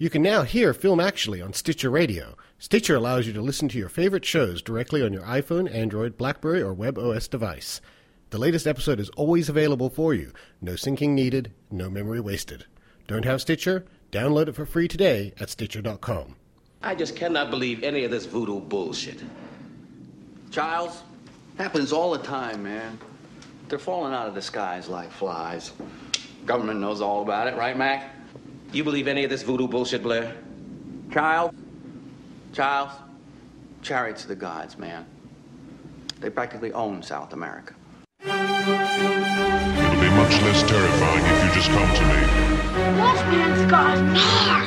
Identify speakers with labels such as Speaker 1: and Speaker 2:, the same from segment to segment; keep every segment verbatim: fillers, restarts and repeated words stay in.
Speaker 1: You can now hear Film Actually on Stitcher Radio. Stitcher allows you to listen to your favorite shows directly on your iPhone, Android, BlackBerry, or WebOS device. The latest episode is always available for you. No syncing needed, no memory wasted. Don't have Stitcher? Download it for free today at Stitcher dot com.
Speaker 2: I just cannot believe any of this voodoo bullshit.
Speaker 3: Charles, happens all the time, man. They're falling out of the skies like flies. Government knows all about it, right, Mac?
Speaker 2: You believe any of this voodoo bullshit, Blair?
Speaker 3: Charles, Charles, chariots of the gods, man. They practically own South America.
Speaker 4: It'll be much less terrifying if you just come to me.
Speaker 5: Wolfman's got Mars.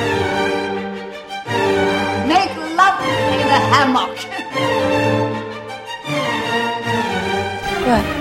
Speaker 6: Make love in the hammock. What?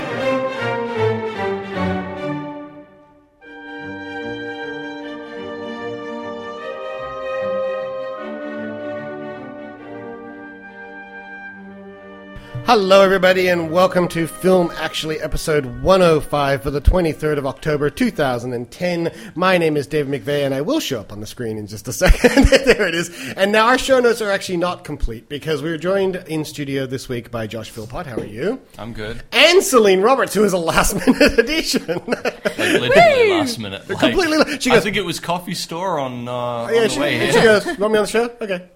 Speaker 1: Hello, everybody, and welcome to Film Actually, episode one oh five for the twenty-third of October, two thousand ten. My name is Dave McVeigh, and I will show up on the screen in just a second. There it is. And now our show notes are actually not complete, because we were joined in studio this week by Josh Philpott. How are you?
Speaker 7: I'm good.
Speaker 1: And Celine Roberts, who is a last-minute addition.
Speaker 7: Like, literally last minute. Like,
Speaker 1: completely. She goes,
Speaker 7: I think it was coffee store on, uh,
Speaker 1: yeah,
Speaker 7: on
Speaker 1: she,
Speaker 7: the way here.
Speaker 1: She goes, you want me on the show? Okay.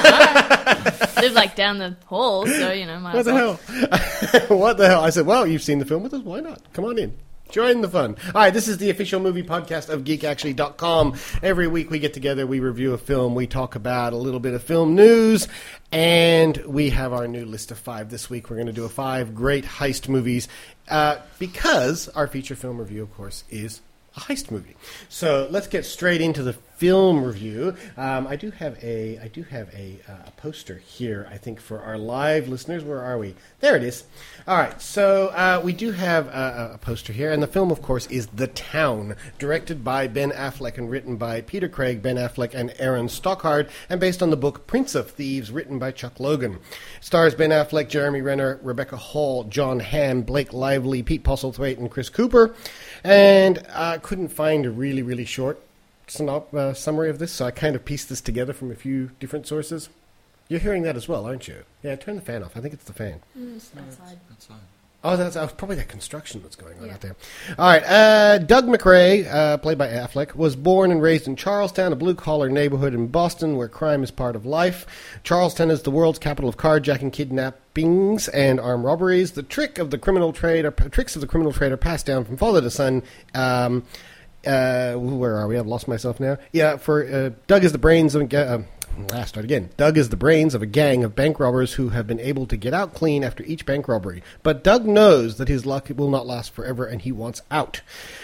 Speaker 8: Live like down the hall, so you know. Might
Speaker 1: what the hell? What the hell? I said, well, you've seen the film with us. Why not? Come on in. Join the fun. All right, this is the official movie podcast of geek actually dot com. Every week we get together, we review a film, we talk about a little bit of film news, and we have our new list of five. This week we're going to do a five great heist movies uh, because our feature film review, of course, is a heist movie. So let's get straight into the film review. Um, I do have a I do have a, uh, a poster here, I think, for our live listeners. Where are we? There it is. All right, so uh, we do have a, a poster here, and the film, of course, is The Town, directed by Ben Affleck and written by Peter Craig, Ben Affleck, and Aaron Stockhard, and based on the book Prince of Thieves, written by Chuck Logan. It stars Ben Affleck, Jeremy Renner, Rebecca Hall, John Hamm, Blake Lively, Pete Postlethwaite, and Chris Cooper. And I uh, couldn't find a really, really short synop- uh, summary of this, so I kind of pieced this together from a few different sources. You're hearing that as well, aren't you? Yeah, turn the fan off. I think it's the fan.
Speaker 8: Mm, it's outside.
Speaker 7: Outside.
Speaker 1: Oh, that's uh, probably that construction that's going on yeah. out there. All right, uh, Doug McRae, uh, played by Affleck, was born and raised in Charlestown, a blue-collar neighborhood in Boston where crime is part of life. Charlestown is the world's capital of carjacking, kidnappings, and armed robberies. The trick of the criminal trade, or, tricks of the criminal trade are passed down from father to son. Um, uh, where are we? I've lost myself now. Yeah, for uh, Doug is the brains of... Uh, Last start again. Doug is the brains of a gang of bank robbers who have been able to get out clean after each bank robbery. But Doug knows that his luck will not last forever, and he wants out.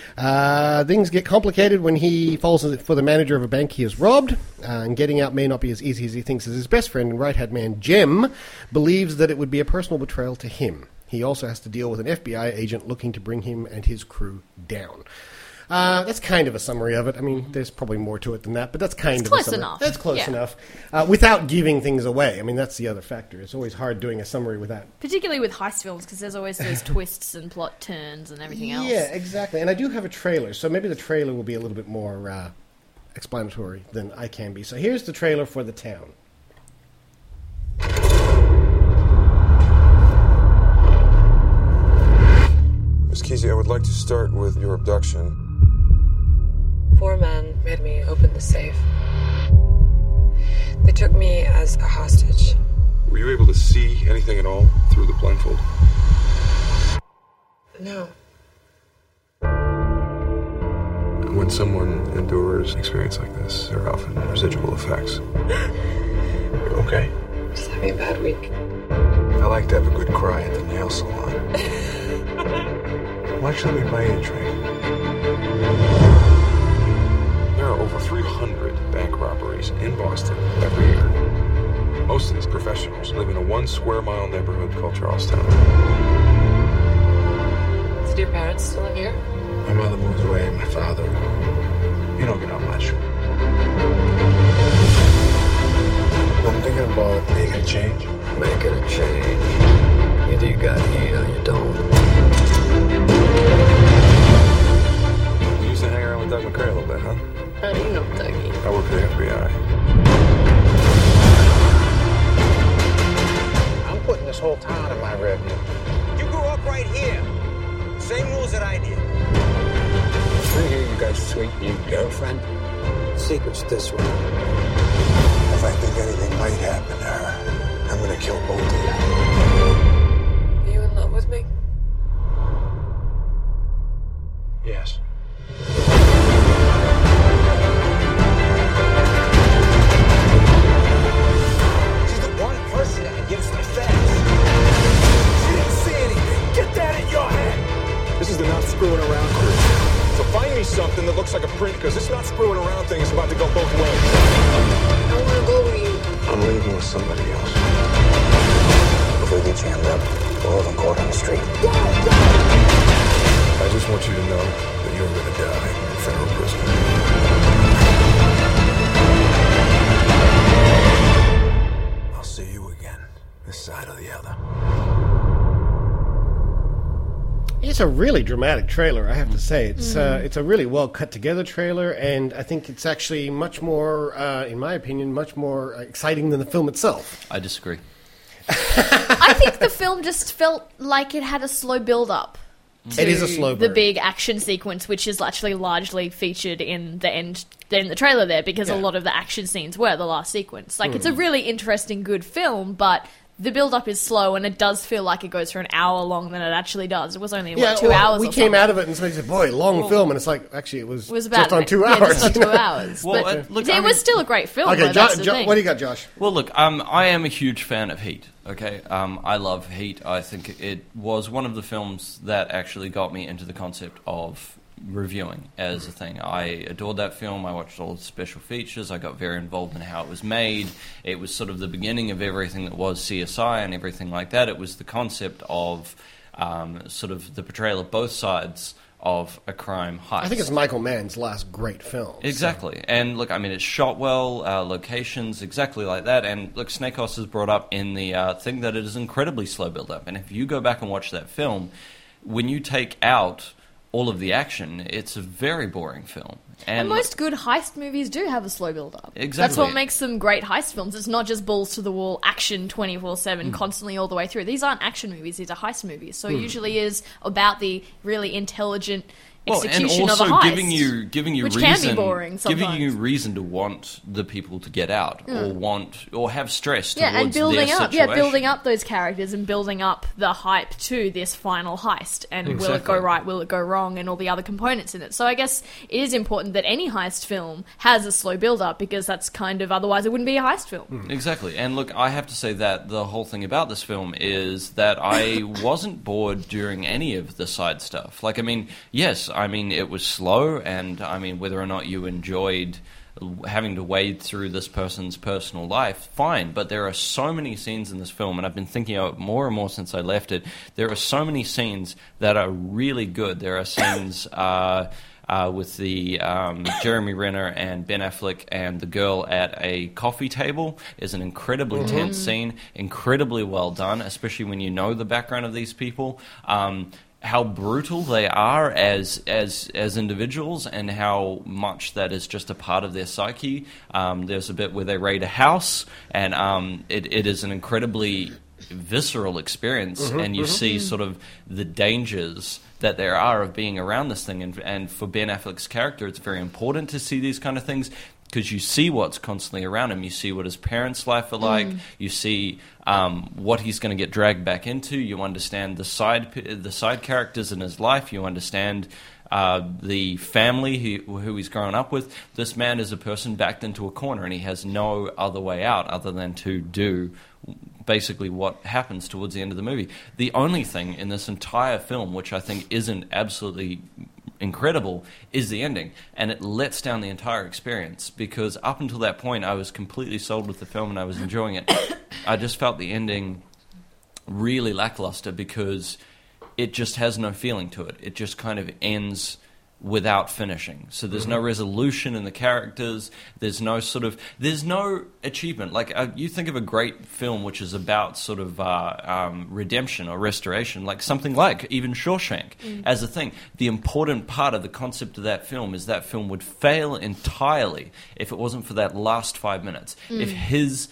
Speaker 1: Uh, things get complicated when he falls for the manager of a bank he has robbed, uh, and getting out may not be as easy as he thinks. As his best friend and right-hand man, Jim, believes that it would be a personal betrayal to him. He also has to deal with an F B I agent looking to bring him and his crew down. Uh, that's kind of a summary of it. I mean, there's probably more to it than that, but that's kind
Speaker 8: it's
Speaker 1: of a
Speaker 8: close
Speaker 1: summary.
Speaker 8: enough.
Speaker 1: That's close
Speaker 8: yeah.
Speaker 1: enough. Uh, without giving things away. I mean, that's the other factor. It's always hard doing a summary with that.
Speaker 8: Particularly with heist films, because there's always those twists and plot turns and everything else.
Speaker 1: Yeah, exactly. And I do have a trailer, so maybe the trailer will be a little bit more uh, explanatory than I can be. So here's the trailer for The Town.
Speaker 9: Miss Kesey, I would like to start with your abduction.
Speaker 10: Four men made me open the safe. They took me as a hostage.
Speaker 9: Were you able to see anything at all through the blindfold?
Speaker 10: No.
Speaker 9: When someone endures an experience like this, there are often residual effects. You're okay?
Speaker 10: Just having a bad week.
Speaker 9: I like to have a good cry at the nail salon. Well, actually, make my age right. There are over three hundred bank robberies in Boston every year. Most of these professionals live in a one square mile neighborhood called Charlestown.
Speaker 10: So do your parents still live here?
Speaker 9: My mother moves away and my father, you don't get out much. I'm thinking about making a change.
Speaker 11: Making a change. Either you got heat or you don't.
Speaker 9: You used to hang around with Doug McRae a little bit, huh?
Speaker 10: How do you know Dougie?
Speaker 9: I work at F B I.
Speaker 12: I'm putting this whole town in my revenue.
Speaker 13: You grew up right here. Same rules that I did.
Speaker 12: I hear you got a sweet new girlfriend. Secret's this one.
Speaker 14: If I think anything might happen to her, I'm gonna kill both of you.
Speaker 10: Are you in love with me?
Speaker 12: Yes.
Speaker 13: She's the one person that can give us the facts. She didn't see anything. Get that in your head.
Speaker 9: This is the not screwing around crew. So find me something that looks like a print, because this not screwing around thing is about to go both ways.
Speaker 10: I want to go with you.
Speaker 14: I'm leaving with somebody else. If we get jammed up, we'll have them caught on the street.
Speaker 9: I just want you to know that you're going to die in federal prison.
Speaker 14: I'll see you again, this side or the other.
Speaker 1: It's a really dramatic trailer, I have to say. It's mm. uh, it's a really well cut together trailer, and I think it's actually much more, uh, in my opinion, much more exciting than the film itself.
Speaker 7: I disagree.
Speaker 8: I think the film just felt like it had a slow build-up.
Speaker 1: It is a slow burn.
Speaker 8: The big action sequence, which is actually largely featured in the end, in the trailer there, because yeah. a lot of the action scenes were the last sequence. Like, mm. it's a really interesting, good film, but the build-up is slow, and it does feel like it goes for an hour longer than it actually does. It was only,
Speaker 1: yeah,
Speaker 8: what, two
Speaker 1: well,
Speaker 8: hours
Speaker 1: we
Speaker 8: or
Speaker 1: came
Speaker 8: something.
Speaker 1: out of it, and somebody said, boy, long well, film, and it's like, actually, it was,
Speaker 8: it was about,
Speaker 1: just on two
Speaker 8: yeah,
Speaker 1: hours.
Speaker 8: just on two hours.
Speaker 7: well,
Speaker 8: but
Speaker 7: uh, look,
Speaker 8: it
Speaker 7: I mean,
Speaker 8: was still a great film,
Speaker 1: okay,
Speaker 8: though,
Speaker 1: jo-
Speaker 8: that's the
Speaker 1: jo-
Speaker 8: thing.
Speaker 1: What do you got, Josh?
Speaker 7: Well, look, um, I am a huge fan of Heat, okay? Um, I love Heat. I think it was one of the films that actually got me into the concept of reviewing as a thing. I adored that film. I watched all the special features. I got very involved in how it was made. It was sort of the beginning of everything that was C S I and everything like that. It was the concept of um, sort of the portrayal of both sides of a crime heist.
Speaker 1: I think it's Michael Mann's last great film.
Speaker 7: Exactly.
Speaker 1: So.
Speaker 7: And look, I mean, it's shot well, uh, locations, exactly like that. And look, Snakehorse has brought up in the uh, thing that it is incredibly slow build-up. And if you go back and watch that film, when you take out all of the action, it's a very boring film. And,
Speaker 8: and most good heist movies do have a slow build-up.
Speaker 7: Exactly.
Speaker 8: That's what makes them great heist films. It's not just balls to the wall action twenty-four seven mm. constantly all the way through. These aren't action movies, these are heist movies. So mm. it usually is about the really intelligent execution
Speaker 7: well, and also
Speaker 8: of a heist,
Speaker 7: giving you giving you
Speaker 8: which
Speaker 7: reason,
Speaker 8: can be boring sometimes.
Speaker 7: Giving you reason to want the people to get out, mm. or want or have stress
Speaker 8: yeah,
Speaker 7: towards
Speaker 8: and building
Speaker 7: their
Speaker 8: up,
Speaker 7: situation.
Speaker 8: yeah, building up those characters and building up the hype to this final heist. And
Speaker 7: exactly.
Speaker 8: will it go right? Will it go wrong? And all the other components in it. So I guess it is important that any heist film has a slow build up, because that's kind of otherwise it wouldn't be a heist film.
Speaker 7: Mm. Exactly. And look, I have to say that the whole thing about this film is that I wasn't bored during any of the side stuff. Like, I mean, yes, I mean it was slow, and I mean whether or not you enjoyed having to wade through this person's personal life, fine, but there are so many scenes in this film, and I've been thinking about it more and more since I left it. There are so many scenes that are really good. There are scenes uh, uh, with the um, Jeremy Renner and Ben Affleck and the girl at a coffee table is an incredibly mm-hmm. tense scene, incredibly well done, especially when you know the background of these people. Um, how brutal they are as as as individuals, and how much that is just a part of their psyche. Um, there's a bit where they raid a house, and um, it, it is an incredibly visceral experience, mm-hmm, and you mm-hmm. see sort of the dangers that there are of being around this thing. And, and for Ben Affleck's character, it's very important to see these kind of things, because you see what's constantly around him. You see what his parents' life are like. Mm. You see um, what he's going to get dragged back into. You understand the side the side characters in his life. You understand uh, the family who, who he's grown up with. This man is a person backed into a corner, and he has no other way out other than to do basically what happens towards the end of the movie. The only thing in this entire film, which I think isn't absolutely incredible, is the ending, and it lets down the entire experience, because up until that point I was completely sold with the film and I was enjoying it. I just felt the ending really lackluster, because it just has no feeling to it. It just kind of ends without finishing. So there's no resolution in the characters. There's no sort of there's no achievement. Like uh, you think of a great film which is about sort of uh, um, redemption or restoration, like something like even Shawshank mm. as a thing. The important part of the concept of that film is that film would fail entirely if it wasn't for that last five minutes. Mm. If his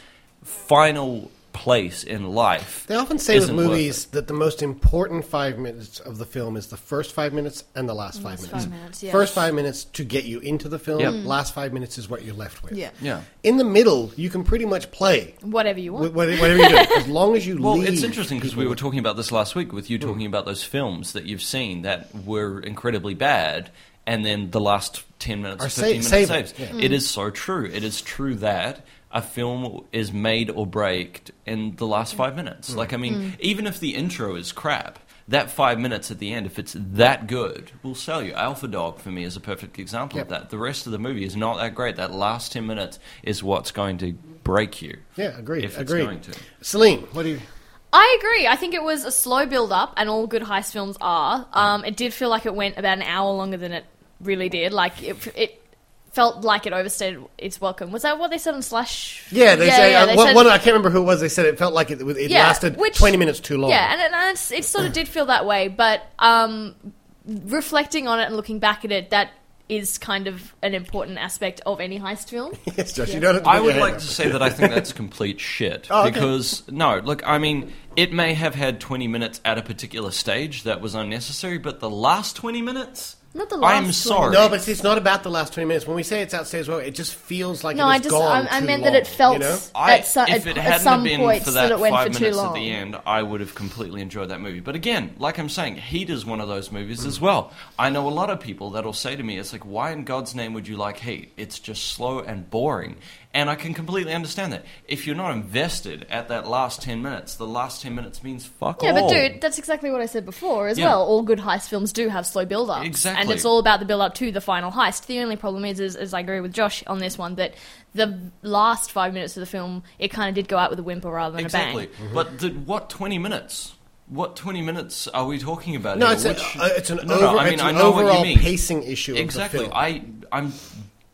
Speaker 7: final place in life.
Speaker 1: They often say with movies that the most important five minutes of the film is the first five minutes and the last five
Speaker 8: last
Speaker 1: minutes.
Speaker 8: Five minutes yeah.
Speaker 1: First five minutes to get you into the film.
Speaker 7: Yep.
Speaker 1: Mm. Last five minutes is what you're left with.
Speaker 8: Yeah.
Speaker 7: yeah.
Speaker 1: In the middle, you can pretty much play
Speaker 8: whatever you want.
Speaker 1: Whatever you do, as long as you
Speaker 7: well,
Speaker 1: leave.
Speaker 7: Well, it's interesting because we were talking about this last week with you talking mm. about those films that you've seen that were incredibly bad, and then the last ten minutes,
Speaker 1: or
Speaker 7: fifteen
Speaker 1: save,
Speaker 7: minutes
Speaker 1: save it.
Speaker 7: saves.
Speaker 1: Yeah.
Speaker 7: It is so true. It is true that a film is made or breaked in the last five minutes. Mm. Like, I mean, mm. even if the intro is crap, that five minutes at the end, if it's that good, will sell you. Alpha Dog, for me, is a perfect example yep. of that. The rest of the movie is not that great. That last ten minutes is what's going to break you.
Speaker 1: Yeah, agreed.
Speaker 7: If
Speaker 1: agreed.
Speaker 7: it's going to.
Speaker 1: Celine, what do you...
Speaker 8: I agree. I think it was a slow build-up, and all good heist films are. Um, it did feel like it went about an hour longer than it really did. Like, it... it felt like it overstayed its welcome. Was that what they said on Slash?
Speaker 1: Yeah, they
Speaker 8: yeah,
Speaker 1: say.
Speaker 8: yeah,
Speaker 1: Uh,
Speaker 8: they
Speaker 1: one,
Speaker 8: said,
Speaker 1: one, I can't remember who it was. They said it felt like it, it
Speaker 8: yeah,
Speaker 1: lasted
Speaker 8: which,
Speaker 1: twenty minutes too long.
Speaker 8: Yeah, and, and it's, it sort of did feel that way. But um, reflecting on it and looking back at it, that is kind of an important aspect of any heist film.
Speaker 1: Yes, Josh,
Speaker 8: yeah.
Speaker 1: you don't have to
Speaker 7: I would
Speaker 1: like
Speaker 7: to say that I think that's complete shit.
Speaker 1: Oh, okay.
Speaker 7: Because, no, look, I mean, it may have had twenty minutes at a particular stage that was unnecessary, but the last twenty minutes...
Speaker 8: Not the last
Speaker 7: I'm sorry.
Speaker 1: No, but see, it's not about the last twenty minutes. When we say it's outstayed as well, it just feels like
Speaker 8: no,
Speaker 1: it
Speaker 8: I
Speaker 1: has
Speaker 8: just
Speaker 1: gone
Speaker 8: I, I
Speaker 1: too
Speaker 8: meant
Speaker 1: long,
Speaker 8: that it felt
Speaker 1: you know?
Speaker 7: I,
Speaker 8: at, some,
Speaker 7: if
Speaker 8: at,
Speaker 7: it
Speaker 8: at
Speaker 7: hadn't
Speaker 8: some
Speaker 7: been
Speaker 8: points
Speaker 7: for
Speaker 8: that,
Speaker 7: that
Speaker 8: it went
Speaker 7: five
Speaker 8: for too
Speaker 7: minutes
Speaker 8: long.
Speaker 7: at the end, I would have completely enjoyed that movie. But again, like I'm saying, Heat is one of those movies mm. as well. I know a lot of people that'll say to me, it's like, why in God's name would you like Heat? It's just slow and boring. And I can completely understand that. If you're not invested at that last ten minutes, the last ten minutes means fuck
Speaker 8: yeah,
Speaker 7: all.
Speaker 8: Yeah, but dude, that's exactly what I said before as
Speaker 7: yeah.
Speaker 8: well. All good heist films do have slow build-ups.
Speaker 7: Exactly.
Speaker 8: And it's all about the build-up to the final heist. The only problem is, is, is I agree with Josh on this one, that the last five minutes of the film, it kind of did go out with a whimper rather than
Speaker 7: exactly.
Speaker 8: a bang.
Speaker 7: Mm-hmm. But the, what twenty minutes? What twenty minutes are we talking about
Speaker 1: no,
Speaker 7: here?
Speaker 1: It's,
Speaker 7: Which,
Speaker 1: a, uh, it's an,
Speaker 7: no,
Speaker 1: over,
Speaker 7: no, I mean,
Speaker 1: it's
Speaker 7: I
Speaker 1: an
Speaker 7: know what you
Speaker 1: overall
Speaker 7: mean.
Speaker 1: pacing issue
Speaker 7: Exactly.
Speaker 1: of the film.
Speaker 7: I, I'm...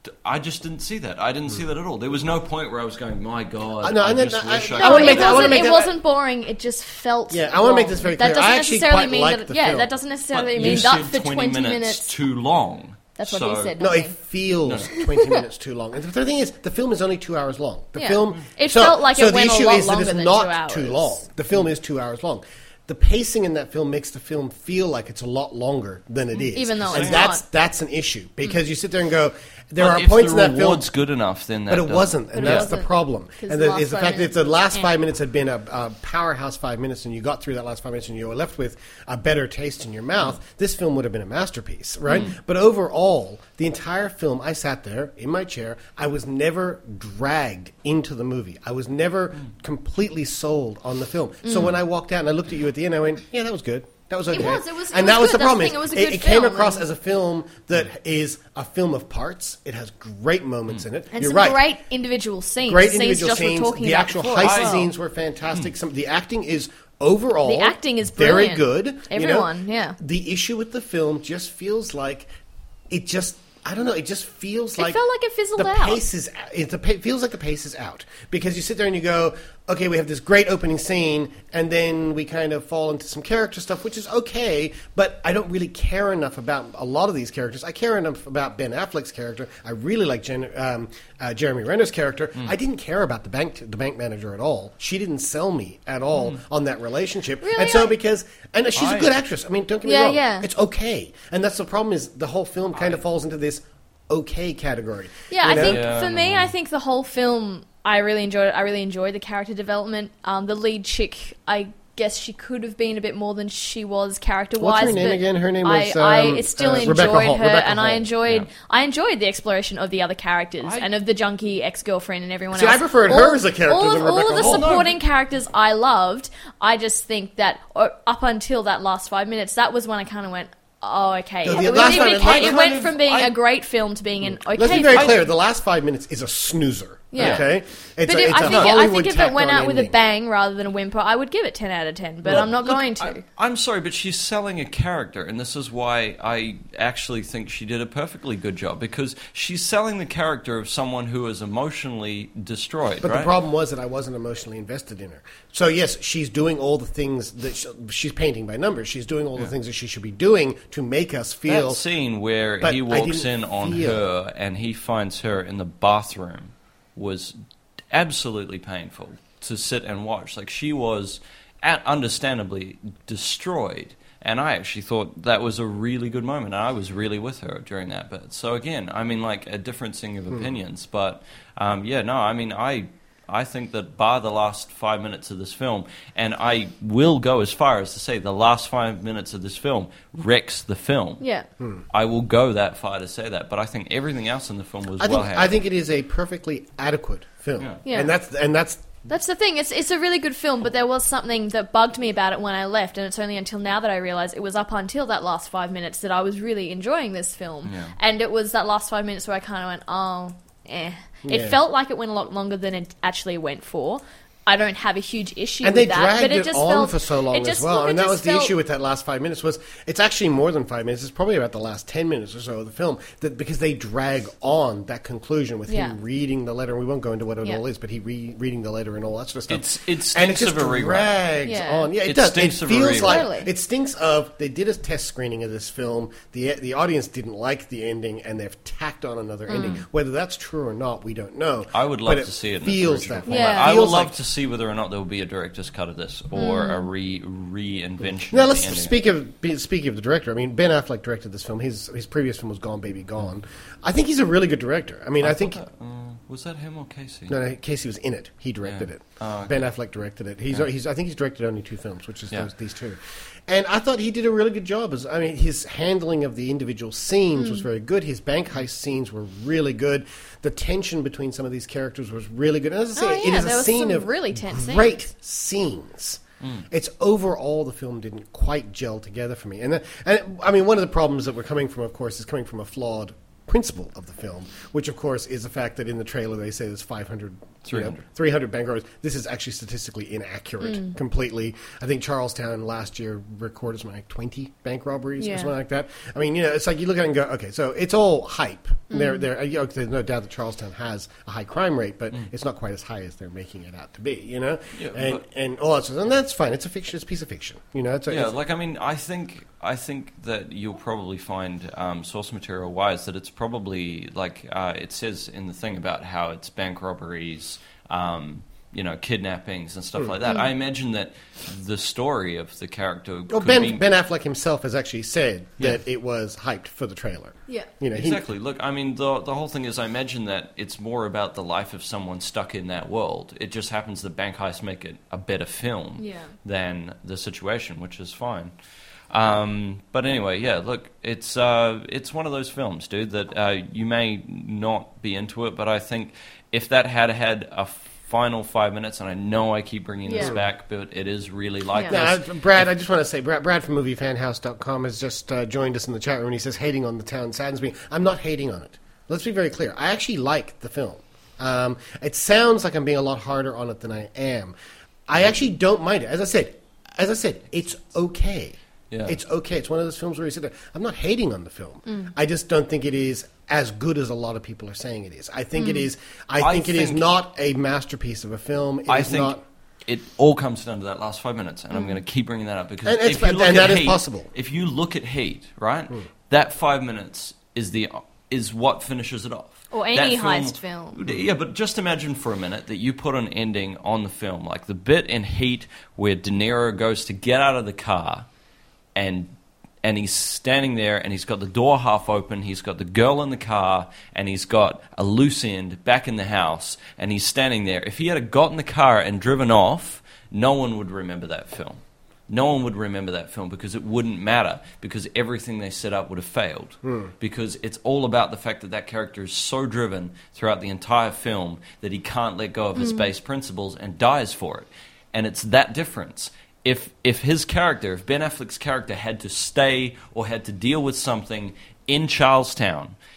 Speaker 7: I just didn't see that. I didn't mm. see that at all. There was no point where I was going, my God,
Speaker 1: uh, no,
Speaker 7: I
Speaker 1: then,
Speaker 7: just
Speaker 1: I,
Speaker 7: wish I,
Speaker 1: I,
Speaker 7: I
Speaker 8: No,
Speaker 1: wanna
Speaker 8: it
Speaker 1: make that- I wanna
Speaker 8: wasn't,
Speaker 1: make
Speaker 8: it
Speaker 1: that-
Speaker 8: wasn't boring. It just felt
Speaker 1: Yeah, I want to make
Speaker 8: wrong.
Speaker 1: this very clear.
Speaker 8: That doesn't
Speaker 1: I actually
Speaker 8: necessarily
Speaker 1: quite
Speaker 8: mean
Speaker 1: like
Speaker 8: that,
Speaker 1: the
Speaker 8: yeah,
Speaker 1: film.
Speaker 8: that doesn't necessarily
Speaker 7: But
Speaker 8: mean
Speaker 7: you
Speaker 8: that
Speaker 7: said
Speaker 8: for
Speaker 7: twenty minutes,
Speaker 8: minutes.
Speaker 7: too long.
Speaker 8: That's what
Speaker 7: so,
Speaker 8: he said.
Speaker 1: No,
Speaker 8: not
Speaker 1: it
Speaker 8: me.
Speaker 1: feels
Speaker 7: No.
Speaker 1: twenty minutes too long. And the thing is, the film is only two hours long. The
Speaker 8: Yeah.
Speaker 1: film.
Speaker 8: It
Speaker 1: so,
Speaker 8: felt like
Speaker 1: so
Speaker 8: it went
Speaker 1: the
Speaker 8: a
Speaker 1: issue
Speaker 8: lot
Speaker 1: is that
Speaker 8: longer
Speaker 1: it's
Speaker 8: than
Speaker 1: not
Speaker 8: two hours.
Speaker 1: too long. The film is two hours long. The pacing in that film makes the film feel like it's a lot longer than it is,
Speaker 8: Even though
Speaker 1: and
Speaker 8: it's
Speaker 1: that's
Speaker 8: not.
Speaker 1: that's an issue because mm. you sit there and go, there
Speaker 7: but
Speaker 1: are
Speaker 7: if
Speaker 1: points
Speaker 7: the
Speaker 1: in that film.
Speaker 7: reward's good enough, then that
Speaker 1: but it
Speaker 7: doesn't.
Speaker 1: wasn't,
Speaker 8: But
Speaker 1: and
Speaker 8: it
Speaker 1: that's
Speaker 8: wasn't.
Speaker 1: the problem.
Speaker 8: 'Cause
Speaker 1: And
Speaker 8: the
Speaker 1: the,
Speaker 8: last
Speaker 1: is the
Speaker 8: five
Speaker 1: fact that if the
Speaker 8: minutes-
Speaker 1: last
Speaker 8: yeah.
Speaker 1: five minutes had been a, a powerhouse five minutes, and you got through that last five minutes, and you were left with a better taste in your mouth, mm. this film would have been a masterpiece, right? Mm. But overall, the entire film, I sat there in my chair. I was never dragged into the movie. I was never mm. completely sold on the film. Mm. So when I walked out and I looked at you at the end, I went, "Yeah, that was good." That was okay.
Speaker 8: It was. It was.
Speaker 1: and
Speaker 8: it
Speaker 1: that
Speaker 8: was
Speaker 1: was the
Speaker 8: good.
Speaker 1: problem.
Speaker 8: That's
Speaker 1: Is
Speaker 8: the thing, it was a
Speaker 1: it,
Speaker 8: good
Speaker 1: it came
Speaker 8: film,
Speaker 1: across
Speaker 8: and-
Speaker 1: as a film that is a film of parts. It has great moments in it.
Speaker 8: And
Speaker 1: You're
Speaker 8: some
Speaker 1: right.
Speaker 8: great individual scenes.
Speaker 1: Great
Speaker 8: scenes
Speaker 1: individual
Speaker 8: Josh
Speaker 1: scenes.
Speaker 8: Were talking
Speaker 1: The
Speaker 8: about
Speaker 1: actual
Speaker 8: before
Speaker 1: heist
Speaker 8: as well.
Speaker 1: scenes were fantastic. Some the acting is overall
Speaker 8: The acting is
Speaker 1: very
Speaker 8: brilliant.
Speaker 1: good. you know?
Speaker 8: Everyone, yeah.
Speaker 1: The issue with the film just feels like it just. I don't know. It just feels
Speaker 8: It
Speaker 1: like
Speaker 8: felt like it fizzled
Speaker 1: the
Speaker 8: out.
Speaker 1: pace is. It the pa- feels like the pace is out because you sit there and you go, okay, we have this great opening scene, and then we kind of fall into some character stuff, which is okay. But I don't really care enough about a lot of these characters. I care enough about Ben Affleck's character. I really like Jen, um, uh, Jeremy Renner's character. Mm. I didn't care about the bank the bank manager at all. She didn't sell me at all mm. on that relationship.
Speaker 8: Really?
Speaker 1: And so
Speaker 8: I-
Speaker 1: because and she's
Speaker 7: I-
Speaker 1: a good actress. I mean, don't get me
Speaker 8: Yeah,
Speaker 1: wrong.
Speaker 8: yeah.
Speaker 1: It's okay. And that's the problem is the whole film kind of falls into this okay category.
Speaker 8: Yeah,
Speaker 1: you
Speaker 8: I
Speaker 1: know?
Speaker 8: think
Speaker 7: Yeah.
Speaker 8: for me, I think the whole film, I really enjoyed. I really enjoyed the character development. Um, the lead chick, I guess she could have been a bit more than she was character wise.
Speaker 1: What's her name again? Her name was,
Speaker 8: I,
Speaker 1: um,
Speaker 8: I still
Speaker 1: uh,
Speaker 8: enjoyed
Speaker 1: Rebecca Hall-
Speaker 8: her,
Speaker 1: Rebecca
Speaker 8: and I
Speaker 1: Hall.
Speaker 8: enjoyed.
Speaker 7: Yeah.
Speaker 8: I enjoyed the exploration of the other characters
Speaker 7: I-
Speaker 8: and of the junkie ex girlfriend and everyone
Speaker 1: See,
Speaker 8: else.
Speaker 1: I preferred
Speaker 8: all,
Speaker 1: her as a character
Speaker 8: all
Speaker 1: than
Speaker 8: of, all
Speaker 1: Rebecca
Speaker 8: of the
Speaker 1: Hall.
Speaker 8: supporting characters I loved. I just think that uh, up until that last five minutes, that was when I kind of went. Oh, okay.
Speaker 1: No,
Speaker 8: it,
Speaker 1: the
Speaker 8: it
Speaker 1: last
Speaker 8: became-
Speaker 1: five minutes-
Speaker 8: it
Speaker 7: I
Speaker 8: went
Speaker 7: kind
Speaker 8: from
Speaker 7: of-
Speaker 8: being
Speaker 7: I-
Speaker 8: a great film to being an okay
Speaker 1: Let's be very
Speaker 8: film.
Speaker 1: clear. The last five minutes is a snoozer.
Speaker 8: Yeah.
Speaker 1: Okay? It's
Speaker 8: but
Speaker 1: a,
Speaker 8: if,
Speaker 1: it's
Speaker 8: I,
Speaker 1: a
Speaker 8: think, I
Speaker 1: Hollywood
Speaker 8: think if it went
Speaker 1: tacked-on
Speaker 8: out with
Speaker 1: ending.
Speaker 8: a bang rather than a whimper, I would give it ten out of ten, but
Speaker 7: Look,
Speaker 8: I'm not
Speaker 7: look,
Speaker 8: going to.
Speaker 7: I, I'm sorry, but she's selling a character, and this is why I actually think she did a perfectly good job, because she's selling the character of someone who is emotionally destroyed,
Speaker 1: But
Speaker 7: right?
Speaker 1: the problem was that I wasn't emotionally invested in her. So yes, she's doing all the things that she, she's painting by numbers. She's doing all the things that she should be doing to make us feel.
Speaker 7: That scene where
Speaker 1: but
Speaker 7: he
Speaker 1: I
Speaker 7: walks
Speaker 1: didn't
Speaker 7: in on
Speaker 1: feel-
Speaker 7: her and he finds her in the bathroom was absolutely painful to sit and watch. Like, she was at, understandably destroyed, and I actually thought that was a really good moment, and I was really with her during that bit. So again, I mean, like, a differencing of
Speaker 1: Hmm.
Speaker 7: opinions, but um, yeah, no, I mean, I I think that bar the last five minutes of this film, and I will go as far as to say the last five minutes of this film wrecks the film.
Speaker 8: Yeah.
Speaker 1: Hmm.
Speaker 7: I will go that far to say that, but I think everything else in the film was
Speaker 1: I
Speaker 7: well
Speaker 1: think
Speaker 7: handled.
Speaker 1: I think it is a perfectly adequate film,
Speaker 7: Yeah.
Speaker 8: Yeah.
Speaker 1: and that's and that's
Speaker 8: That's the thing. It's it's a really good film, but there was something that bugged me about it when I left, and it's only until now that I realised it was up until that last five minutes that I was really enjoying this film.
Speaker 7: Yeah.
Speaker 8: And it was that last five minutes where I kind of went, oh, eh. It
Speaker 1: Yeah.
Speaker 8: felt like it went a lot longer than it actually went for. I don't have a huge issue
Speaker 1: and
Speaker 8: with
Speaker 1: they
Speaker 8: that,
Speaker 1: dragged
Speaker 8: but it
Speaker 1: it,
Speaker 8: just
Speaker 1: on
Speaker 8: felt,
Speaker 1: for so long
Speaker 8: it just,
Speaker 1: as well.
Speaker 8: look, it
Speaker 1: And that
Speaker 8: just
Speaker 1: was the
Speaker 8: felt-
Speaker 1: issue with that last five minutes. Was it's actually more than five minutes. It's probably about the last ten minutes or so of the film, that because they drag on that conclusion with
Speaker 8: Yeah.
Speaker 1: him reading the letter. We won't go into what it
Speaker 8: Yeah.
Speaker 1: all is, but he re- reading the letter and all that sort of stuff.
Speaker 7: It's- it
Speaker 1: and it
Speaker 7: stinks
Speaker 1: just
Speaker 7: of a rewrite.
Speaker 1: drags
Speaker 8: Yeah.
Speaker 1: on. Yeah, it,
Speaker 7: It
Speaker 1: does.
Speaker 7: stinks
Speaker 1: it
Speaker 7: of a
Speaker 1: feels
Speaker 7: rewrite.
Speaker 1: like
Speaker 8: Totally.
Speaker 1: it stinks of they did a test screening of this film. the The audience didn't like the ending, and they've tacked on another
Speaker 8: Mm.
Speaker 1: ending. Whether that's true or not, we don't know.
Speaker 7: I would love
Speaker 1: But
Speaker 7: to see it in
Speaker 1: feels
Speaker 7: its original
Speaker 1: that
Speaker 7: format.
Speaker 1: way.
Speaker 8: Yeah.
Speaker 7: I would
Speaker 1: Feels
Speaker 7: love
Speaker 1: like-
Speaker 7: to see whether or not there will be a director's cut of this or a re reinvention.
Speaker 1: Now
Speaker 7: of
Speaker 1: let's
Speaker 7: the ending.
Speaker 1: speak of be- speaking of the director. I mean, Ben Affleck directed this film. His his previous film was Gone Baby Gone. I think he's a really good director. I mean, I, think
Speaker 7: thought that- uh, was that him or Casey?
Speaker 1: no, no, Casey was in it. He directed
Speaker 7: Yeah.
Speaker 1: it.
Speaker 7: Oh, okay.
Speaker 1: Ben Affleck directed it. He's
Speaker 7: Yeah.
Speaker 1: he's I think he's directed only two films, which is
Speaker 7: Yeah.
Speaker 1: those, these two. And I thought he did a really good job. As I mean, his handling of the individual scenes
Speaker 8: Mm.
Speaker 1: was very good. His bank heist scenes were really good. The tension between some of these characters was really good. And as I say,
Speaker 8: Oh,
Speaker 1: it
Speaker 8: yeah,
Speaker 1: is
Speaker 8: there
Speaker 1: a
Speaker 8: was
Speaker 1: scene
Speaker 8: some
Speaker 1: of
Speaker 8: really tense
Speaker 1: great scenes. It's overall the film didn't quite gel together for me, and that, and it, I mean one of the problems that we're coming from, of course, is coming from a flawed principle of the film, which of course is the fact that in the trailer they say there's five hundred,
Speaker 7: three hundred.
Speaker 1: three hundred bank robbers. This is actually statistically inaccurate
Speaker 8: Mm.
Speaker 1: completely. I think Charlestown last year recorded something like twenty bank robberies or
Speaker 8: Yeah.
Speaker 1: something like that. I mean, you know, it's like you look at it and go, okay, so it's all hype.
Speaker 8: Mm.
Speaker 1: There, there, you know, there's no doubt that Charlestown has a high crime rate, but
Speaker 7: Mm.
Speaker 1: it's not quite as high as they're making it out to be. You know,
Speaker 7: Yeah,
Speaker 1: and
Speaker 7: but-
Speaker 1: and all that sort of, and that's fine. It's a fiction. It's a piece of fiction. You know, it's a,
Speaker 7: Yeah,
Speaker 1: it's-
Speaker 7: like I mean, I think I think that you'll probably find um, source material wise that it's probably like uh, it says in the thing about how it's bank robberies, um, you know, kidnappings and stuff
Speaker 1: Mm.
Speaker 7: like that.
Speaker 1: Mm.
Speaker 7: I imagine that the story of the character.
Speaker 1: Well,
Speaker 7: could
Speaker 1: Ben
Speaker 7: be,
Speaker 1: Ben Affleck himself has actually said
Speaker 7: Yeah.
Speaker 1: that it was hyped for the trailer.
Speaker 8: Yeah.
Speaker 1: You know, he-
Speaker 7: Exactly. Look, I mean, the the whole thing is, I imagine that it's more about the life of someone stuck in that world. It just happens that bank heists make it a better film
Speaker 8: Yeah.
Speaker 7: than the situation, which is fine. Um, but anyway, yeah. Look, it's uh, it's one of those films, dude, that uh, you may not be into it, but I think if that had had a final five minutes, and I know I keep bringing this
Speaker 1: Yeah.
Speaker 7: back, but it is really like
Speaker 1: Yeah,
Speaker 7: this.
Speaker 1: I- Brad, I just want to say, Brad, Brad from movie fan house dot com has just uh, joined us in the chat room, and he says, hating on the town saddens me. I'm not hating on it. Let's be very clear. I actually like the film. Um, it sounds like I'm being a lot harder on it than I am. I actually don't mind it. As I said, as I said, it's okay.
Speaker 7: Yeah.
Speaker 1: It's okay. It's one of those films where you sit there. I'm not hating on the film.
Speaker 8: Mm.
Speaker 1: I just don't think it is as good as a lot of people are saying it is. I think it
Speaker 7: Mm.
Speaker 1: is. I,
Speaker 7: I
Speaker 1: think it is
Speaker 7: think-
Speaker 1: not a masterpiece of a film. It
Speaker 7: I
Speaker 1: is
Speaker 7: think
Speaker 1: not.
Speaker 7: it all comes down to that last five minutes, and I'm
Speaker 1: Mm.
Speaker 7: going to keep bringing that up because
Speaker 1: And it's-
Speaker 7: if you look
Speaker 1: and
Speaker 7: at
Speaker 1: that is
Speaker 7: Heat,
Speaker 1: possible.
Speaker 7: If you look at Heat, right,
Speaker 1: Mm.
Speaker 7: that five minutes is the is what finishes it off.
Speaker 8: Or
Speaker 7: That
Speaker 8: any heist film.
Speaker 7: Yeah, but just imagine for a minute that you put an ending on the film, like the bit in Heat where De Niro goes to get out of the car, and and he's standing there, and he's got the door half open, he's got the girl in the car, and he's got a loose end back in the house, and he's standing there. If he had got in the car and driven off, no one would remember that film. No one would remember that film because it wouldn't matter, because everything they set up would have failed.
Speaker 1: Hmm.
Speaker 7: Because it's all about the fact that that character is so driven throughout the entire film that he can't let go of his
Speaker 8: Mm.
Speaker 7: base principles and dies for it. And it's that difference. If if his character, if Ben Affleck's character had to stay or had to deal with something in Charlestown,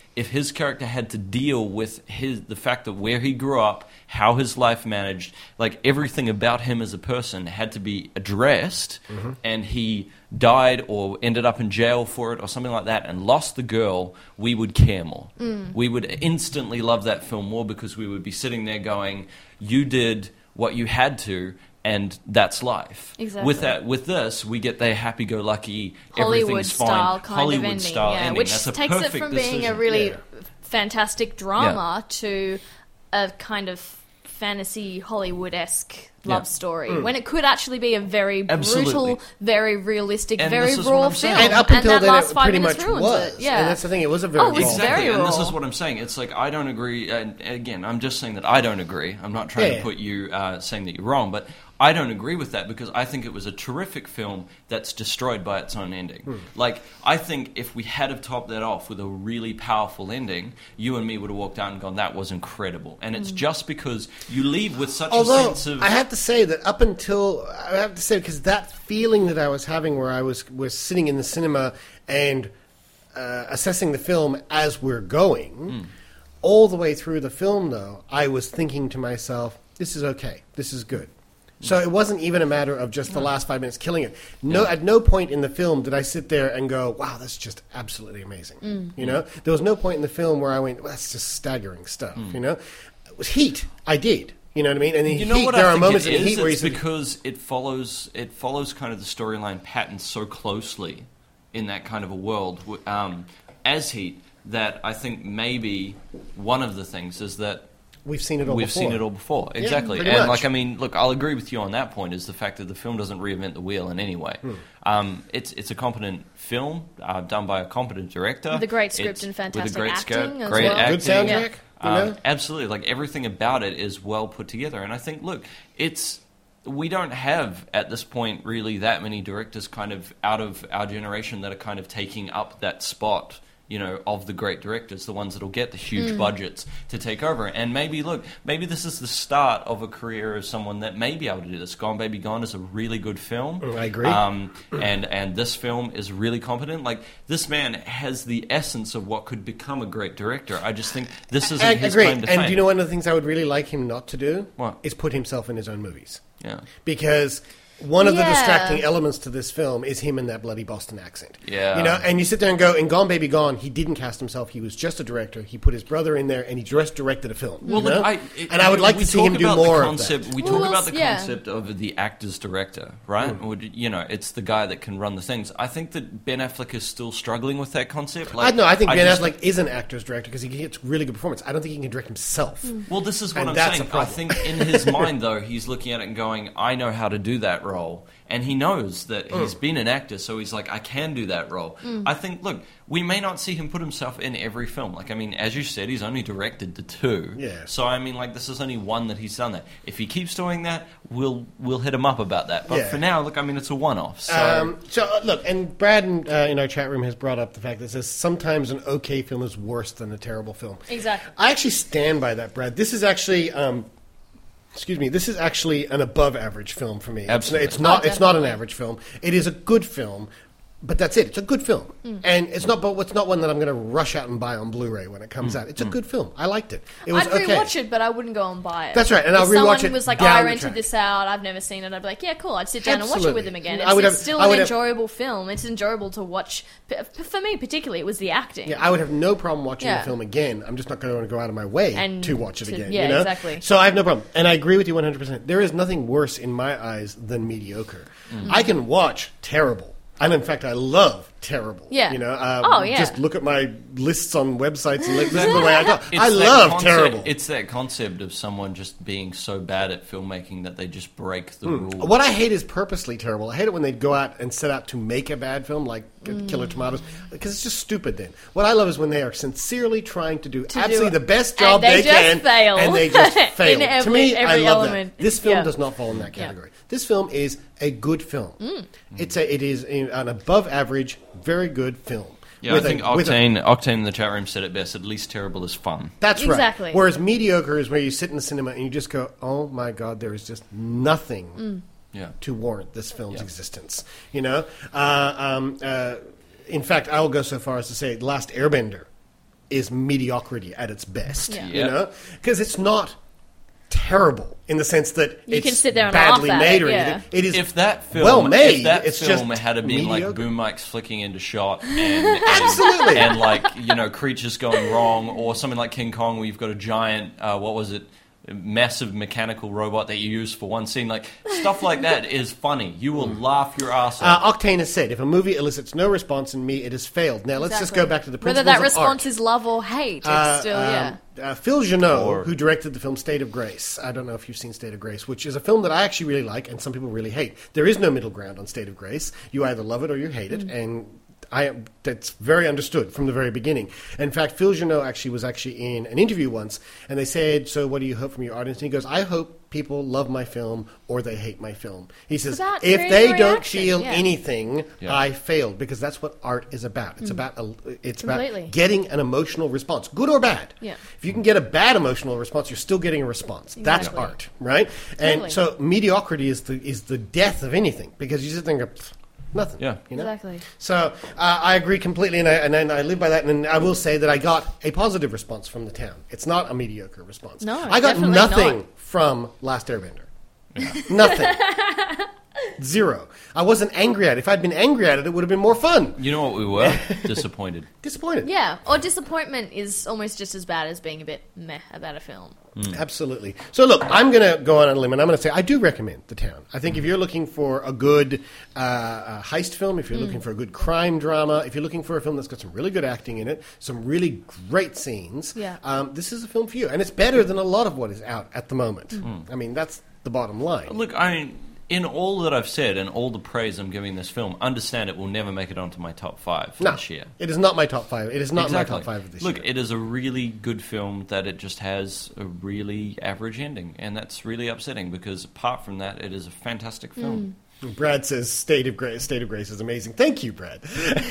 Speaker 7: if his character had to deal with his the fact that where he grew up, how his life managed, like everything about him as a person had to be addressed,
Speaker 1: Mhm.
Speaker 7: and he died or ended up in jail for it or something like that and lost the girl, we would care more.
Speaker 8: Mm.
Speaker 7: We would instantly love that film more because we would be sitting there going, you did what you had to, and that's life.
Speaker 8: Exactly.
Speaker 7: With that, with this, we get the happy-go-lucky,
Speaker 8: Hollywood
Speaker 7: everything's fine,
Speaker 8: style kind
Speaker 7: Hollywood
Speaker 8: of ending,
Speaker 7: style
Speaker 8: yeah,
Speaker 7: ending.
Speaker 8: which
Speaker 7: That's a
Speaker 8: takes it
Speaker 7: perfect
Speaker 8: from being a
Speaker 7: decision.
Speaker 8: really
Speaker 7: Yeah.
Speaker 8: fantastic drama to a kind of fantasy Hollywood-esque
Speaker 7: Yeah.
Speaker 8: love story,
Speaker 1: Mm.
Speaker 8: when it could actually be a very
Speaker 7: Absolutely.
Speaker 8: brutal, very realistic,
Speaker 7: And
Speaker 8: very
Speaker 7: this is what
Speaker 8: raw
Speaker 7: I'm saying.
Speaker 8: film.
Speaker 1: And up until
Speaker 8: that
Speaker 1: then,
Speaker 8: last
Speaker 1: it
Speaker 8: five
Speaker 1: pretty
Speaker 8: minutes
Speaker 1: much
Speaker 8: ruins
Speaker 1: was.
Speaker 8: it. Yeah.
Speaker 1: And that's the thing, it was a very
Speaker 8: Oh, it's
Speaker 1: raw
Speaker 7: Exactly,
Speaker 8: very
Speaker 7: and this
Speaker 8: raw.
Speaker 7: is what I'm saying. It's like I don't agree. And again, I'm just saying that I don't agree. I'm not trying
Speaker 1: Yeah.
Speaker 7: to put you uh, saying that you're wrong, but I don't agree with that because I think it was a terrific film that's destroyed by its own ending.
Speaker 1: Hmm.
Speaker 7: Like I think if we had have topped that off with a really powerful ending, you and me would have walked out and gone, "That was incredible." And it's
Speaker 8: Hmm.
Speaker 7: just because you leave with such a
Speaker 1: Although,
Speaker 7: sense of
Speaker 1: I have to say that up until I have to say because that feeling that I was having, where I was was sitting in the cinema and uh, assessing the film as we're going,
Speaker 7: Mm.
Speaker 1: all the way through the film, though, I was thinking to myself, "This is okay. This is good." So it wasn't even a matter of just the last five minutes killing it. No, at no point in the film did I sit there and go, "Wow, that's just absolutely amazing."
Speaker 8: Mm.
Speaker 1: You know, there was no point in the film where I went, well, "That's just staggering stuff."
Speaker 7: Mm.
Speaker 1: You know, it was Heat. I did. You know what I mean? And in
Speaker 7: You know
Speaker 1: Heat,
Speaker 7: what
Speaker 1: there
Speaker 7: I
Speaker 1: are
Speaker 7: think
Speaker 1: moments
Speaker 7: it
Speaker 1: in
Speaker 7: is?
Speaker 1: Heat where
Speaker 7: It's
Speaker 1: he's
Speaker 7: because it follows it follows kind of the storyline pattern so closely in that kind of a world w- um, as Heat that I think maybe one of the things is that
Speaker 1: we've seen it all
Speaker 7: we've
Speaker 1: before.
Speaker 7: seen it all before.
Speaker 1: Yeah,
Speaker 7: Exactly.
Speaker 1: pretty
Speaker 7: and
Speaker 1: much.
Speaker 7: like I mean, look, I'll agree with you on that point is the fact that the film doesn't reinvent the wheel in any way.
Speaker 1: Hmm.
Speaker 7: Um, it's it's a competent film uh, done by a competent director
Speaker 8: With a great script
Speaker 7: It's-
Speaker 8: and fantastic
Speaker 7: with a great
Speaker 8: acting
Speaker 7: script,
Speaker 8: as
Speaker 7: great
Speaker 8: well.
Speaker 7: acting.
Speaker 1: Good soundtrack. You know?
Speaker 7: Um, absolutely, like everything about it is well put together, and I think, look, it's we don't have at this point really that many directors kind of out of our generation that are kind of taking up that spot, you know, of the great directors, the ones that'll get the huge
Speaker 8: Mm.
Speaker 7: budgets to take over. And maybe, look, maybe this is the start of a career of someone that may be able to do this. Gone Baby Gone is a really good film.
Speaker 1: I agree.
Speaker 7: Um, and and this film is really competent. Like this man has the essence of what could become a great director. I just think this isn't
Speaker 1: I
Speaker 7: his
Speaker 1: agree.
Speaker 7: claim to
Speaker 1: And
Speaker 7: fame.
Speaker 1: do you know one of the things I would really like him not to do?
Speaker 7: What?
Speaker 1: Is put himself in his own movies.
Speaker 7: Yeah.
Speaker 1: Because one of the
Speaker 8: Yeah.
Speaker 1: distracting elements to this film is him in that bloody Boston accent.
Speaker 7: Yeah.
Speaker 1: You know, and you sit there and go, in Gone Baby Gone, he didn't cast himself. He was just a director. He put his brother in there, and he just directed a film.
Speaker 7: Well,
Speaker 1: you
Speaker 7: look,
Speaker 1: know?
Speaker 7: I, it,
Speaker 1: and I would like
Speaker 7: we
Speaker 1: to see
Speaker 7: talk
Speaker 1: him do
Speaker 7: about
Speaker 1: more
Speaker 7: the
Speaker 1: of
Speaker 7: concept,
Speaker 1: that.
Speaker 7: We
Speaker 8: Well,
Speaker 7: talk
Speaker 8: we'll
Speaker 7: about the
Speaker 8: s- yeah.
Speaker 7: concept of the actor's director, right?
Speaker 1: Hmm.
Speaker 7: Would, you know, it's the guy that can run the things. I think that Ben Affleck is still struggling with that concept.
Speaker 1: I know. I think Ben
Speaker 7: just-
Speaker 1: Affleck is an actor's director because he gets really good performance. I don't think he can direct himself.
Speaker 7: Well, this is what
Speaker 1: And
Speaker 7: I'm
Speaker 1: that's
Speaker 7: saying.
Speaker 1: a problem.
Speaker 7: I think in his mind, though, he's looking at it and going, I know how to do that role. And he knows that he's
Speaker 1: Mm.
Speaker 7: been an actor, so he's like, I can do that role.
Speaker 8: Mm.
Speaker 7: I think, look, we may not see him put himself in every film. Like, I mean, as you said, he's only directed the two.
Speaker 1: Yeah.
Speaker 7: So, I mean, like, this is only one that he's done that. If he keeps doing that, we'll we'll hit him up about that. But
Speaker 1: Yeah.
Speaker 7: for now, look, I mean, it's a one-off. So,
Speaker 1: Um, so uh, look, and Brad in, uh, in our chat room has brought up the fact that it says sometimes an okay film is worse than a terrible film.
Speaker 8: Exactly.
Speaker 1: I actually stand by that, Brad. This is actually, um, excuse me, this is actually an above-average film for me. It's-
Speaker 7: Absolutely.
Speaker 1: It's, not.
Speaker 8: Oh,
Speaker 1: it's not an
Speaker 8: definitely.
Speaker 1: average film. It is a good film, but that's it. It's a good film,
Speaker 8: Mm.
Speaker 1: and it's not. But it's not one that I'm going to rush out and buy on Blu-ray when it comes out. It's a good film. I liked it. It was
Speaker 8: I'd
Speaker 1: okay.
Speaker 8: rewatch it, but I wouldn't go and buy it.
Speaker 1: That's right, and I'll
Speaker 8: if
Speaker 1: rewatch
Speaker 8: someone
Speaker 1: it
Speaker 8: was like,
Speaker 1: down
Speaker 8: oh, I
Speaker 1: the
Speaker 8: rented
Speaker 1: track.
Speaker 8: this out, I've never seen it, I'd be like, yeah, cool, I'd sit down and watch it
Speaker 1: Absolutely.
Speaker 8: with them again.
Speaker 1: I
Speaker 8: It's,
Speaker 1: would
Speaker 8: it's
Speaker 1: have-
Speaker 8: still
Speaker 1: I
Speaker 8: an
Speaker 1: would have-
Speaker 8: enjoyable film. It's enjoyable to watch. P- For me, particularly, it was the acting.
Speaker 1: Yeah, I would have no problem watching
Speaker 8: Yeah.
Speaker 1: the film again. I'm just not going to go out of my way
Speaker 8: And
Speaker 1: to watch it
Speaker 8: to-
Speaker 1: again.
Speaker 8: yeah,
Speaker 1: you know?
Speaker 8: exactly.
Speaker 1: So I have no problem, and I agree with you one hundred percent. There is nothing worse in my eyes than mediocre. I can watch terrible, and in fact, I love terrible.
Speaker 8: Yeah.
Speaker 1: You know. Um,
Speaker 8: Oh, yeah.
Speaker 1: Just look at my lists on websites and look, this is the way I talk.
Speaker 7: It's
Speaker 1: I
Speaker 7: that
Speaker 1: love
Speaker 7: concept-
Speaker 1: terrible.
Speaker 7: It's that concept of someone just being so bad at filmmaking that they just break the rules.
Speaker 1: What I hate is purposely terrible. I hate it when they go out and set out to make a bad film like
Speaker 8: Mm.
Speaker 1: Killer Tomatoes because it's just stupid then. What I love is when they are sincerely trying to do
Speaker 8: To
Speaker 1: absolutely
Speaker 8: do-
Speaker 1: the best
Speaker 8: and
Speaker 1: job
Speaker 8: they
Speaker 1: they,
Speaker 8: just
Speaker 1: can
Speaker 8: fail.
Speaker 1: and they just fail.
Speaker 8: In every-
Speaker 1: to me, I
Speaker 8: every
Speaker 1: love
Speaker 8: element.
Speaker 1: that. This film
Speaker 8: Yeah.
Speaker 1: does not fall in that
Speaker 8: Yeah.
Speaker 1: category. This film is a good film.
Speaker 8: Mm.
Speaker 1: It's a it is an above average, very good film.
Speaker 7: Yeah,
Speaker 1: With
Speaker 7: I
Speaker 1: a-
Speaker 7: think
Speaker 1: with a-
Speaker 7: Octane, Octane in the chat room said it best. At least terrible is fun.
Speaker 1: That's
Speaker 8: Exactly.
Speaker 1: right. Whereas mediocre is where you sit in the cinema and you just go, "Oh my God, there is just nothing
Speaker 8: Mm.
Speaker 7: Yeah.
Speaker 1: to warrant this film's
Speaker 7: Yeah.
Speaker 1: existence." You know. Uh, um, uh, in fact, I will go so far as to say, "Last Airbender" is mediocrity at its best.
Speaker 8: Yeah.
Speaker 1: You
Speaker 7: Yep.
Speaker 1: know, because it's not terrible in the sense that
Speaker 8: You
Speaker 1: it's
Speaker 8: can sit there and
Speaker 1: badly
Speaker 8: laugh at
Speaker 1: made
Speaker 8: it,
Speaker 1: or
Speaker 8: yeah.
Speaker 1: anything. It is
Speaker 7: If that film,
Speaker 1: well made.
Speaker 7: if that
Speaker 1: it's
Speaker 7: film
Speaker 1: just
Speaker 7: had been
Speaker 1: mediocre.
Speaker 7: like boom mics flicking into shot, and, and
Speaker 1: Absolutely.
Speaker 7: and like you know creatures going wrong, or something like King Kong, where you've got a giant, uh, what was it, massive mechanical robot that you use for one scene, like stuff like that is funny. You will laugh your ass off.
Speaker 1: Uh, Octane has said, if a movie elicits no response in me, it has failed. Now, let's just
Speaker 8: Exactly.
Speaker 1: go back to the
Speaker 8: Whether
Speaker 1: principles
Speaker 8: that
Speaker 1: of
Speaker 8: response
Speaker 1: art.
Speaker 8: is love or hate, it's
Speaker 1: Uh,
Speaker 8: still,
Speaker 1: um,
Speaker 8: yeah.
Speaker 1: Uh, Phil Janot,
Speaker 7: Or-
Speaker 1: who directed the film State of Grace. I don't know if you've seen State of Grace, which is a film that I actually really like and some people really hate. There is no middle ground on State of Grace. You either love it or you hate it, and I that's very understood from the very beginning. In fact, Phil Janot actually was actually in an interview once, and they said, so what do you hope from your audience? And he goes, I hope people love my film or they hate my film. He says,
Speaker 8: about
Speaker 1: if
Speaker 8: creating
Speaker 1: they
Speaker 8: a
Speaker 1: don't
Speaker 8: reaction,
Speaker 1: feel
Speaker 8: yeah.
Speaker 1: anything,
Speaker 7: Yeah.
Speaker 1: I failed, because that's what art is about. It's
Speaker 8: Mm.
Speaker 1: about a, it's
Speaker 8: Completely.
Speaker 1: about getting an emotional response, good or bad.
Speaker 8: Yeah.
Speaker 1: If you can get a bad emotional response, you're still getting a response. That's
Speaker 8: Exactly.
Speaker 1: art, right?
Speaker 8: Totally.
Speaker 1: And so mediocrity is the is the death of anything, because you just think of pfft, nothing.
Speaker 7: Yeah.
Speaker 1: You know?
Speaker 8: Exactly.
Speaker 1: So uh, I agree completely, and I, and I I live by that. And I will say that I got a positive response from the town. It's not a mediocre response.
Speaker 8: No,
Speaker 1: I got
Speaker 8: definitely
Speaker 1: nothing
Speaker 8: not.
Speaker 1: from Last Airbender. Nothing. Zero. I wasn't angry at it. If I'd been angry at it, it would have been more fun.
Speaker 7: You know what we were? Disappointed.
Speaker 1: Disappointed.
Speaker 8: Yeah, or disappointment is almost just as bad as being a bit meh about a film.
Speaker 1: Absolutely. So look, I'm going to go on a limb, and I'm going to say I do recommend The Town. I think if you're looking for a good uh, uh, heist film, if you're
Speaker 8: Mm.
Speaker 1: looking for a good crime drama, if you're looking for a film that's got some really good acting in it, some really great scenes,
Speaker 8: Yeah.
Speaker 1: um, this is a film for you. And it's better than a lot of what is out at the moment.
Speaker 8: Mm.
Speaker 1: I mean, that's the bottom line.
Speaker 7: Look, I mean, in all that I've said and all the praise I'm giving this film, understand it will never make it onto my top five
Speaker 1: No,
Speaker 7: this year.
Speaker 1: it is not my top five. It is not
Speaker 7: Exactly.
Speaker 1: my top five of this
Speaker 7: Look,
Speaker 1: year.
Speaker 7: it is a really good film that it just has a really average ending, and that's really upsetting because apart from that, it is a fantastic film.
Speaker 1: Brad says State of Grace. State of Grace is amazing. Thank you, Brad.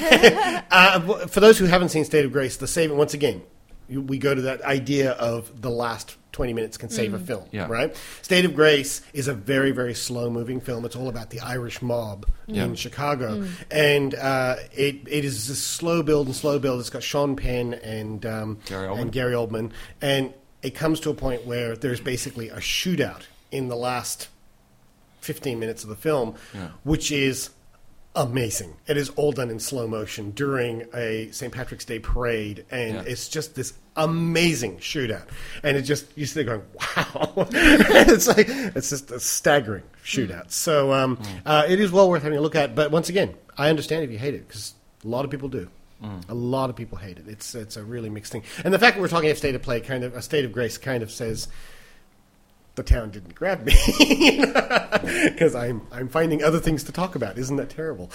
Speaker 1: uh, for those who haven't seen State of Grace, the saving once again, you- we go to that idea of the last twenty minutes can save a
Speaker 7: Mm.
Speaker 1: film,
Speaker 7: Yeah.
Speaker 1: right? State of Grace is a very, very slow-moving film. It's all about the Irish mob
Speaker 7: Yeah.
Speaker 1: in Chicago,
Speaker 7: Mm.
Speaker 1: and uh, it it is a slow build and slow build. It's got Sean Penn and um,
Speaker 7: Gary Oldman.
Speaker 1: and Gary Oldman, and it comes to a point where there's basically a shootout in the last fifteen minutes of the film,
Speaker 7: Yeah.
Speaker 1: which is amazing. It is all done in slow motion during a Saint Patrick's Day parade, and
Speaker 7: Yeah.
Speaker 1: it's just this amazing shootout. And it just you sit there going, "Wow!" It's like it's just a staggering shootout. So um, uh, it is well worth having a look at. But once again, I understand if you hate it because a lot of people do. A lot of people hate it. It's it's a really mixed thing. And the fact that we're talking a state of play, kind of a state of grace, kind of says. The town didn't grab me because I'm I'm finding other things to talk about. Isn't that terrible?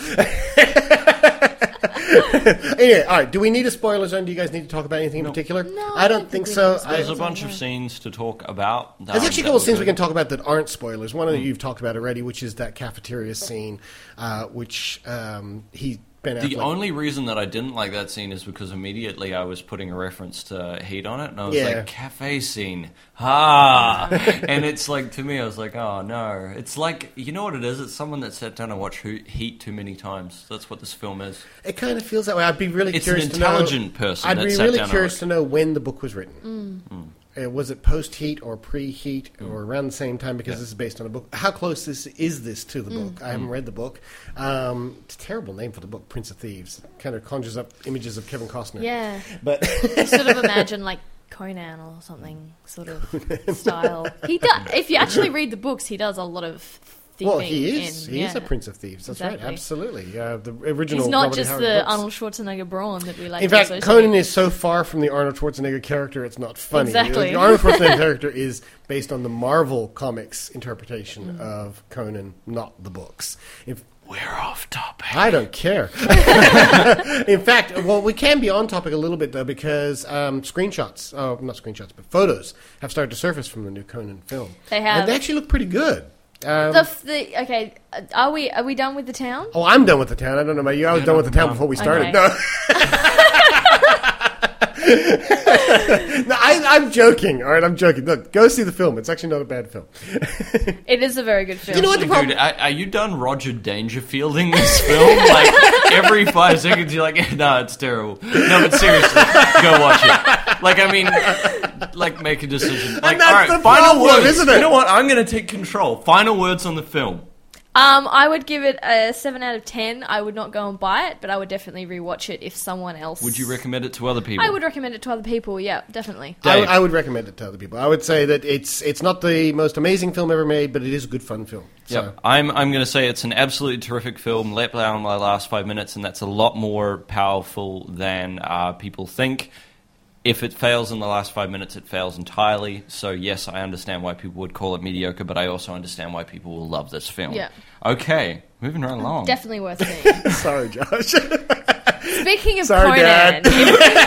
Speaker 1: Anyway, all right. Do we need a spoiler zone? Do you guys need to talk about anything in particular? No, I don't think so. I,
Speaker 7: There's a bunch of scenes to talk about.
Speaker 1: There's
Speaker 7: um,
Speaker 1: actually a
Speaker 7: that
Speaker 1: couple of
Speaker 7: were
Speaker 1: scenes we
Speaker 7: good.
Speaker 1: can talk about that aren't spoilers. One of them you've talked about already, which is that cafeteria scene, uh, which um, he Ben
Speaker 7: The
Speaker 1: Affleck.
Speaker 7: only reason that I didn't like that scene is because immediately I was putting a reference to Heat on it, and I was
Speaker 1: Yeah.
Speaker 7: like, cafe scene. Ah! And it's like, to me, I was like, oh, no. It's like, you know what it is? It's someone that sat down and watched Ho- Heat too many times. That's what this film is.
Speaker 1: It kind of feels that way. I'd be really
Speaker 7: It's an
Speaker 1: curious to know.
Speaker 7: intelligent person
Speaker 1: I'd
Speaker 7: that
Speaker 1: be
Speaker 7: sat
Speaker 1: really
Speaker 7: down and
Speaker 1: curious
Speaker 7: wrote.
Speaker 1: to know when the book was written.
Speaker 8: Mm.
Speaker 1: Uh, was it post-Heat or pre-Heat or around the same time? Because
Speaker 7: Yeah.
Speaker 1: this is based on a book. How close this is this to the
Speaker 8: Mm.
Speaker 1: book? I haven't
Speaker 7: Mm.
Speaker 1: read the book. Um, it's a terrible name for the book, Prince of Thieves. Kind of conjures up images of Kevin Costner.
Speaker 8: Yeah.
Speaker 1: But
Speaker 8: I sort of imagine like Conan or something sort of style. He does. If you actually read the books, he does a lot of thieving.
Speaker 1: well, he is.
Speaker 8: in,
Speaker 1: he is
Speaker 8: yeah.
Speaker 1: a Prince of Thieves. That's right.
Speaker 8: Exactly.
Speaker 1: Absolutely. Uh, the original.
Speaker 8: He's not
Speaker 1: Robert
Speaker 8: just
Speaker 1: Howard
Speaker 8: the
Speaker 1: books.
Speaker 8: Arnold Schwarzenegger brawn that we like.
Speaker 1: In
Speaker 8: to
Speaker 1: fact,
Speaker 8: associate.
Speaker 1: Conan is so far from the Arnold Schwarzenegger character, it's not funny.
Speaker 8: Exactly.
Speaker 1: The Arnold Schwarzenegger character is based on the Marvel Comics interpretation
Speaker 8: Mm.
Speaker 1: of Conan, not the books. If
Speaker 7: We're off topic.
Speaker 1: I don't care. In fact, well, we can be on topic a little bit, though, because um, screenshots, oh, not screenshots, but photos have started to surface from the new Conan film.
Speaker 8: They have.
Speaker 1: And they actually look pretty good. Um,
Speaker 8: The, f- the okay, uh, are we are we done with the town?
Speaker 1: oh, I'm done with the town. I don't know about you. I was done with the town before we started.
Speaker 8: Okay.
Speaker 1: No. no, I, I'm joking. All right, I'm joking. Look, go see the film. It's actually not a bad film.
Speaker 8: It is a very good film.
Speaker 1: You know what the problem?
Speaker 7: Dude, are, are you done Roger Dangerfielding this film? Like every five seconds, you're like, "No, it's terrible." No, but seriously, go watch it. Like, I mean, like, make a decision. Like,
Speaker 1: that's
Speaker 7: all right,
Speaker 1: the
Speaker 7: final
Speaker 1: problem,
Speaker 7: words.
Speaker 1: isn't it?
Speaker 7: You know what? I'm going to take control. Final words on the film.
Speaker 8: Um, I would give it a seven out of ten. I would not go and buy it, but I would definitely rewatch it if someone else...
Speaker 7: Would you recommend it to other people?
Speaker 8: I would recommend it to other people, yeah, definitely.
Speaker 1: I, I would recommend it to other people. I would say that it's it's not the most amazing film ever made, but it is a good fun film. So.
Speaker 7: Yep. I'm I'm going to say it's an absolutely terrific film. Let down my last five minutes, and that's a lot more powerful than uh, people think. If it fails in the last five minutes, it fails entirely. So, yes, I understand why people would call it mediocre, but I also understand why people will love this film.
Speaker 8: Yeah.
Speaker 7: Okay, moving right along.
Speaker 8: Definitely worth seeing.
Speaker 1: Sorry, Josh.
Speaker 8: Speaking of
Speaker 1: Sorry,
Speaker 8: Conan,
Speaker 1: Dad.
Speaker 8: if,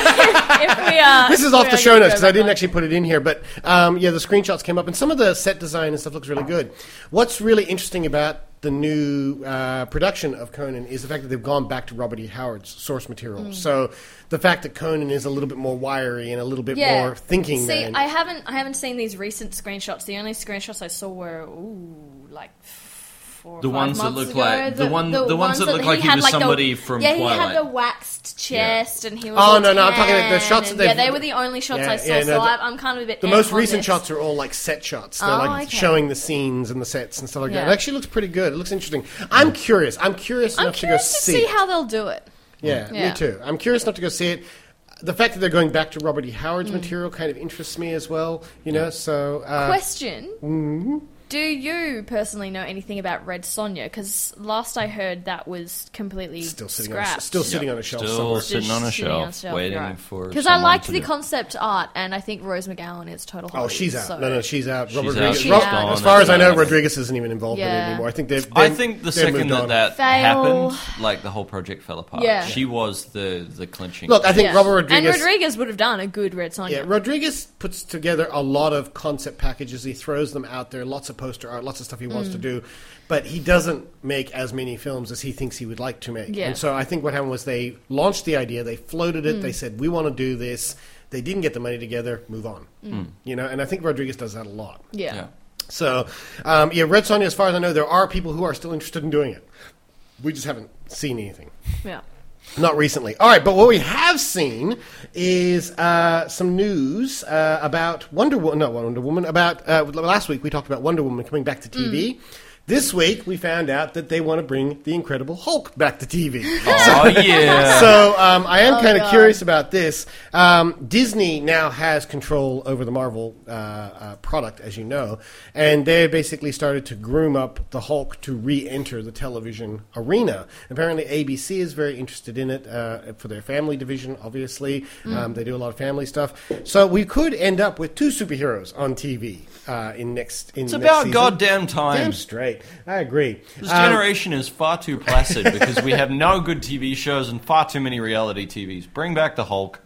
Speaker 8: if we are...
Speaker 1: This is
Speaker 8: if
Speaker 1: off
Speaker 8: we
Speaker 1: the
Speaker 8: are
Speaker 1: show
Speaker 8: gonna
Speaker 1: notes
Speaker 8: go
Speaker 1: because I
Speaker 8: back
Speaker 1: didn't
Speaker 8: on-
Speaker 1: actually put it in here. But, um, yeah, the screenshots came up, and some of the set design and stuff looks really good. What's really interesting about the new uh, production of Conan is the fact that they've gone back to Robert E. Howard's source material.
Speaker 8: Mm.
Speaker 1: So the fact that Conan is a little bit more wiry and a little bit
Speaker 8: Yeah.
Speaker 1: more thinking
Speaker 8: See,
Speaker 1: than...
Speaker 8: I haven't, I haven't seen these recent screenshots. The only screenshots I saw were, ooh, like... Four or
Speaker 7: The
Speaker 8: five
Speaker 7: ones that
Speaker 8: months
Speaker 7: look
Speaker 8: ago.
Speaker 7: like- the one- the ones that look like he
Speaker 8: had,
Speaker 7: was
Speaker 8: the-
Speaker 7: somebody from
Speaker 8: yeah,
Speaker 7: Twilight.
Speaker 8: he had the waxed chest, and he was
Speaker 1: Oh,
Speaker 8: all
Speaker 1: no, no, I'm talking about the
Speaker 8: tan,
Speaker 1: shots that
Speaker 8: and-
Speaker 1: they've-
Speaker 8: Yeah, they were the only shots
Speaker 1: Yeah,
Speaker 8: I saw,
Speaker 1: yeah, no,
Speaker 8: so
Speaker 1: the-
Speaker 8: I, I'm kind of a bit...
Speaker 1: The
Speaker 8: eh
Speaker 1: most
Speaker 8: on
Speaker 1: recent
Speaker 8: this.
Speaker 1: shots are all like set shots. They're
Speaker 8: Oh,
Speaker 1: like
Speaker 8: okay.
Speaker 1: showing the scenes and the sets and stuff like that.
Speaker 8: Yeah.
Speaker 1: It actually looks pretty good. It looks interesting. I'm curious. I'm curious
Speaker 8: I'm
Speaker 1: enough
Speaker 8: curious
Speaker 1: to go
Speaker 8: to
Speaker 1: see
Speaker 8: see
Speaker 1: it.
Speaker 8: how they'll do it.
Speaker 1: Yeah,
Speaker 8: Yeah.
Speaker 1: me too. I'm curious enough to go see it. The fact that they're going back to Robert E. Howard's
Speaker 8: Mm.
Speaker 1: material kind of interests me as well. You know, so uh,
Speaker 8: Question.
Speaker 1: mhm.
Speaker 8: Do you personally know anything about Red Sonja? Because last I heard that was completely
Speaker 1: Still sitting on a-
Speaker 8: scrapped.
Speaker 1: still sitting on a shelf
Speaker 7: Still
Speaker 1: somewhere.
Speaker 7: sitting on a
Speaker 8: Sitting on
Speaker 7: shelf, waiting for
Speaker 8: Because I
Speaker 7: someone
Speaker 8: liked
Speaker 7: to
Speaker 8: the
Speaker 7: do it.
Speaker 8: concept art, and I think Rose McGowan is total.
Speaker 1: Oh, she's out.
Speaker 8: So.
Speaker 1: No, no, she's out.
Speaker 7: She's
Speaker 1: Robert
Speaker 7: out.
Speaker 1: Rodriguez.
Speaker 8: She's
Speaker 1: Rob-
Speaker 8: out.
Speaker 1: As far as I know,
Speaker 7: That's
Speaker 1: Rodriguez isn't even involved in it
Speaker 8: Yeah.
Speaker 1: anymore. I think they've.
Speaker 7: I
Speaker 1: they've-
Speaker 7: think the
Speaker 1: they've
Speaker 7: second
Speaker 1: moved
Speaker 7: that
Speaker 1: on.
Speaker 7: that
Speaker 8: Fail.
Speaker 7: happened, like the whole project fell apart.
Speaker 8: Yeah.
Speaker 7: She was the the clinching.
Speaker 1: Look, I think
Speaker 8: Yeah.
Speaker 1: Robert Rodriguez.
Speaker 8: and Rodriguez would have done a good Red Sonja.
Speaker 1: Yeah, Rodriguez puts together a lot of concept packages. He throws them out there, lots of poster art, lots of stuff he wants
Speaker 8: Mm.
Speaker 1: to do, but he doesn't make as many films as he thinks he would like to make.
Speaker 8: Yeah.
Speaker 1: And so I think what happened was they launched the idea, they floated it,
Speaker 8: Mm.
Speaker 1: they said, we want to do this. They didn't get the money together, move on.
Speaker 8: Mm.
Speaker 1: You know, and I think Rodriguez does that a lot.
Speaker 8: Yeah. Yeah.
Speaker 1: So, um, yeah, Red Sonja, as far as I know, there are people who are still interested in doing it. We just haven't seen anything.
Speaker 8: Yeah.
Speaker 1: Not recently. All right, but what we have seen is uh, some news uh, about Wonder Woman. No, Wonder Woman. About uh, last week we talked about Wonder Woman coming back to T V.
Speaker 8: Mm.
Speaker 1: This week we found out that they want to bring the Incredible Hulk back to T V.
Speaker 7: Oh, yeah.
Speaker 1: So um, I am
Speaker 8: Oh,
Speaker 1: kind of
Speaker 8: God.
Speaker 1: curious about this. Um, Disney now has control over the Marvel uh, uh, product, as you know, and they basically started to groom up the Hulk to re-enter the television arena. Apparently, A B C is very interested in it uh, for their family division. Obviously,
Speaker 8: Mm.
Speaker 1: um, they do a lot of family stuff. So we could end up with two superheroes on T V uh, in next. In
Speaker 7: It's
Speaker 1: next
Speaker 7: about
Speaker 1: season.
Speaker 7: goddamn time.
Speaker 1: Damn straight. I agree.
Speaker 7: This
Speaker 1: Um,
Speaker 7: generation is far too placid because we have no good T V shows and far too many reality T Vs. Bring back the Hulk.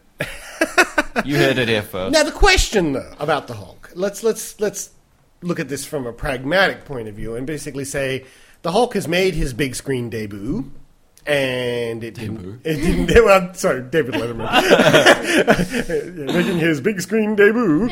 Speaker 7: You heard it here first.
Speaker 1: Now the question though about the Hulk. Let's let's let's look at this from a pragmatic point of view and basically say the Hulk has made his big screen debut. And it didn't. It didn't. Well, I'm sorry, David Letterman making his big screen debut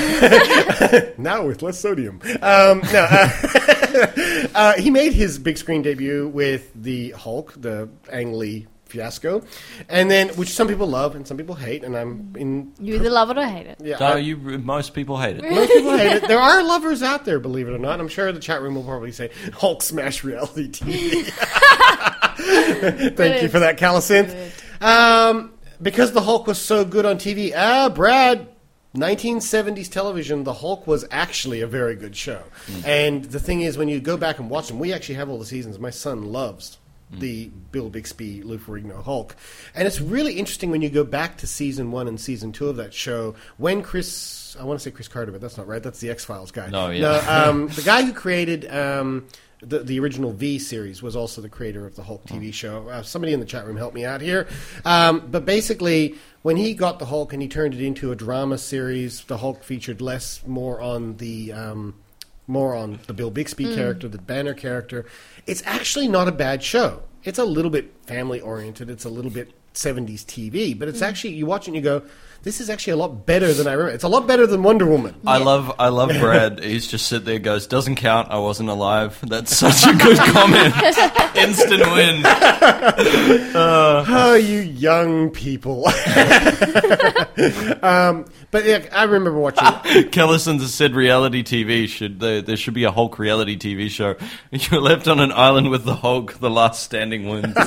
Speaker 1: now with less sodium. Um, no, uh, uh, he made his big screen debut with the Hulk, the Ang Lee fiasco, and then which some people love and some people hate, and I'm in.
Speaker 8: You either love it or hate it.
Speaker 1: Yeah,
Speaker 7: No,
Speaker 1: I-
Speaker 7: you, most people hate it.
Speaker 1: most people hate it. There are lovers out there, believe it or not. I'm sure the chat room will probably say Hulk smash reality T V. Thank you for that, Calisynth. Um, because the Hulk was so good on T V, ah, Brad, nineteen seventies television, the Hulk was actually a very good show.
Speaker 7: Mm.
Speaker 1: And the thing is, when you go back and watch them, we actually have all the seasons. My son loves the Bill Bixby, Lou Ferrigno Hulk. And it's really interesting when you go back to season one and season two of that show, when Chris, I want to say Chris Carter, but that's not right. That's the X-Files guy.
Speaker 7: No, yeah.
Speaker 1: No, um, the guy who created um, the, the original V series was also the creator of the Hulk T V show. Uh, somebody in the chat room help me out here. Um, but basically, when he got the Hulk and he turned it into a drama series, the Hulk featured less, more on the... Um, more on the Bill Bixby
Speaker 8: Mm.
Speaker 1: character, the Banner character. It's actually not a bad show. It's a little bit family oriented. It's a little bit seventies T V, but it's
Speaker 8: Mm.
Speaker 1: actually, you watch it and you go, this is actually a lot better than I remember. It's a lot better than Wonder Woman.
Speaker 7: I love I love Brad. He's just sit there, goes, doesn't count, I wasn't alive. That's such a good comment. Instant win. Uh,
Speaker 1: oh, you young people. um, but yeah, I remember watching
Speaker 7: Kellison has said reality T V should there, there should be a Hulk reality T V show. You're left on an island with the Hulk, the last standing wins.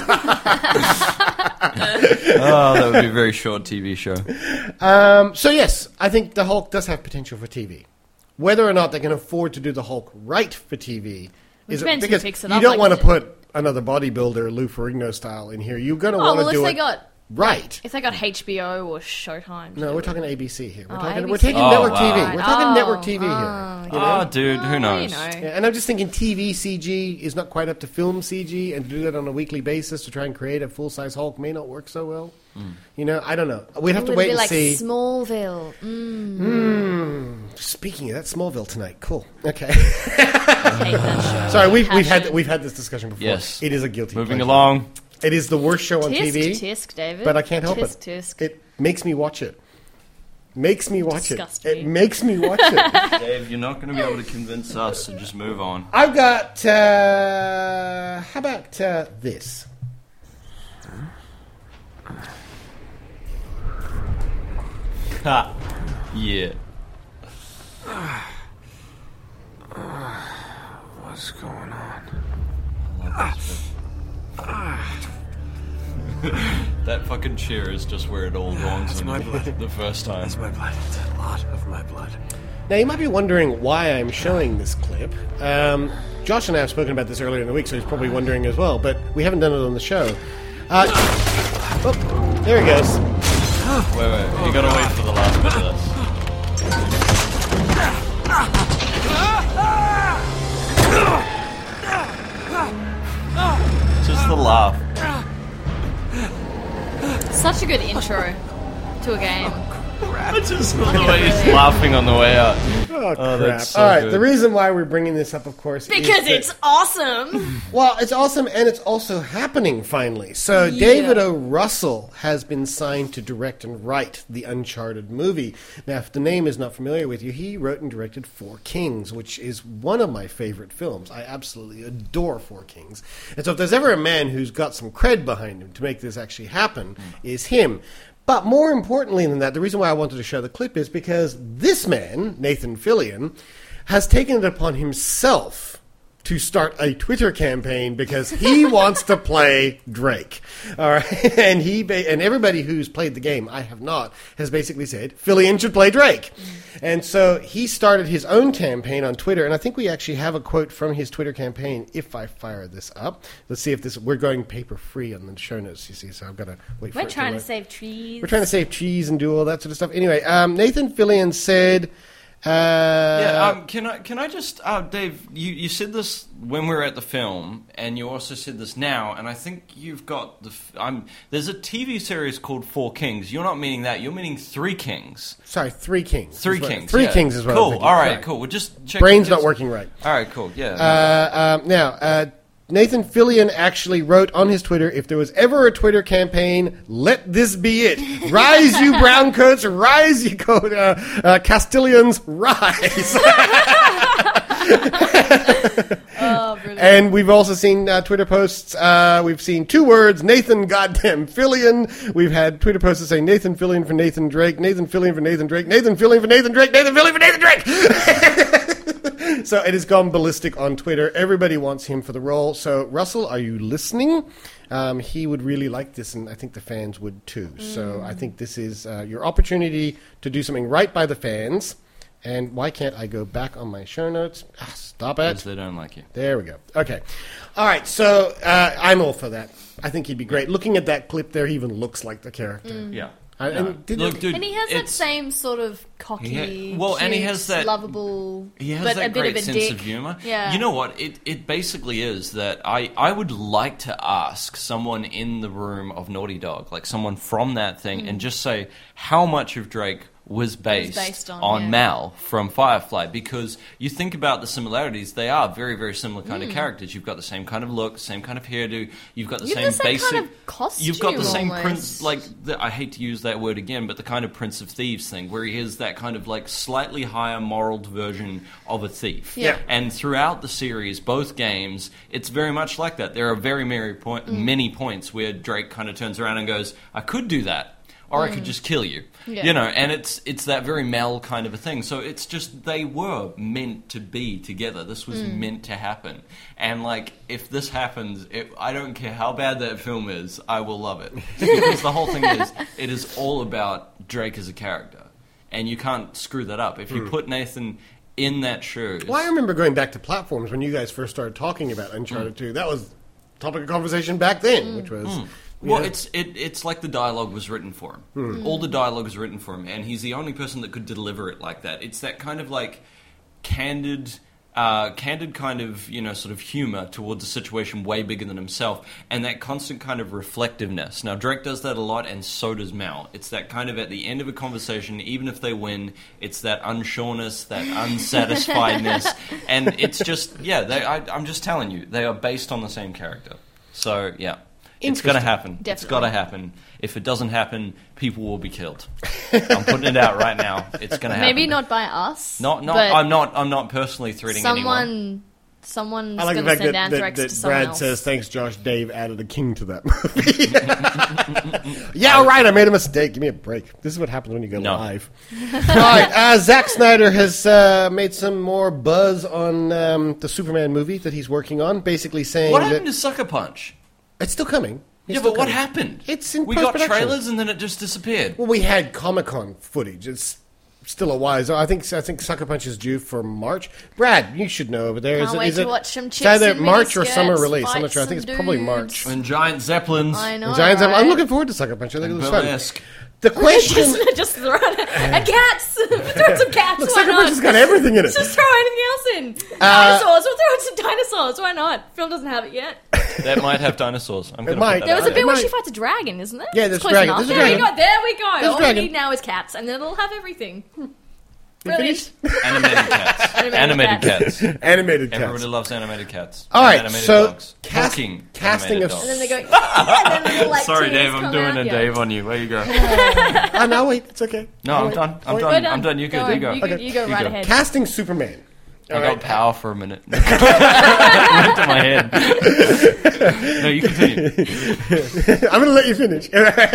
Speaker 7: Oh, that would be a very short T V show.
Speaker 1: Um, so yes, I think the Hulk does have potential for T V. Whether or not they can afford to do the Hulk right for T V is
Speaker 8: Depends who
Speaker 1: because
Speaker 8: picks it
Speaker 1: you
Speaker 8: up,
Speaker 1: don't
Speaker 8: like
Speaker 1: want to
Speaker 8: you said.
Speaker 1: put another bodybuilder Lou Ferrigno style in here. You're going to
Speaker 8: Oh,
Speaker 1: want to
Speaker 8: well,
Speaker 1: do
Speaker 8: if
Speaker 1: it
Speaker 8: they got
Speaker 1: right.
Speaker 8: if they got H B O or Showtime.
Speaker 1: No, we're talking A B C here. We're
Speaker 8: Oh,
Speaker 1: talking.
Speaker 8: A B C.
Speaker 1: We're taking
Speaker 7: Oh,
Speaker 1: network
Speaker 7: wow.
Speaker 1: T V. We're talking
Speaker 8: Oh,
Speaker 1: network T V
Speaker 8: oh,
Speaker 1: here. You
Speaker 7: Oh,
Speaker 1: know?
Speaker 7: dude, who knows?
Speaker 8: You know.
Speaker 1: Yeah, and I'm just thinking T V C G is not quite up to film C G, and to do that on a weekly basis to try and create a full size Hulk may not work so well.
Speaker 7: Mm.
Speaker 1: You know, I don't know. We'd have
Speaker 8: It
Speaker 1: to
Speaker 8: would
Speaker 1: wait
Speaker 8: be
Speaker 1: and
Speaker 8: like
Speaker 1: see.
Speaker 8: Smallville. Mm.
Speaker 1: Mm. Speaking of that, Smallville tonight. Cool. Okay.
Speaker 8: I hate that show.
Speaker 1: Sorry, we've we've
Speaker 8: Passion.
Speaker 1: had we've had this discussion before.
Speaker 7: Yes.
Speaker 1: It is a guilty
Speaker 7: Moving
Speaker 1: pleasure.
Speaker 7: along.
Speaker 1: It is the worst show on
Speaker 8: Tisk,
Speaker 1: T V.
Speaker 8: tisk, David.
Speaker 1: But I can't help
Speaker 8: Tisk,
Speaker 1: it.
Speaker 8: tisk.
Speaker 1: It makes me watch it. Makes me watch
Speaker 8: Disgust
Speaker 1: it.
Speaker 8: me.
Speaker 1: It makes me watch it.
Speaker 7: Dave, you're not going to be able to convince us, so just move on.
Speaker 1: I've got. Uh, how about uh, this?
Speaker 7: Ha. Yeah.
Speaker 11: What's going on?
Speaker 7: That fucking chair is just where it all belongs
Speaker 11: that's
Speaker 7: on
Speaker 11: my
Speaker 7: you
Speaker 11: blood.
Speaker 7: the first time.
Speaker 11: That's my blood. It's a lot of my blood.
Speaker 1: Now, you might be wondering why I'm showing this clip. Um, Josh and I have spoken about this earlier in the week, so he's probably wondering as well, but we haven't done it on the show. Uh, oh, there he goes.
Speaker 7: Wait, wait. You gotta wait for the last bit of this. Just the laugh.
Speaker 8: Such a good intro to a game.
Speaker 7: Just the way he's laughing on the way out.
Speaker 1: Oh, crap.
Speaker 7: that's so
Speaker 1: All right,
Speaker 7: good.
Speaker 1: the reason why we're bringing this up, of course, is
Speaker 8: Because
Speaker 1: that-
Speaker 8: it's awesome.
Speaker 1: Well, it's awesome, and it's also happening finally. So,
Speaker 8: Yeah.
Speaker 1: David O. Russell has been signed to direct and write the Uncharted movie. Now, if the name is not familiar with you, he wrote and directed Four Kings, which is one of my favorite films. I absolutely adore Four Kings. And so, if there's ever a man who's got some cred behind him to make this actually happen, is him. But more importantly than that, the reason why I wanted to show the clip is because this man, Nathan Fillion, has taken it upon himself to start a Twitter campaign because he wants to play Drake. All right, and he ba- and everybody who's played the game, I have not, has basically said Fillion should play Drake. And so he started his own campaign on Twitter, and I think we actually have a quote from his Twitter campaign. If I fire this up, let's see if this. We're going paper free on the show notes, you see. So I've got to wait for
Speaker 8: We're
Speaker 1: it
Speaker 8: trying to
Speaker 1: load.
Speaker 8: save trees.
Speaker 1: We're trying to save cheese and do all that sort of stuff. Anyway, um, Nathan Fillion said. Uh,
Speaker 7: Yeah, um, can I can I just, uh, Dave? You, you said this when we were at the film, and you also said this now, and I think you've got the. f- I'm there's a T V series called Four Kings. You're not meaning that. You're meaning Three Kings.
Speaker 1: Sorry, Three Kings.
Speaker 7: Three
Speaker 1: is what-
Speaker 7: Kings.
Speaker 1: Three
Speaker 7: yeah.
Speaker 1: Kings is what I was
Speaker 7: cool.
Speaker 1: thinking.
Speaker 7: All right,
Speaker 1: Right.
Speaker 7: cool. We'll just check.
Speaker 1: Brain's
Speaker 7: just-
Speaker 1: not working right.
Speaker 7: All right, cool. Yeah.
Speaker 1: Uh, um, now, uh, Nathan Fillion actually wrote on his Twitter, if there was ever a Twitter campaign, let this be it. Rise, you brown coats, rise, you coat, uh, uh, Castilians, rise.
Speaker 8: Oh, brilliant.
Speaker 1: And we've also seen uh, Twitter posts. Uh, we've seen two words, Nathan goddamn Fillion. We've had Twitter posts that say Nathan Fillion for Nathan Drake, Nathan Fillion for Nathan Drake, Nathan Fillion for Nathan Drake, Nathan Fillion for Nathan Drake. So it has gone ballistic on Twitter. Everybody wants him for the role. So, Russell, are you listening? Um, he would really like this, and I think the fans would too. So I think this is uh, your opportunity to do something right by the fans. And why can't I go back on my show notes? Ah, stop it.
Speaker 7: Because they don't like you.
Speaker 1: There we go. Okay. All right. So uh, I'm all for that. I think he'd be great. Looking at that clip there, he even looks like the character.
Speaker 8: Mm.
Speaker 7: Yeah.
Speaker 1: I,
Speaker 7: No.
Speaker 1: and did
Speaker 7: Look,
Speaker 1: it-
Speaker 7: dude,
Speaker 8: And he has that
Speaker 7: it's-
Speaker 8: same sort of cocky,
Speaker 7: He ha- well, and he
Speaker 8: cute,
Speaker 7: has that-
Speaker 8: lovable,
Speaker 7: He has
Speaker 8: but
Speaker 7: that
Speaker 8: a bit
Speaker 7: great
Speaker 8: of a
Speaker 7: sense
Speaker 8: dick.
Speaker 7: of humor.
Speaker 8: Yeah.
Speaker 7: You know what? It it basically is that I, I would like to ask someone in the room of Naughty Dog, like someone from that thing,
Speaker 8: Mm.
Speaker 7: and just say how much of Drake was based,
Speaker 8: based on,
Speaker 7: on
Speaker 8: yeah.
Speaker 7: Mal from Firefly, because you think about the similarities, they are very, very similar kind
Speaker 8: Mm.
Speaker 7: of characters. You've got the same kind of look, same kind of hairdo, you've got the
Speaker 8: You've
Speaker 7: same
Speaker 8: got the same
Speaker 7: basic...
Speaker 8: kind of costume
Speaker 7: you've got the same
Speaker 8: almost.
Speaker 7: prince, like, the, I hate to use that word again, but the kind of Prince of Thieves thing, where he is that kind of, like, slightly higher moral version of a thief.
Speaker 8: Yeah.
Speaker 7: And throughout the series, both games, it's very much like that. There are very many, point,
Speaker 8: Mm.
Speaker 7: many points where Drake kind of turns around and goes, I could do that. Or I could
Speaker 8: Mm.
Speaker 7: just kill you,
Speaker 8: Yeah.
Speaker 7: you know, and it's it's that very Mel kind of a thing. So it's just they were meant to be together. This was
Speaker 8: Mm.
Speaker 7: meant to happen, and like if this happens, it, I don't care how bad that film is, I will love it because the whole thing is it is all about Drake as a character, and you can't screw that up. If you
Speaker 1: Mm.
Speaker 7: put Nathan in that shoes,
Speaker 1: Well, I remember going back to platforms when you guys first started talking about Uncharted
Speaker 7: Mm.
Speaker 1: two. That was topic of conversation back then, which was...
Speaker 7: Mm.
Speaker 1: you
Speaker 7: Well,
Speaker 1: know,
Speaker 7: it's it, it's like the dialogue was written for him.
Speaker 1: Hmm.
Speaker 7: All the dialogue was written for him, and he's the only person that could deliver it like that. It's that kind of like candid, uh, candid kind of you know sort of humor towards a situation way bigger than himself, and that constant kind of reflectiveness. Now, Drake does that a lot, and so does Mal. It's that kind of at the end of a conversation, even if they win, it's that unsureness, that unsatisfiedness, and it's just yeah. They, I, I'm just telling you, they are based on the same character. So yeah. It's going to happen.
Speaker 8: Definitely.
Speaker 7: It's got to happen. If it doesn't happen, people will be killed. I'm putting it out right now. It's going to happen.
Speaker 8: Maybe not by us.
Speaker 7: Not, not.
Speaker 8: but
Speaker 7: I'm not. I'm not personally threatening
Speaker 8: someone,
Speaker 7: anyone.
Speaker 8: Someone's
Speaker 1: I like the
Speaker 8: going to
Speaker 1: fact
Speaker 8: send
Speaker 1: that,
Speaker 8: anthrax
Speaker 1: that,
Speaker 8: to
Speaker 1: that
Speaker 8: someone
Speaker 1: Brad
Speaker 8: else.
Speaker 1: says, thanks, Josh, Dave added a king to that movie. Yeah, all right, I made a mistake. Give me a break. This is what happens when you go
Speaker 7: No.
Speaker 1: live. All right, uh, Zack Snyder has uh, made some more buzz on um, the Superman movie that he's working on, basically saying
Speaker 7: What
Speaker 1: that...
Speaker 7: happened to Sucker Punch?
Speaker 1: It's still coming. It's
Speaker 7: yeah,
Speaker 1: still
Speaker 7: but what
Speaker 1: coming.
Speaker 7: happened?
Speaker 1: It's in
Speaker 7: We got
Speaker 1: post-production.
Speaker 7: trailers and then it just disappeared.
Speaker 1: Well, we had Comic-Con footage. It's still a while. I think I think Sucker Punch is due for March. Brad, you should know over there.
Speaker 8: Can't
Speaker 1: Is it,
Speaker 8: wait
Speaker 1: is
Speaker 8: to
Speaker 1: it,
Speaker 8: watch some
Speaker 1: it's
Speaker 8: chicks
Speaker 1: either
Speaker 8: in
Speaker 1: March or
Speaker 8: miniskirts
Speaker 1: summer release. I'm
Speaker 8: fight
Speaker 1: not sure. I think
Speaker 8: some
Speaker 1: it's probably
Speaker 8: dudes.
Speaker 1: March.
Speaker 7: And giant zeppelins.
Speaker 8: I know,
Speaker 1: And Giants, I'm- I'm
Speaker 8: right?
Speaker 1: looking forward to Sucker Punch. I think it
Speaker 7: And
Speaker 1: was fun.
Speaker 7: burlesque.
Speaker 1: The question...
Speaker 8: just, just throw it. And cats! throw some cats,
Speaker 1: Look,
Speaker 8: why
Speaker 1: Sucker
Speaker 8: not?
Speaker 1: Punch has got everything in it.
Speaker 8: Just throw anything else in.
Speaker 1: Uh,
Speaker 8: Dinosaurs, we'll throw in some dinosaurs, why not? Film doesn't have it yet.
Speaker 7: That might have dinosaurs. I'm
Speaker 1: It
Speaker 7: gonna
Speaker 1: might.
Speaker 7: Put that
Speaker 8: There was
Speaker 7: out
Speaker 8: a bit
Speaker 1: It
Speaker 8: where
Speaker 1: might-
Speaker 8: she fights a dragon, isn't there?
Speaker 1: Yeah,
Speaker 8: It's
Speaker 1: there's
Speaker 8: close
Speaker 1: dragon.
Speaker 8: enough.
Speaker 1: There's a
Speaker 8: there
Speaker 1: dragon.
Speaker 8: we go, there we go.
Speaker 1: There's
Speaker 8: All
Speaker 1: dragon.
Speaker 8: we need now is cats, and then it'll have everything.
Speaker 1: You
Speaker 8: Brilliant.
Speaker 1: finished?
Speaker 7: Animated cats.
Speaker 8: Animated
Speaker 7: Animated
Speaker 8: cats.
Speaker 7: cats.
Speaker 1: Animated cats.
Speaker 7: Everybody loves animated cats.
Speaker 1: All right,
Speaker 7: Animated
Speaker 1: so
Speaker 7: dogs.
Speaker 1: cast-
Speaker 7: Talking
Speaker 1: casting
Speaker 7: animated
Speaker 1: of-
Speaker 8: And then
Speaker 7: dogs.
Speaker 8: they go, yeah, and then little, like,
Speaker 7: Sorry,
Speaker 8: tears
Speaker 7: Dave. I'm
Speaker 8: come
Speaker 7: doing
Speaker 8: out.
Speaker 7: a
Speaker 8: Yeah.
Speaker 7: Dave on you. Where you go?
Speaker 1: Oh, no, wait. It's okay.
Speaker 7: No,
Speaker 1: Oh,
Speaker 7: I'm
Speaker 1: wait.
Speaker 7: done. I'm
Speaker 1: Wait.
Speaker 7: done.
Speaker 8: We're done.
Speaker 7: I'm done. You
Speaker 8: Go
Speaker 7: go.
Speaker 8: on.
Speaker 7: You go.
Speaker 8: You, go- you go
Speaker 7: You
Speaker 8: right
Speaker 7: go.
Speaker 8: ahead.
Speaker 1: Casting Superman.
Speaker 7: I
Speaker 1: All
Speaker 7: got
Speaker 1: right.
Speaker 7: power for a minute. Went to my head. No, you continue.
Speaker 1: I'm going to let you finish.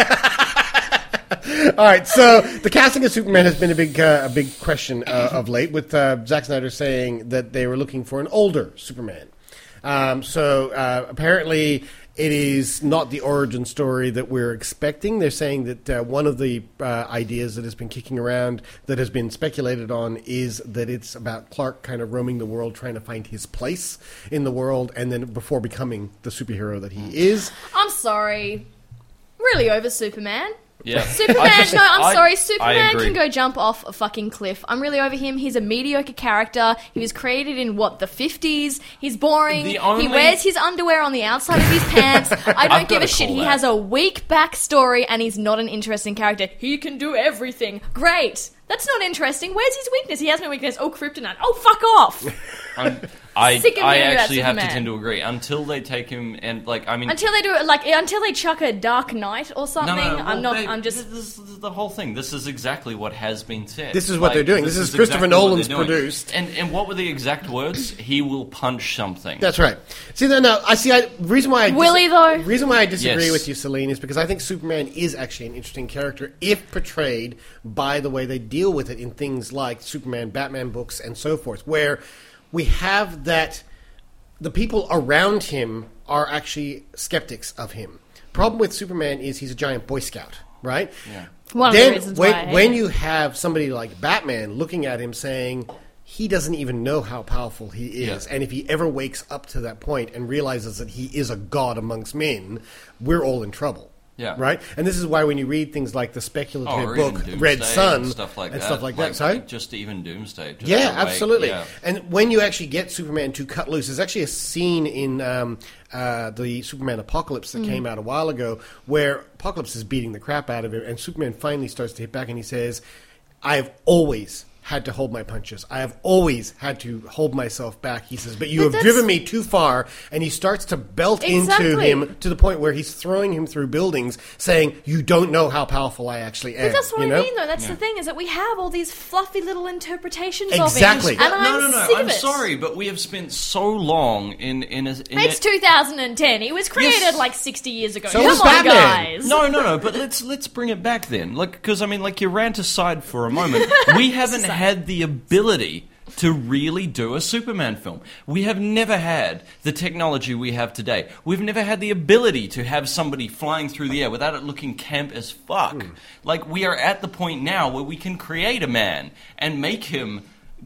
Speaker 1: All right, so the casting of Superman has been a big, uh, a big question uh, of late, with uh, Zack Snyder saying that they were looking for an older Superman. Um, so uh, apparently, it is not the origin story that we're expecting. They're saying that uh, one of the uh, ideas that has been kicking around, that has been speculated on, is that it's about Clark kind of roaming the world, trying to find his place in the world, and then before becoming the superhero that he is.
Speaker 8: I'm sorry. Really over Superman.
Speaker 7: Yeah.
Speaker 8: Superman,
Speaker 7: I just-
Speaker 8: no, I'm
Speaker 7: I-
Speaker 8: sorry.
Speaker 7: I
Speaker 8: Superman
Speaker 7: agree.
Speaker 8: can go jump off a fucking cliff. I'm really over him. He's a mediocre character. He was created in, what, the fifties? He's boring.
Speaker 7: The only-
Speaker 8: He wears his underwear on the outside of his pants. I don't
Speaker 7: I've
Speaker 8: give a
Speaker 7: gotta
Speaker 8: shit.
Speaker 7: call
Speaker 8: He
Speaker 7: that.
Speaker 8: has a weak backstory, and he's not an interesting character. He can do everything. Great. That's not interesting. Where's his weakness? He has no weakness. Oh, kryptonite. Oh, fuck off.
Speaker 7: I'm, I,
Speaker 8: Sick of
Speaker 7: I
Speaker 8: hearing about
Speaker 7: actually have to
Speaker 8: Superman.
Speaker 7: tend to agree. Until they take him and, like, I mean...
Speaker 8: Until they do it, like, until they chuck a Dark Knight or something,
Speaker 7: No, no,
Speaker 8: I'm
Speaker 7: well,
Speaker 8: not,
Speaker 7: they-
Speaker 8: I'm just...
Speaker 7: This is the whole thing. This is exactly what has been said.
Speaker 1: This is what they're doing. This is Christopher
Speaker 7: exactly what
Speaker 1: Nolan's
Speaker 7: they're doing.
Speaker 1: produced.
Speaker 7: And and what were the exact words? He will punch something.
Speaker 1: That's right. See, then, now I see. I, reason why I dis-
Speaker 8: Will he, though?
Speaker 1: Reason why I disagree
Speaker 7: Yes.
Speaker 1: with you, Celine, is because I think Superman is actually an interesting character if portrayed by the way they deal with it in things like Superman, Batman books, and so forth, where we have that the people around him are actually skeptics of him. Problem with Superman is he's a giant Boy Scout, right?
Speaker 7: Yeah.
Speaker 8: One of the
Speaker 1: then
Speaker 8: reasons
Speaker 1: when,
Speaker 8: why I hate
Speaker 1: when
Speaker 8: him.
Speaker 1: you have somebody like Batman looking at him saying he doesn't even know how powerful he is,
Speaker 7: Yeah.
Speaker 1: and if he ever wakes up to that point and realizes that he is a god amongst men, we're all in trouble.
Speaker 7: Yeah.
Speaker 1: Right? And this is why when you read things like the speculative
Speaker 7: Oh, or
Speaker 1: book
Speaker 7: even
Speaker 1: Red
Speaker 7: Doomsday
Speaker 1: Sun
Speaker 7: and stuff like
Speaker 1: and
Speaker 7: that.
Speaker 1: stuff like that, sorry?
Speaker 7: Just even Doomsday. Just
Speaker 1: Yeah,
Speaker 7: the way-
Speaker 1: absolutely.
Speaker 7: yeah.
Speaker 1: And when you actually get Superman to cut loose, there's actually a scene in um, uh, the Superman Apocalypse that
Speaker 8: Mm.
Speaker 1: came out a while ago where Apocalypse is beating the crap out of him, and Superman finally starts to hit back, and he says, I have always had to hold my punches. I have always had to hold myself back, he says, but you
Speaker 8: But
Speaker 1: have
Speaker 8: that's-
Speaker 1: driven me too far, and he starts to belt into
Speaker 8: Exactly.
Speaker 1: him to the point where he's throwing him through buildings, saying, you don't know how powerful I actually am.
Speaker 8: But that's what
Speaker 1: you
Speaker 8: I
Speaker 1: know?
Speaker 8: mean, though. That's the thing, is that we have all these fluffy little interpretations
Speaker 1: Exactly.
Speaker 8: of it. And
Speaker 7: no,
Speaker 8: I'm
Speaker 7: no, no.
Speaker 8: sick
Speaker 7: I'm
Speaker 8: of it.
Speaker 7: sorry, but we have spent so long in in a. In
Speaker 8: It's
Speaker 7: a,
Speaker 8: two thousand ten. It was created
Speaker 7: Yes.
Speaker 8: like sixty years ago.
Speaker 1: So
Speaker 8: Come
Speaker 1: was
Speaker 8: on,
Speaker 1: Batman.
Speaker 8: guys.
Speaker 7: No, no, no. But let's let's bring it back then. Like, because I mean, like, your rant aside for a moment, we haven't had the ability to really do a Superman film. We have never had the technology we have today. We've never had the ability to have somebody flying through the air without it looking camp as fuck.
Speaker 1: Mm.
Speaker 7: Like, we are at the point now where we can create a man and make him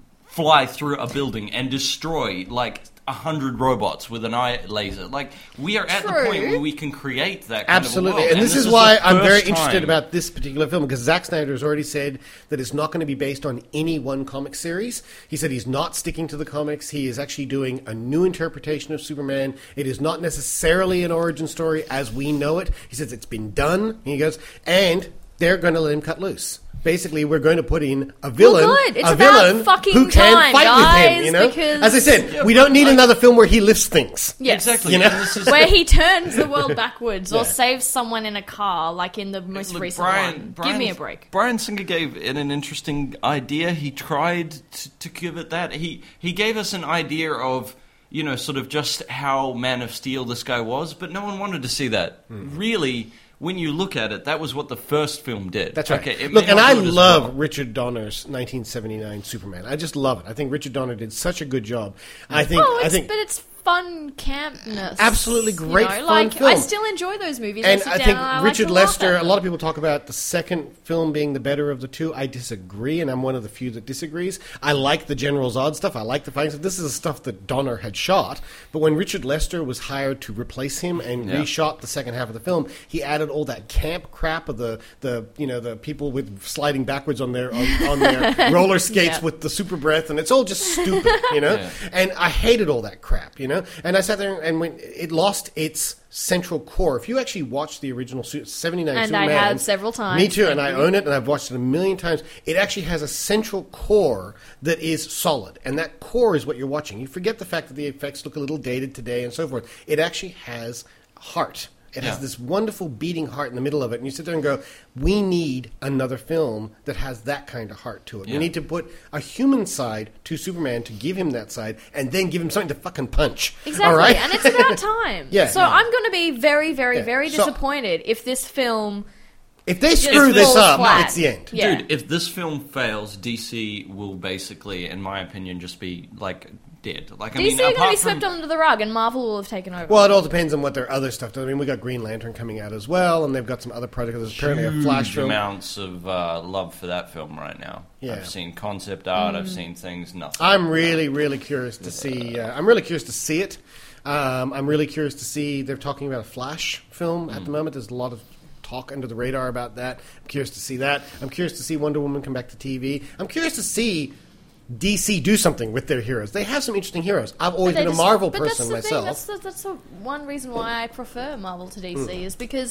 Speaker 7: fly through a building and destroy, like, a hundred robots with an eye laser. Like, we are at the
Speaker 8: True.
Speaker 7: point where we can create that kind
Speaker 1: Absolutely,
Speaker 7: of a world.
Speaker 1: and this, is
Speaker 7: the
Speaker 1: why I'm very
Speaker 7: first
Speaker 1: interested
Speaker 7: time-
Speaker 1: about this particular film, because Zack Snyder has already said that it's not going to be based on any one comic series. He said he's not sticking to the comics. He is actually doing a new interpretation of Superman. It is not necessarily an origin story as we know it. He says it's been done. And he goes, and they're going to let him cut loose. Basically, we're going to put in a villain,
Speaker 8: Well, good. It's
Speaker 1: a
Speaker 8: about
Speaker 1: villain
Speaker 8: fucking
Speaker 1: who can
Speaker 8: time,
Speaker 1: fight with him.
Speaker 8: guys,
Speaker 1: You know,
Speaker 8: because-
Speaker 1: as I said,
Speaker 7: Yeah,
Speaker 1: we don't need
Speaker 7: like-
Speaker 1: another film where he lifts things.
Speaker 8: Yes.
Speaker 7: Exactly.
Speaker 1: You know?
Speaker 7: And this is-
Speaker 8: Where he turns the world backwards or
Speaker 1: Yeah.
Speaker 8: saves someone in a car, like in the most
Speaker 7: Look,
Speaker 8: recent
Speaker 7: Brian-
Speaker 8: one.
Speaker 7: Brian-
Speaker 8: Give me a break.
Speaker 7: Brian Singer gave it an interesting idea. He tried to, to give it that. He he gave us an idea of, you know, sort of just how Man of Steel this guy was, but no one wanted to see that.
Speaker 1: Hmm.
Speaker 7: Really, when you look at it, that was what the first film did.
Speaker 1: That's right.
Speaker 7: Okay, it
Speaker 1: Look,
Speaker 7: may
Speaker 1: and
Speaker 7: not
Speaker 1: I
Speaker 7: do it as
Speaker 1: love
Speaker 7: well.
Speaker 1: Richard Donner's nineteen seventy-nine Superman. I just love it. I think Richard Donner did such a good job. I think.
Speaker 8: Oh,
Speaker 1: I
Speaker 8: it's,
Speaker 1: think.
Speaker 8: but it's fun campness.
Speaker 1: Absolutely
Speaker 8: you
Speaker 1: great
Speaker 8: know?
Speaker 1: fun
Speaker 8: like,
Speaker 1: film.
Speaker 8: I still enjoy those movies.
Speaker 1: And
Speaker 8: sit
Speaker 1: I
Speaker 8: down
Speaker 1: think
Speaker 8: and I
Speaker 1: Richard
Speaker 8: like to laugh
Speaker 1: Lester,
Speaker 8: at
Speaker 1: a lot of
Speaker 8: them.
Speaker 1: people talk about the second film being the better of the two. I disagree, and I'm one of the few that disagrees. I like the General Zod stuff. I like the fighting stuff. This is the stuff that Donner had shot. But when Richard Lester was hired to replace him and
Speaker 7: Yeah.
Speaker 1: reshot the second half of the film, he added all that camp crap of the, the you know, the people with sliding backwards on their on, on their roller skates
Speaker 8: Yeah.
Speaker 1: with the super breath, and it's all just stupid, you know?
Speaker 7: Yeah.
Speaker 1: And I hated all that crap, you know? And I sat there and when it lost its central core. If you actually watch the original Su- seventy-nine
Speaker 8: And I
Speaker 1: Superman...
Speaker 8: have several times.
Speaker 1: Me too, and
Speaker 8: Thank
Speaker 1: I
Speaker 8: you.
Speaker 1: own it, and I've watched it a million times. It actually has a central core that is solid, and that core is what you're watching. You forget the fact that the effects look a little dated today and so forth. It actually has heart. It has
Speaker 7: Yeah.
Speaker 1: this wonderful beating heart in the middle of it, and you sit there and go, we need another film that has that kind of heart to it. We
Speaker 7: Yeah.
Speaker 1: need to put a human side to Superman to give him that side, and then give him something to fucking punch.
Speaker 8: Exactly,
Speaker 1: All right?
Speaker 8: and it's about time.
Speaker 1: Yeah.
Speaker 8: So
Speaker 1: Yeah.
Speaker 8: I'm going to be very, very,
Speaker 1: Yeah.
Speaker 8: very
Speaker 1: So-
Speaker 8: disappointed if this film.
Speaker 1: If they
Speaker 8: just
Speaker 1: screw this
Speaker 8: falls
Speaker 1: up,
Speaker 8: flat.
Speaker 1: it's the end.
Speaker 8: Yeah.
Speaker 7: Dude, if this film fails, D C will basically, in my opinion, just be, like, dead. Like, I
Speaker 8: D C
Speaker 7: mean,
Speaker 8: are going to
Speaker 7: apart
Speaker 8: be
Speaker 7: from...
Speaker 8: swept under the rug, and Marvel will have taken over.
Speaker 1: Well, it all depends on what their other stuff does. I mean, we got Green Lantern coming out as well, and they've got some other projects. There's apparently a Flash
Speaker 7: huge
Speaker 1: film.
Speaker 7: amounts of uh, love for that film right now.
Speaker 1: Yeah.
Speaker 7: I've seen concept art,
Speaker 8: Mm.
Speaker 7: I've seen things, nothing.
Speaker 1: I'm really, really curious to see. Uh, I'm really curious to see it. Um, I'm really curious to see. They're talking about a Flash film at the moment. There's a lot of talk under the radar about that. I'm curious to see that. I'm curious to see Wonder Woman come back to T V. I'm curious to see D C do something with their heroes. They have some interesting heroes. I've always
Speaker 8: But they
Speaker 1: been a
Speaker 8: just-
Speaker 1: Marvel
Speaker 8: but
Speaker 1: person
Speaker 8: that's the
Speaker 1: myself.
Speaker 8: Thing. That's the, that's the one reason why I prefer Marvel to D C
Speaker 1: Mm.
Speaker 8: is because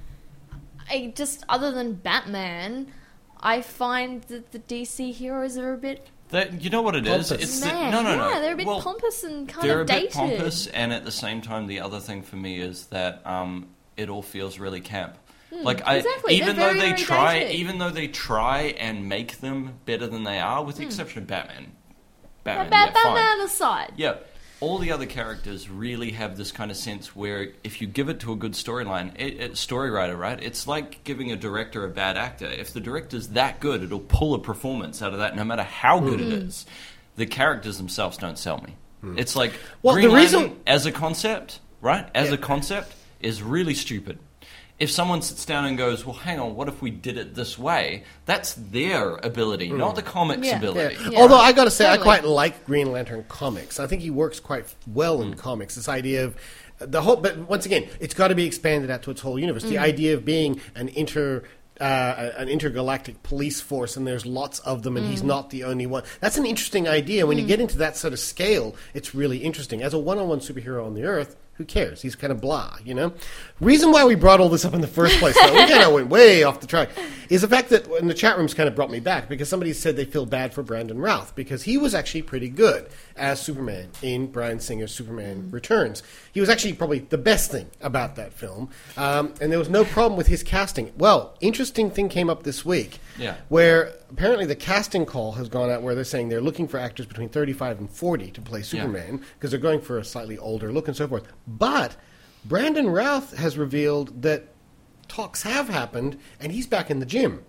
Speaker 8: I just other than Batman, I find that the D C heroes are a bit.
Speaker 7: That, you know what it is?
Speaker 1: Pompous.
Speaker 7: It's the,
Speaker 8: meh.
Speaker 7: no, no, no.
Speaker 8: Yeah, they're a bit
Speaker 7: Well,
Speaker 8: pompous and kind
Speaker 7: they're
Speaker 8: of
Speaker 7: a
Speaker 8: dated.
Speaker 7: bit pompous, and at the same time, the other thing for me is that um, it all feels really camp.
Speaker 8: Hmm,
Speaker 7: Like I,
Speaker 8: exactly.
Speaker 7: even
Speaker 8: They're
Speaker 7: though
Speaker 8: very,
Speaker 7: they
Speaker 8: very
Speaker 7: try,
Speaker 8: dated.
Speaker 7: even though they try and make them better than they are, with the exception of Batman. Batman,
Speaker 8: Ba-
Speaker 7: yeah, fine.
Speaker 8: Batman aside.
Speaker 7: Yeah, all the other characters really have this kind of sense where if you give it to a good storyline, it, it, story writer, right? It's like giving a director a bad actor. If the director's that good, it'll pull a performance out of that, no matter how good it is. The characters themselves don't sell me. It's like
Speaker 1: Well,
Speaker 7: Green
Speaker 1: the reason-
Speaker 7: Lantern as a concept, right? As
Speaker 1: Yeah.
Speaker 7: a concept, is really stupid. If someone sits down and goes, well, hang on, what if we did it this way? That's their ability, not the comics
Speaker 8: Yeah.
Speaker 7: ability.
Speaker 1: Yeah.
Speaker 8: Yeah.
Speaker 1: Although I got to say,
Speaker 8: Totally.
Speaker 1: I quite like Green Lantern comics. I think he works quite well in comics. This idea of the whole, but once again, it's got to be expanded out to its whole universe. The idea of being an inter. Uh, an intergalactic police force, and there's lots of them, and he's not the only one. That's an interesting idea. When you get into that sort of scale, it's really interesting. As a one-on-one superhero on the Earth, Who cares? He's kind of blah, you know? Reason why we brought all this up in the first place, though, we kind of went way off the track, is the fact that, and the chat rooms kind of brought me back, because somebody said they feel bad for Brandon Routh, because he was actually pretty good as Superman in Bryan Singer's Superman Returns. He was actually probably the best thing about that film, um, and there was no problem with his casting. Well, interesting thing came up this week,
Speaker 7: Yeah.
Speaker 1: where apparently the casting call has gone out where they're saying they're looking for actors between thirty-five and forty to play Superman, because they're going for a slightly older look and so forth. But Brandon Routh has revealed that talks have happened, and he's back in the gym.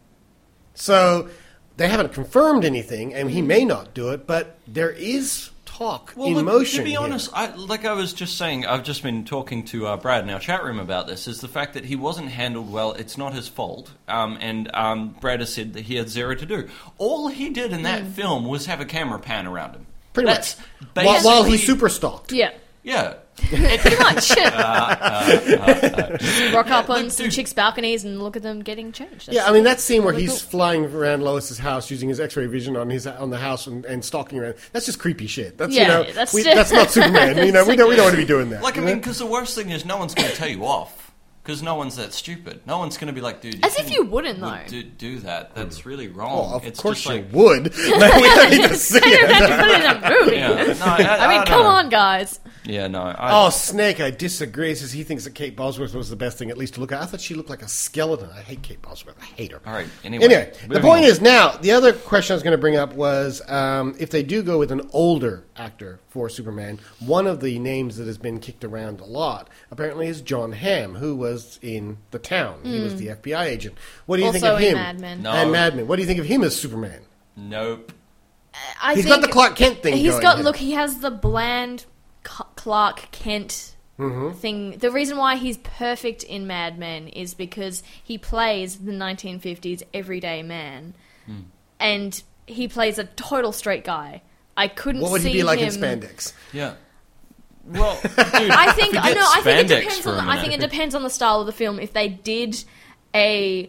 Speaker 1: So they haven't confirmed anything, and he may not do it, but there is talk
Speaker 7: Well,
Speaker 1: in
Speaker 7: look,
Speaker 1: motion
Speaker 7: to be
Speaker 1: here.
Speaker 7: honest, I, like I was just saying, I've just been talking to uh, Brad in our chat room about this, is the fact that he wasn't handled well. It's not his fault. Um, and um, Brad has said that he had zero to do. All he did in that
Speaker 8: Mm.
Speaker 7: film was have a camera pan around him.
Speaker 1: Pretty
Speaker 7: That's
Speaker 1: much. While, while he
Speaker 7: basically-
Speaker 1: super stalked.
Speaker 8: Yeah.
Speaker 7: Yeah.
Speaker 8: Pretty much.
Speaker 7: Uh, uh, uh, uh.
Speaker 8: Rock up on some chicks' balconies and look at them getting changed. That's
Speaker 1: Yeah, I mean, that scene where
Speaker 8: really
Speaker 1: he's
Speaker 8: cool.
Speaker 1: flying around Lois's house using his X-ray vision on his on the house and, and stalking around, that's just creepy shit. That's,
Speaker 8: Yeah,
Speaker 1: you know,
Speaker 8: that's
Speaker 1: we,
Speaker 8: just-
Speaker 1: that's not Superman. You know, we don't, we don't want to be doing that.
Speaker 7: Like, I
Speaker 1: you
Speaker 7: mean,
Speaker 1: know?
Speaker 7: because the worst thing is no one's going to tell you off. Because no one's that stupid. No one's going to be like, dude...
Speaker 8: As if
Speaker 7: shouldn't-
Speaker 8: you wouldn't, though.
Speaker 7: would Do, do that. That's really wrong.
Speaker 1: Oh, of
Speaker 7: it's
Speaker 1: course
Speaker 7: just
Speaker 1: you
Speaker 7: like,
Speaker 1: would. Like, we don't need to see
Speaker 8: I don't have to put
Speaker 1: it.
Speaker 8: it in a movie.
Speaker 7: Yeah, no, I-
Speaker 8: I mean,
Speaker 7: I
Speaker 8: come
Speaker 7: don't know.
Speaker 8: on, guys.
Speaker 7: Yeah, no. I,
Speaker 1: Oh, Snake, I disagree. Says he thinks that Kate Bosworth was the best thing, at least to look at. I thought she looked like a skeleton. I hate Kate Bosworth. I hate her.
Speaker 7: All right, anyway.
Speaker 1: Anyway, the
Speaker 7: moving
Speaker 1: point
Speaker 7: on.
Speaker 1: is now, the other question I was going to bring up was um, if they do go with an older actor for Superman, one of the names that has been kicked around a lot apparently is John Hamm, who was in The Town. He was
Speaker 8: Mm.
Speaker 1: the F B I agent. What do you
Speaker 8: Also
Speaker 1: think of
Speaker 8: in
Speaker 1: him?
Speaker 8: Mad Men.
Speaker 7: No.
Speaker 1: And Mad Men. What do you think of him as Superman?
Speaker 7: Nope.
Speaker 8: I
Speaker 1: He's
Speaker 8: think
Speaker 1: got the Clark Kent thing
Speaker 8: He's
Speaker 1: going
Speaker 8: got,
Speaker 1: here.
Speaker 8: look, he has the bland C- Clark Kent
Speaker 1: Mhm.
Speaker 8: thing. The reason why he's perfect in Mad Men is because he plays the nineteen fifties everyday man.
Speaker 7: Hmm.
Speaker 8: And he plays a total straight guy. I couldn't
Speaker 1: What would
Speaker 8: see
Speaker 1: he be like
Speaker 8: him...
Speaker 1: in spandex?
Speaker 7: Yeah. Well, dude,
Speaker 8: I think no,
Speaker 7: forget
Speaker 8: I think it
Speaker 7: spandex
Speaker 8: depends
Speaker 7: for
Speaker 8: on
Speaker 7: a
Speaker 8: the, I think it
Speaker 7: minute.
Speaker 8: depends on the style of the film. If they did a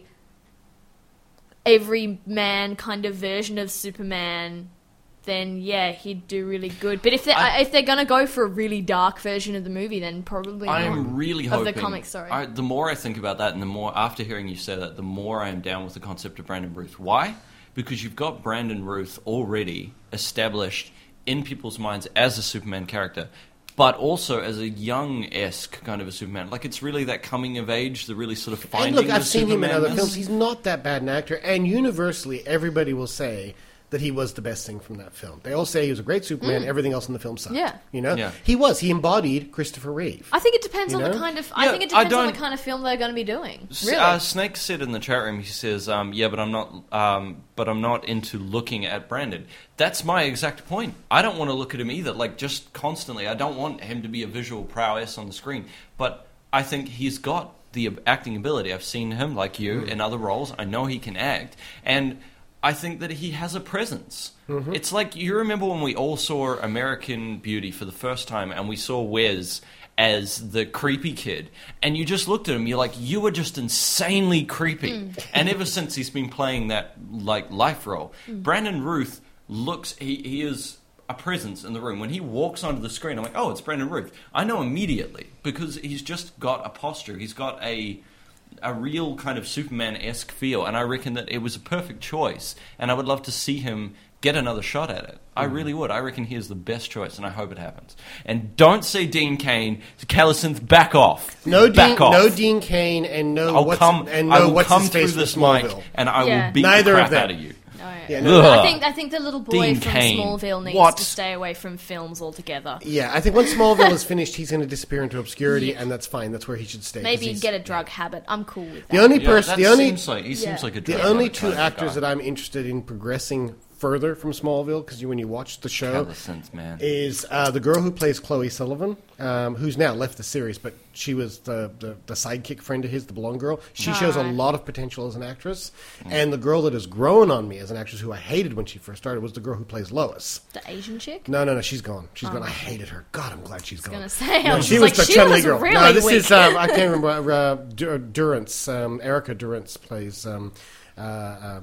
Speaker 8: every man kind of version of Superman, then yeah, he'd do really good. But if they
Speaker 7: I-
Speaker 8: if they're gonna go for a really dark version of the movie, then probably
Speaker 7: I
Speaker 8: not.
Speaker 7: am really
Speaker 8: of
Speaker 7: hoping.
Speaker 8: the comic. Sorry,
Speaker 7: I, the more I think about that, and the more after hearing you say that, the more I am down with the concept of Brandon Ruth. Why? Because you've got Brandon Ruth already established in people's minds as a Superman character, but also as a young-esque kind of a Superman. Like, it's really that coming of age, the really sort of finding
Speaker 1: And look, I've
Speaker 7: the
Speaker 1: seen him in other
Speaker 7: Superman-ness.
Speaker 1: films. He's not that bad an actor, and universally, everybody will say that he was the best thing from that film. They all say he was a great Superman.
Speaker 8: Mm.
Speaker 1: Everything else in the film sucked.
Speaker 8: Yeah.
Speaker 1: You know,
Speaker 7: Yeah.
Speaker 1: he was. He embodied Christopher Reeve.
Speaker 8: I think it depends
Speaker 1: You
Speaker 8: on the
Speaker 1: know?
Speaker 8: kind of. I
Speaker 7: Yeah,
Speaker 8: think it
Speaker 7: I
Speaker 8: depends on the
Speaker 7: don't-
Speaker 8: kind of film they're going to be doing.
Speaker 7: S-
Speaker 8: Really,
Speaker 7: Uh, Snake said in the chat room, he says, um, "Yeah, but I'm not, um, but I'm not into looking at Brandon." That's my exact point. I don't want to look at him either, like just constantly. I don't want him to be a visual prowess on the screen, but I think he's got the acting ability. I've seen him, like you,
Speaker 1: Mm.
Speaker 7: in other roles. I know he can act, and I think that he has a presence.
Speaker 1: Mhm.
Speaker 7: It's like, you remember when we all saw American Beauty for the first time, and we saw Wes as the creepy kid, and you just looked at him, you're like, you were just insanely creepy.
Speaker 8: Mm.
Speaker 7: And ever since he's been playing that like life role,
Speaker 8: Mm.
Speaker 7: Brandon Ruth looks, he, he is a presence in the room. When he walks onto the screen, I'm like, oh, it's Brandon Ruth. I know immediately, because he's just got a posture, he's got a a real kind of Superman-esque feel, and I reckon that it was a perfect choice, and I would love to see him get another shot at it. I
Speaker 1: Mm.
Speaker 7: really would. I reckon he is the best choice, and I hope it happens. And don't say Dean Cain. Callison, back off.
Speaker 1: No
Speaker 7: back
Speaker 1: Dean,
Speaker 7: off.
Speaker 1: no Dean Cain, and no
Speaker 7: I'll
Speaker 1: what's
Speaker 7: come,
Speaker 1: and
Speaker 7: I
Speaker 1: no
Speaker 7: will
Speaker 1: what's
Speaker 7: come
Speaker 1: his
Speaker 7: through
Speaker 1: face
Speaker 7: this
Speaker 1: for
Speaker 7: mic,
Speaker 1: Smallville.
Speaker 7: and I
Speaker 8: Yeah.
Speaker 7: will beat
Speaker 1: Neither
Speaker 7: the
Speaker 1: of
Speaker 7: crap
Speaker 1: them.
Speaker 7: out of you.
Speaker 1: Yeah,
Speaker 8: I
Speaker 1: no.
Speaker 8: think I think the little boy
Speaker 7: Dean
Speaker 8: from
Speaker 7: Cain.
Speaker 8: Smallville needs
Speaker 7: What?
Speaker 8: to stay away from films altogether.
Speaker 1: Yeah, I think once Smallville is finished, he's going to disappear into obscurity, and that's fine. That's where he should stay. 'cause
Speaker 8: Maybe
Speaker 1: he's-
Speaker 8: get a drug habit. I'm cool with that.
Speaker 1: The only
Speaker 7: Yeah,
Speaker 1: person,
Speaker 7: that
Speaker 1: the only,
Speaker 7: seems like- he seems like a
Speaker 1: the
Speaker 7: drug
Speaker 1: only
Speaker 7: addict
Speaker 1: two
Speaker 7: kind of
Speaker 1: actors
Speaker 7: guy.
Speaker 1: that I'm interested in progressing further from Smallville, because when you watch the show,
Speaker 7: Callison's, man.
Speaker 1: is uh, the girl who plays Chloe Sullivan, um, who's now left the series, but she was the, the, the sidekick friend of his, the blonde girl. She shows a
Speaker 8: Alright.
Speaker 1: lot of potential as an actress, and the girl that has grown on me as an actress, who I hated when she first started, was the girl who plays Lois.
Speaker 8: The Asian chick?
Speaker 1: No, no, no, she's gone. She's
Speaker 8: Oh.
Speaker 1: gone. I hated her. God, I'm glad she's gone.
Speaker 8: gonna say, I
Speaker 1: no,
Speaker 8: was
Speaker 1: she
Speaker 8: just
Speaker 1: was
Speaker 8: like,
Speaker 1: the
Speaker 8: she
Speaker 1: Chun-Li
Speaker 8: was
Speaker 1: girl.
Speaker 8: really
Speaker 1: no, this
Speaker 8: weak.
Speaker 1: is um, I can't remember. Uh, Dur- Durance, um, Erica Durance plays um, uh, um,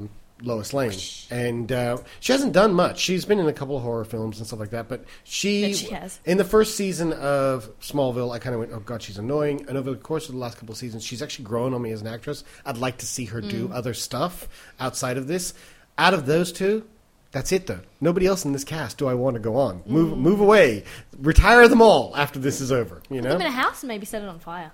Speaker 1: Lois Lane. And uh, she hasn't done much. She's been in a couple of horror films and stuff like that. But she,
Speaker 8: Yes, she has.
Speaker 1: in the first season of Smallville, I kind of went, oh, God, she's annoying. And over the course of the last couple of seasons, she's actually grown on me as an actress. I'd like to see her do
Speaker 8: Mm.
Speaker 1: other stuff outside of this. Out of those two, that's it, though. Nobody else in this cast do I want to go on. Move
Speaker 8: Mm.
Speaker 1: move away. Retire them all after this is over. You
Speaker 8: Put
Speaker 1: know?
Speaker 8: them in a house and maybe set it on fire.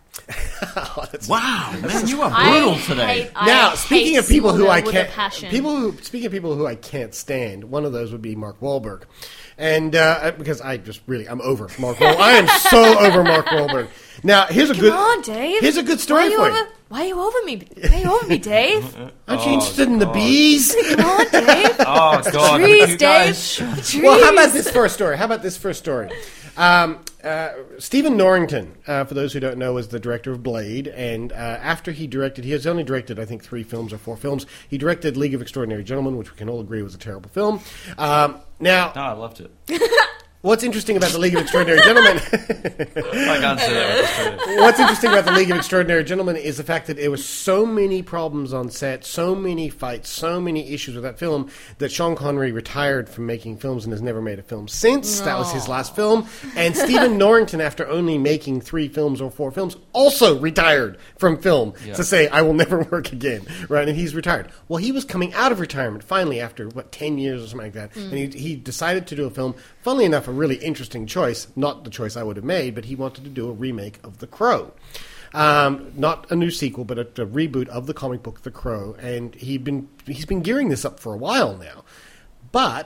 Speaker 7: Wow, man, you are
Speaker 8: I
Speaker 7: brutal today.
Speaker 8: hate- I
Speaker 1: Now, speaking
Speaker 8: hate
Speaker 1: of people who
Speaker 8: Smallville
Speaker 1: I
Speaker 8: with a
Speaker 1: can't,
Speaker 8: passion.
Speaker 1: people who speaking of people who I can't stand, one of those would be Mark Wahlberg, and uh, because I just really I'm over Mark Wahlberg. I am so over Mark Wahlberg. Now, here's a
Speaker 8: Come
Speaker 1: good
Speaker 8: on, Dave.
Speaker 1: here's a good
Speaker 8: Why
Speaker 1: story
Speaker 8: are you
Speaker 1: for you.
Speaker 8: over, Why are you over me? Why are you over me, Dave?
Speaker 1: Aren't you interested in the bees?
Speaker 8: Come on, Dave.
Speaker 7: Oh, God.
Speaker 8: Trees,
Speaker 7: you
Speaker 8: Dave.
Speaker 7: guys-
Speaker 8: Trees.
Speaker 1: Well, how about this first story? How about this first story? Um, uh, Stephen Norrington, uh, for those who don't know, was the director of Blade, and uh, after he directed, he has only directed, I think, three films or four films. He directed League of Extraordinary Gentlemen, which we can all agree was a terrible film. Um, now,
Speaker 7: No, I loved it.
Speaker 1: what's interesting about the League of Extraordinary Gentlemen?
Speaker 7: I can't say that.
Speaker 1: What's interesting about the League of Extraordinary Gentlemen is the fact that there were so many problems on set, so many fights, so many issues with that film that Sean Connery retired from making films and has never made a film since. That was his last film. And Stephen Norrington, after only making three films or four films, also retired from film
Speaker 7: Yeah.
Speaker 1: to say, I will never work again. Right? And he's retired. Well, he was coming out of retirement finally after, what, ten years or something like that.
Speaker 8: Mm.
Speaker 1: And he, he decided to do a film, funnily enough, a really interesting choice, not the choice I would have made, but he wanted to do a remake of The Crow. Um, not a new sequel, but a, a reboot of the comic book The Crow, and he'd been he's been gearing this up for a while now. But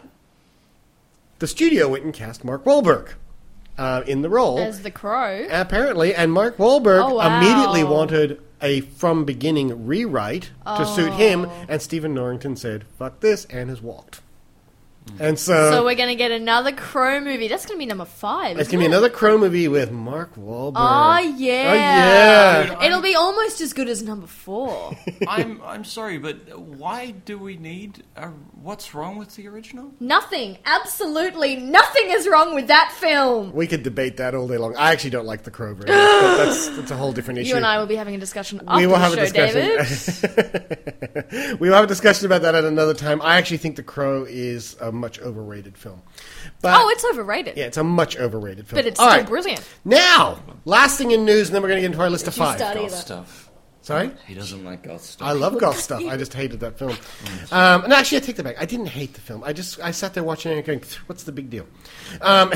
Speaker 1: the studio went and cast Mark Wahlberg uh, in the role,
Speaker 8: As the Crow.
Speaker 1: apparently, and Mark Wahlberg
Speaker 8: Oh, wow.
Speaker 1: immediately wanted a from beginning rewrite to suit him,
Speaker 8: Oh.
Speaker 1: and Stephen Norrington said, "Fuck this," and has walked. And so,
Speaker 8: So we're going to get another Crow movie. That's going to be number five.
Speaker 1: it's
Speaker 8: isn't
Speaker 1: going to be
Speaker 8: it?
Speaker 1: another Crow movie with Mark Wahlberg.
Speaker 8: Oh, yeah.
Speaker 1: Oh, yeah.
Speaker 8: It'll be almost as good as number four.
Speaker 7: I'm I'm sorry, but why do we need a, what's wrong with the original?
Speaker 8: Nothing. Absolutely nothing is wrong with that film.
Speaker 1: We could debate that all day long. I actually don't like The Crow very much, but that's, that's a whole different issue.
Speaker 8: You and I will be having a discussion after
Speaker 1: we will
Speaker 8: the
Speaker 1: have
Speaker 8: show,
Speaker 1: a discussion.
Speaker 8: David.
Speaker 1: We will have a discussion about that at another time. I actually think The Crow is a much overrated film. But,
Speaker 8: Oh, it's overrated.
Speaker 1: yeah, it's a much overrated film.
Speaker 8: But it's
Speaker 1: All
Speaker 8: still
Speaker 1: right.
Speaker 8: brilliant.
Speaker 1: Now, last thing in news, and then we're going to get into our list of
Speaker 8: Did you
Speaker 1: five.
Speaker 8: study
Speaker 7: Goth
Speaker 8: that?
Speaker 7: stuff.
Speaker 1: Sorry?
Speaker 7: He doesn't like goth stuff.
Speaker 1: I love goth stuff. I just hated that film. Um, and actually, I take that back. I didn't hate the film. I just I sat there watching it and going, "What's the big deal?" Um,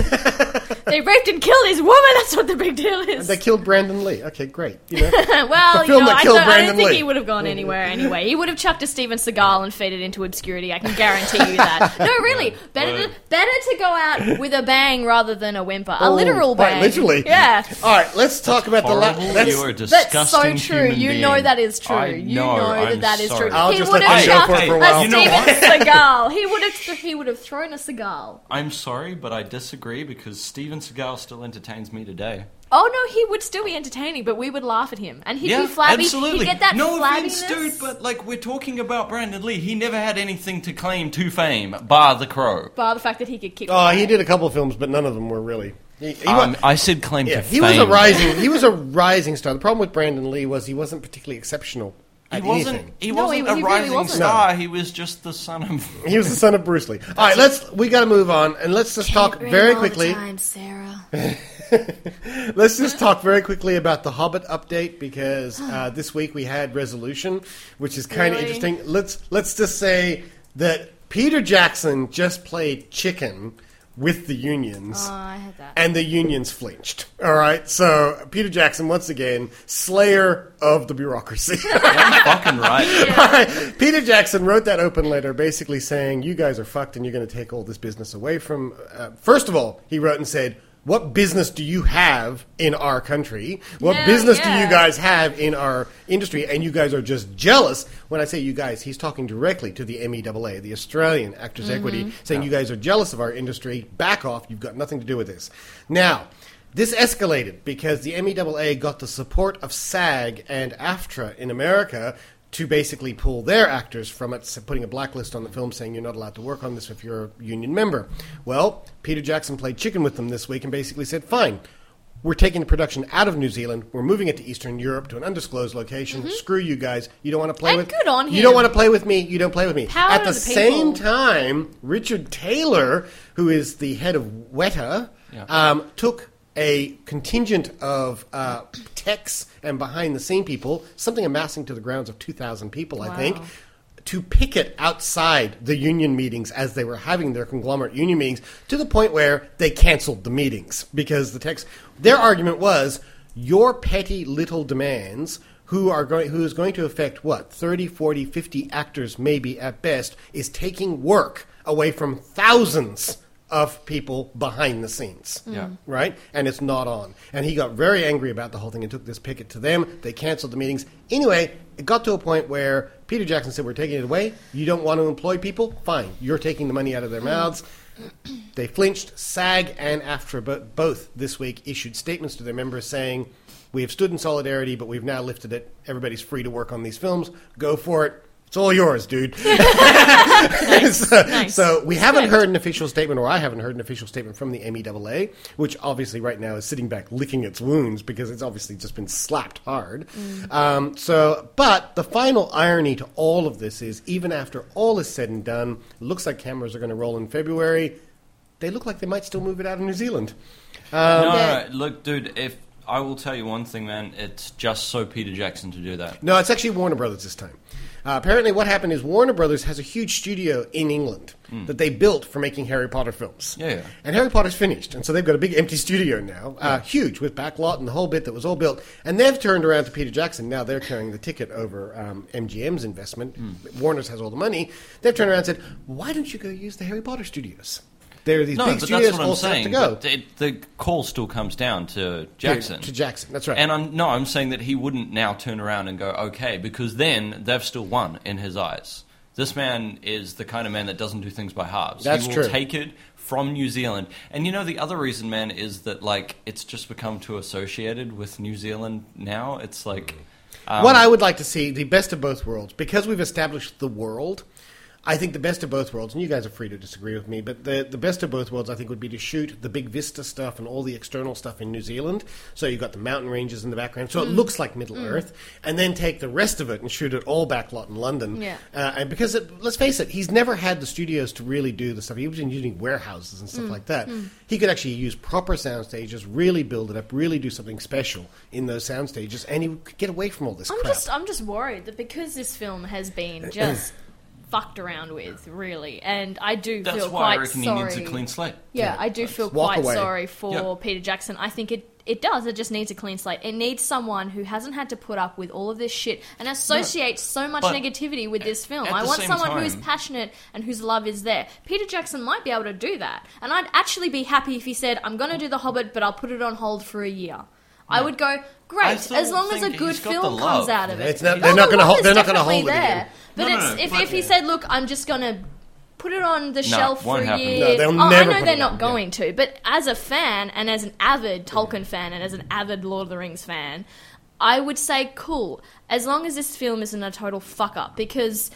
Speaker 8: They raped and killed his woman. That's what the big deal is.
Speaker 1: they killed Brandon Lee. Okay, great. You know,
Speaker 8: well,
Speaker 1: the
Speaker 8: you
Speaker 1: film
Speaker 8: know,
Speaker 1: that
Speaker 8: I
Speaker 1: killed
Speaker 8: don't, I
Speaker 1: Brandon
Speaker 8: don't think
Speaker 1: Lee.
Speaker 8: he would have gone anywhere anyway. He would have chucked a Steven Seagal and faded into obscurity. I can guarantee you that. No, really, better to, better to go out with a bang rather than a whimper. A
Speaker 1: Oh,
Speaker 8: literal
Speaker 1: quite
Speaker 8: bang.
Speaker 1: literally.
Speaker 8: Yeah.
Speaker 1: All right, let's talk about the
Speaker 7: Horrible.
Speaker 1: last.
Speaker 7: You are a
Speaker 8: That's so
Speaker 7: disgusting
Speaker 8: true.
Speaker 7: human
Speaker 8: You
Speaker 7: being.
Speaker 8: know that is true.
Speaker 7: I
Speaker 8: you
Speaker 7: know,
Speaker 8: know that
Speaker 7: I'm
Speaker 8: that is
Speaker 7: sorry.
Speaker 8: true.
Speaker 1: I'll
Speaker 8: he
Speaker 1: just
Speaker 8: would
Speaker 1: let
Speaker 8: have
Speaker 1: you go
Speaker 8: chucked
Speaker 1: for it for a
Speaker 8: a
Speaker 1: while.
Speaker 7: You know
Speaker 8: Steven
Speaker 7: what?
Speaker 8: Seagal. He would have he would have thrown a Seagal.
Speaker 7: I'm sorry, but I disagree because Steven Seagal still entertains me today.
Speaker 8: Oh no, he would still be entertaining, but we would laugh at him, and he'd
Speaker 7: yeah,
Speaker 8: be flabby.
Speaker 7: absolutely.
Speaker 8: He'd get that
Speaker 7: no
Speaker 8: flabbiness.
Speaker 7: offense, dude, but like we're talking about Brandon Lee. He never had anything to claim to fame, bar The Crow.
Speaker 8: Bar the fact that he could kick.
Speaker 1: Oh, he did a couple films, but none of them were really. He, he
Speaker 7: Um,
Speaker 1: wa-
Speaker 7: I said claim
Speaker 1: yeah,
Speaker 7: to
Speaker 1: he
Speaker 7: fame.
Speaker 1: was a rising. He was a rising star. The problem with Brandon Lee was he wasn't particularly exceptional
Speaker 7: He
Speaker 1: at
Speaker 7: wasn't.
Speaker 1: anything.
Speaker 7: He
Speaker 8: No,
Speaker 7: wasn't
Speaker 8: he-
Speaker 7: a
Speaker 8: he really
Speaker 7: rising
Speaker 8: wasn't.
Speaker 7: star. He was just the son of.
Speaker 1: He was the son of Bruce Lee. All right, let's. We got to move on, and let's just talk
Speaker 8: Rain
Speaker 1: very
Speaker 8: all
Speaker 1: quickly.
Speaker 8: The time, Sarah.
Speaker 1: Let's just talk very quickly about the Hobbit update because uh, this week we had Resolution, which is kind of
Speaker 8: Really?
Speaker 1: interesting. Let's let's just say that Peter Jackson just played chicken with the unions.
Speaker 8: Oh, I had that.
Speaker 1: And the unions flinched. All right, so Peter Jackson once again, slayer of the bureaucracy.
Speaker 7: I'm fucking right.
Speaker 1: All right. Peter Jackson wrote that open letter basically saying, you guys are fucked and you're going to take all this business away from... Uh, first of all, he wrote and said, what business do you have in our country? What
Speaker 8: Yeah,
Speaker 1: business do
Speaker 8: yeah.
Speaker 1: you guys have in our industry? And you guys are just jealous. When I say you guys, he's talking directly to the M E A A, the Australian Actors
Speaker 8: Mm-hmm.
Speaker 1: Equity, saying you guys are jealous of our industry. Back off. You've got nothing to do with this. Now... This escalated because the M E A A got the support of SAG and AFTRA in America to basically pull their actors from it, so putting a blacklist on the film saying you're not allowed to work on this if you're a union member. Well, Peter Jackson played chicken with them this week and basically said, fine, we're taking the production out of New Zealand. We're moving it to Eastern Europe to an undisclosed location.
Speaker 8: Mm-hmm.
Speaker 1: Screw you guys. You don't want to play
Speaker 8: And
Speaker 1: with
Speaker 8: good on
Speaker 1: You
Speaker 8: him.
Speaker 1: don't want to play with me. You don't play with me.
Speaker 8: Power
Speaker 1: At
Speaker 8: to
Speaker 1: the,
Speaker 8: the
Speaker 1: same
Speaker 8: people.
Speaker 1: time, Richard Taylor, who is the head of Weta,
Speaker 7: Yeah.
Speaker 1: um, took a contingent of uh, techs and behind-the-scene people, something amassing to the grounds of two thousand people, I
Speaker 8: Wow.
Speaker 1: think, to picket outside the union meetings as they were having their conglomerate union meetings, to the point where they canceled the meetings because the techs. Their argument was your petty little demands, who are going, who is going to affect what thirty, forty, fifty actors maybe at best, is taking work away from thousands of people behind the scenes.
Speaker 7: Yeah.
Speaker 1: Right? And it's not on. And he got very angry about the whole thing and took this picket to them. They canceled the meetings. Anyway, it got to a point where Peter Jackson said, we're taking it away. You don't want to employ people? Fine. You're taking the money out of their mouths. They flinched. SAG and AFTRA bo- both this week issued statements to their members saying, we have stood in solidarity, but we've now lifted it. Everybody's free to work on these films. Go for it. It's all yours, dude.
Speaker 8: Nice.
Speaker 1: so,
Speaker 8: Nice.
Speaker 1: so we haven't
Speaker 8: Respect.
Speaker 1: heard an official statement, or I haven't heard an official statement from the M E A A, which obviously right now is sitting back licking its wounds because it's obviously just been slapped hard.
Speaker 8: Mm.
Speaker 1: Um, so, but the final irony to all of this is, even after all is said and done, it looks like cameras are going to roll in February. They look like they might still move it out of New Zealand. Um,
Speaker 7: no,
Speaker 1: yeah.
Speaker 7: no, look, dude, if I will tell you one thing, man, it's just so Peter Jackson to do that.
Speaker 1: No, it's actually Warner Brothers this time. Uh, apparently what happened is Warner Brothers has a huge studio in England
Speaker 7: Mm.
Speaker 1: that they built for making Harry Potter films.
Speaker 7: Yeah, yeah.
Speaker 1: And Harry Potter's finished, and so they've got a big empty studio now, uh, huge, with backlot and the whole bit that was all built. And they've turned around to Peter Jackson. Now they're carrying the ticket over um, M G M's investment.
Speaker 7: Mm.
Speaker 1: Warner's has all the money. They've turned around and said, why don't you go use the Harry Potter studios? There are these
Speaker 7: No,
Speaker 1: big
Speaker 7: but
Speaker 1: studios
Speaker 7: that's what
Speaker 1: all
Speaker 7: I'm
Speaker 1: set
Speaker 7: saying.
Speaker 1: to go.
Speaker 7: But it, the call still comes down to Jackson.
Speaker 1: To, to Jackson, that's right.
Speaker 7: And I'm no, I'm saying that he wouldn't now turn around and go, okay, because then they've still won in his eyes. This man is the kind of man that doesn't do things by halves.
Speaker 1: That's
Speaker 7: he will
Speaker 1: true.
Speaker 7: take it from New Zealand. And you know, the other reason, man, is that like it's just become too associated with New Zealand now. It's like um,
Speaker 1: what I would like to see, the best of both worlds, because we've established the world. I think the best of both worlds, and you guys are free to disagree with me, but the, the best of both worlds, I think, would be to shoot the big vista stuff and all the external stuff in New Zealand. So you've got the mountain ranges in the background, so it
Speaker 8: Mm.
Speaker 1: looks like Middle
Speaker 8: Mm.
Speaker 1: Earth, and then take the rest of it and shoot it all backlot in London.
Speaker 8: Yeah.
Speaker 1: Uh, and because, it, let's face it, he's never had the studios to really do the stuff. He was using warehouses and stuff
Speaker 8: Mm.
Speaker 1: like that.
Speaker 8: Mm.
Speaker 1: He could actually use proper sound stages, really build it up, really do something special in those sound stages, and he could get away from all this
Speaker 8: I'm
Speaker 1: crap.
Speaker 8: just, I'm just worried that because this film has been just fucked around with, really, and I do
Speaker 7: That's
Speaker 8: feel
Speaker 7: why
Speaker 8: quite
Speaker 7: I reckon
Speaker 8: sorry.
Speaker 7: he needs a clean slate.
Speaker 8: Yeah,
Speaker 1: Yeah.
Speaker 8: I do feel
Speaker 1: Walk
Speaker 8: quite
Speaker 1: away.
Speaker 8: sorry for
Speaker 7: Yep.
Speaker 8: Peter Jackson. I think it it does. It just needs a clean slate. It needs someone who hasn't had to put up with all of this shit and associates so much
Speaker 7: but
Speaker 8: negativity with this film.
Speaker 7: at
Speaker 8: I
Speaker 7: the
Speaker 8: want
Speaker 7: same
Speaker 8: someone who's
Speaker 7: time-
Speaker 8: passionate and whose love is there. Peter Jackson might be able to do that, and I'd actually be happy if he said, "I'm going to do The Hobbit, but I'll put it on hold for a year." I would go,
Speaker 7: I
Speaker 8: great,
Speaker 7: still
Speaker 8: as long as a
Speaker 7: think
Speaker 8: good
Speaker 7: he's got
Speaker 8: film
Speaker 7: the
Speaker 8: comes
Speaker 7: love.
Speaker 8: out of it.
Speaker 1: It's not-
Speaker 8: Oh,
Speaker 1: they're
Speaker 8: the
Speaker 1: not gonna
Speaker 8: love
Speaker 1: hold-
Speaker 8: is
Speaker 1: they're not gonna
Speaker 8: definitely
Speaker 1: hold it
Speaker 8: there.
Speaker 1: again.
Speaker 8: But
Speaker 7: No, no,
Speaker 8: it's,
Speaker 7: no,
Speaker 8: if,
Speaker 7: but-
Speaker 8: if he said, look, I'm just going to put it on the shelf for
Speaker 7: won't
Speaker 8: a
Speaker 7: happen.
Speaker 8: year.
Speaker 1: No, they'll
Speaker 8: oh,
Speaker 1: never
Speaker 8: I know
Speaker 1: put
Speaker 8: they're
Speaker 1: it
Speaker 8: not
Speaker 1: on,
Speaker 8: going to, but as a fan and as an avid Tolkien fan and as an avid Lord of the Rings fan, I would say cool, as long as this film isn't a total fuck up, because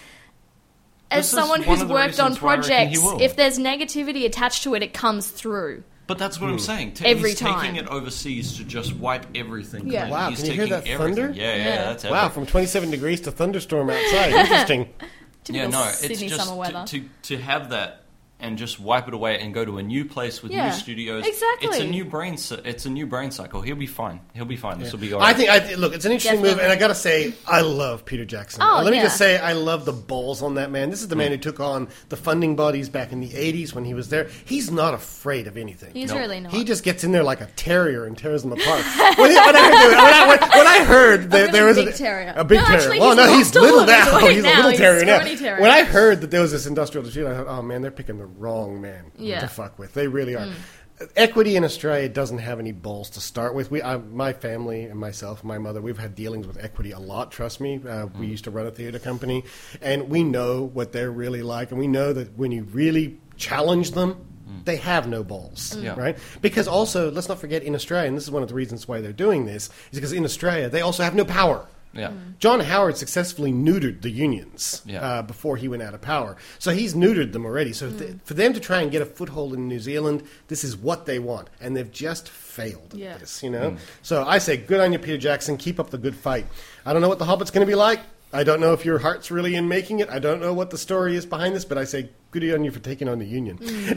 Speaker 8: as
Speaker 7: This is
Speaker 8: someone
Speaker 7: one
Speaker 8: who's
Speaker 7: of the
Speaker 8: worked on
Speaker 7: reasons why I reckon he
Speaker 8: projects,
Speaker 7: will.
Speaker 8: if there's negativity attached to it, it comes through.
Speaker 7: But that's what I'm saying. Ta-
Speaker 8: Every
Speaker 7: he's
Speaker 8: time.
Speaker 7: taking it overseas to just wipe everything
Speaker 8: Yeah.
Speaker 7: clean.
Speaker 1: Wow,
Speaker 7: he's
Speaker 1: can you hear
Speaker 7: taking
Speaker 1: that
Speaker 7: everything.
Speaker 1: thunder?
Speaker 7: Yeah, yeah,
Speaker 8: Yeah.
Speaker 7: that's
Speaker 1: Wow,
Speaker 7: epic.
Speaker 1: from twenty-seven degrees to thunderstorm outside. Interesting.
Speaker 8: Typical
Speaker 7: Yeah, no,
Speaker 8: Sydney
Speaker 7: it's just
Speaker 8: summer weather.
Speaker 7: to, to to have that and just wipe it away and go to a new place with
Speaker 8: Yeah,
Speaker 7: new studios.
Speaker 8: exactly.
Speaker 7: It's a new brain. ci- It's a new brain cycle. He'll be fine. He'll be fine. This will be. All
Speaker 1: I
Speaker 7: right.
Speaker 1: think. I th- look, it's an interesting move,
Speaker 8: Definitely.
Speaker 1: and I gotta say, I love Peter Jackson.
Speaker 8: Oh,
Speaker 1: Uh, Let me
Speaker 8: yeah.
Speaker 1: just say, I love the balls on that man. This is the man who took on the funding bodies back in the eighties when he was there. He's not afraid of anything.
Speaker 8: He's
Speaker 7: Nope.
Speaker 8: really not.
Speaker 1: He just gets in there like a terrier and tears them apart. when, he- when, I, heard, when, I, when, when I heard that
Speaker 8: I've
Speaker 1: there
Speaker 8: got
Speaker 1: was
Speaker 8: a big terrier.
Speaker 1: a big
Speaker 8: No,
Speaker 1: terrier.
Speaker 8: actually,
Speaker 1: well,
Speaker 8: he's
Speaker 1: no, he's
Speaker 8: lost all
Speaker 1: little
Speaker 8: of his
Speaker 1: now.
Speaker 8: weight
Speaker 1: He's a
Speaker 8: now.
Speaker 1: little
Speaker 8: He's
Speaker 1: terrier now.
Speaker 8: scrawny terrier.
Speaker 1: When I heard that there was this industrial dispute, I thought, oh man, they're picking the wrong man
Speaker 8: Yeah.
Speaker 1: to fuck with. They really are.
Speaker 8: Mm.
Speaker 1: Equity in Australia doesn't have any balls to start with. We, I, my family and myself, and my mother, we've had dealings with Equity a lot. Trust me, uh, we used to run a theater company, and we know what they're really like, and we know that when you really challenge them, they have no balls,
Speaker 7: Yeah.
Speaker 1: right? Because also, let's not forget, in Australia, and this is one of the reasons why they're doing this, is because in Australia they also have no power.
Speaker 7: Yeah.
Speaker 1: John Howard successfully neutered the unions
Speaker 7: Yeah.
Speaker 1: uh, before he went out of power. So he's neutered them already. So th- for them to try and get a foothold in New Zealand, this is what they want. And they've just failed
Speaker 8: Yeah.
Speaker 1: at this, you know? So I say, good on you, Peter Jackson. Keep up the good fight. I don't know what The Hobbit's going to be like. I don't know if your heart's really in making it. I don't know what the story is behind this, but I say, good on you for taking on the union.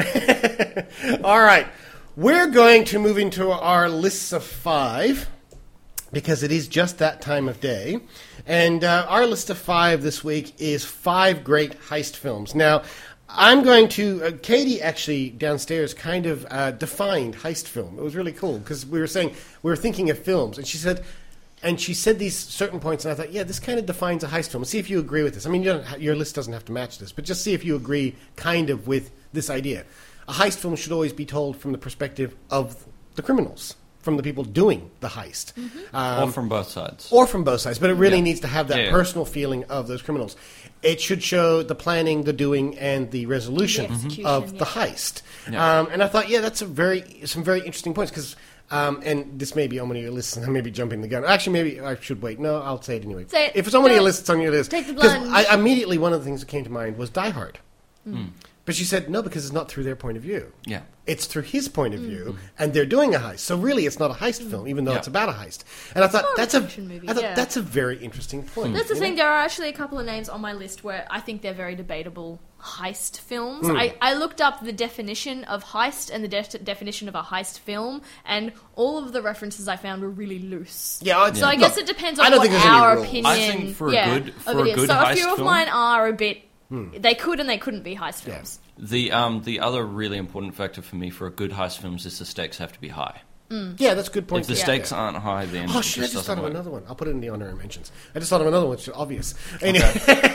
Speaker 1: All right. We're going to move into our lists of five, because it is just that time of day. And uh, our list of five this week is five great heist films. Now, I'm going to... Uh, Katie actually downstairs kind of uh, defined heist film. It was really cool, because we were saying... We were thinking of films, and she said... And she said these certain points, and I thought, yeah, this kind of defines a heist film. See if you agree with this. I mean, you don't ha- your list doesn't have to match this, but just see if you agree kind of with this idea. A heist film should always be told from the perspective of the criminals, from the people doing the heist.
Speaker 8: Mm-hmm.
Speaker 1: Um,
Speaker 7: or from both sides.
Speaker 1: Or from both sides, but it really
Speaker 7: Yeah.
Speaker 1: needs to have that
Speaker 7: Yeah, yeah.
Speaker 1: personal feeling of those criminals. It should show the planning, the doing, and the resolution
Speaker 8: The execution,
Speaker 1: of
Speaker 8: yeah.
Speaker 1: the heist.
Speaker 7: Yeah.
Speaker 1: Um, and I thought, yeah, that's a very some very interesting points, because... Um, and this may be on one of your lists, and I may be jumping the gun. Actually, maybe I should wait. No, I'll say it anyway.
Speaker 8: Say it.
Speaker 1: If it's on one of
Speaker 8: Do
Speaker 1: your
Speaker 8: it.
Speaker 1: lists, it's on your list.
Speaker 8: Take the
Speaker 1: 'Cause
Speaker 8: plunge.
Speaker 1: I, immediately, one of the things that came to mind was Die Hard.
Speaker 7: Mm.
Speaker 1: But she said, no, because it's not through their point of view.
Speaker 7: Yeah.
Speaker 1: It's through his point of view, and they're doing a heist. So really, it's not a heist film, even though
Speaker 7: Yeah.
Speaker 1: it's about a heist. And I thought,
Speaker 8: more of a
Speaker 1: that's a,
Speaker 8: fiction movie,
Speaker 1: I thought
Speaker 8: yeah.
Speaker 1: that's a very interesting point.
Speaker 8: That's the
Speaker 1: you
Speaker 8: thing.
Speaker 1: know?
Speaker 8: There are actually a couple of names on my list where I think they're very debatable heist films.
Speaker 1: Hmm.
Speaker 8: I, I looked up the definition of heist and the def- definition of a heist film, and all of the references I found were really loose.
Speaker 1: Yeah, it's-
Speaker 8: so I guess
Speaker 1: look,
Speaker 8: it depends
Speaker 1: I
Speaker 8: on
Speaker 1: don't
Speaker 8: what
Speaker 1: think there's any
Speaker 8: our
Speaker 1: rules.
Speaker 8: opinion.
Speaker 7: I think for a
Speaker 8: yeah,
Speaker 7: good-
Speaker 8: of
Speaker 7: for
Speaker 8: it
Speaker 7: a
Speaker 8: is.
Speaker 7: good
Speaker 8: so a few
Speaker 7: heist
Speaker 8: of
Speaker 7: film-
Speaker 8: mine are a bit.
Speaker 1: Hmm.
Speaker 8: They could and they couldn't be heist
Speaker 1: Yeah.
Speaker 8: films.
Speaker 7: The um the other really important factor for me for a good heist films is the stakes have to be high.
Speaker 1: Yeah, that's a good point.
Speaker 7: If the
Speaker 1: Yeah.
Speaker 7: stakes aren't high, then
Speaker 1: Oh,
Speaker 7: it
Speaker 1: shit, I
Speaker 7: just
Speaker 1: just
Speaker 7: doesn't
Speaker 1: thought of
Speaker 7: work.
Speaker 1: another one. I'll put it in the honorary mentions. I just thought of another one, which is obvious. Anyway,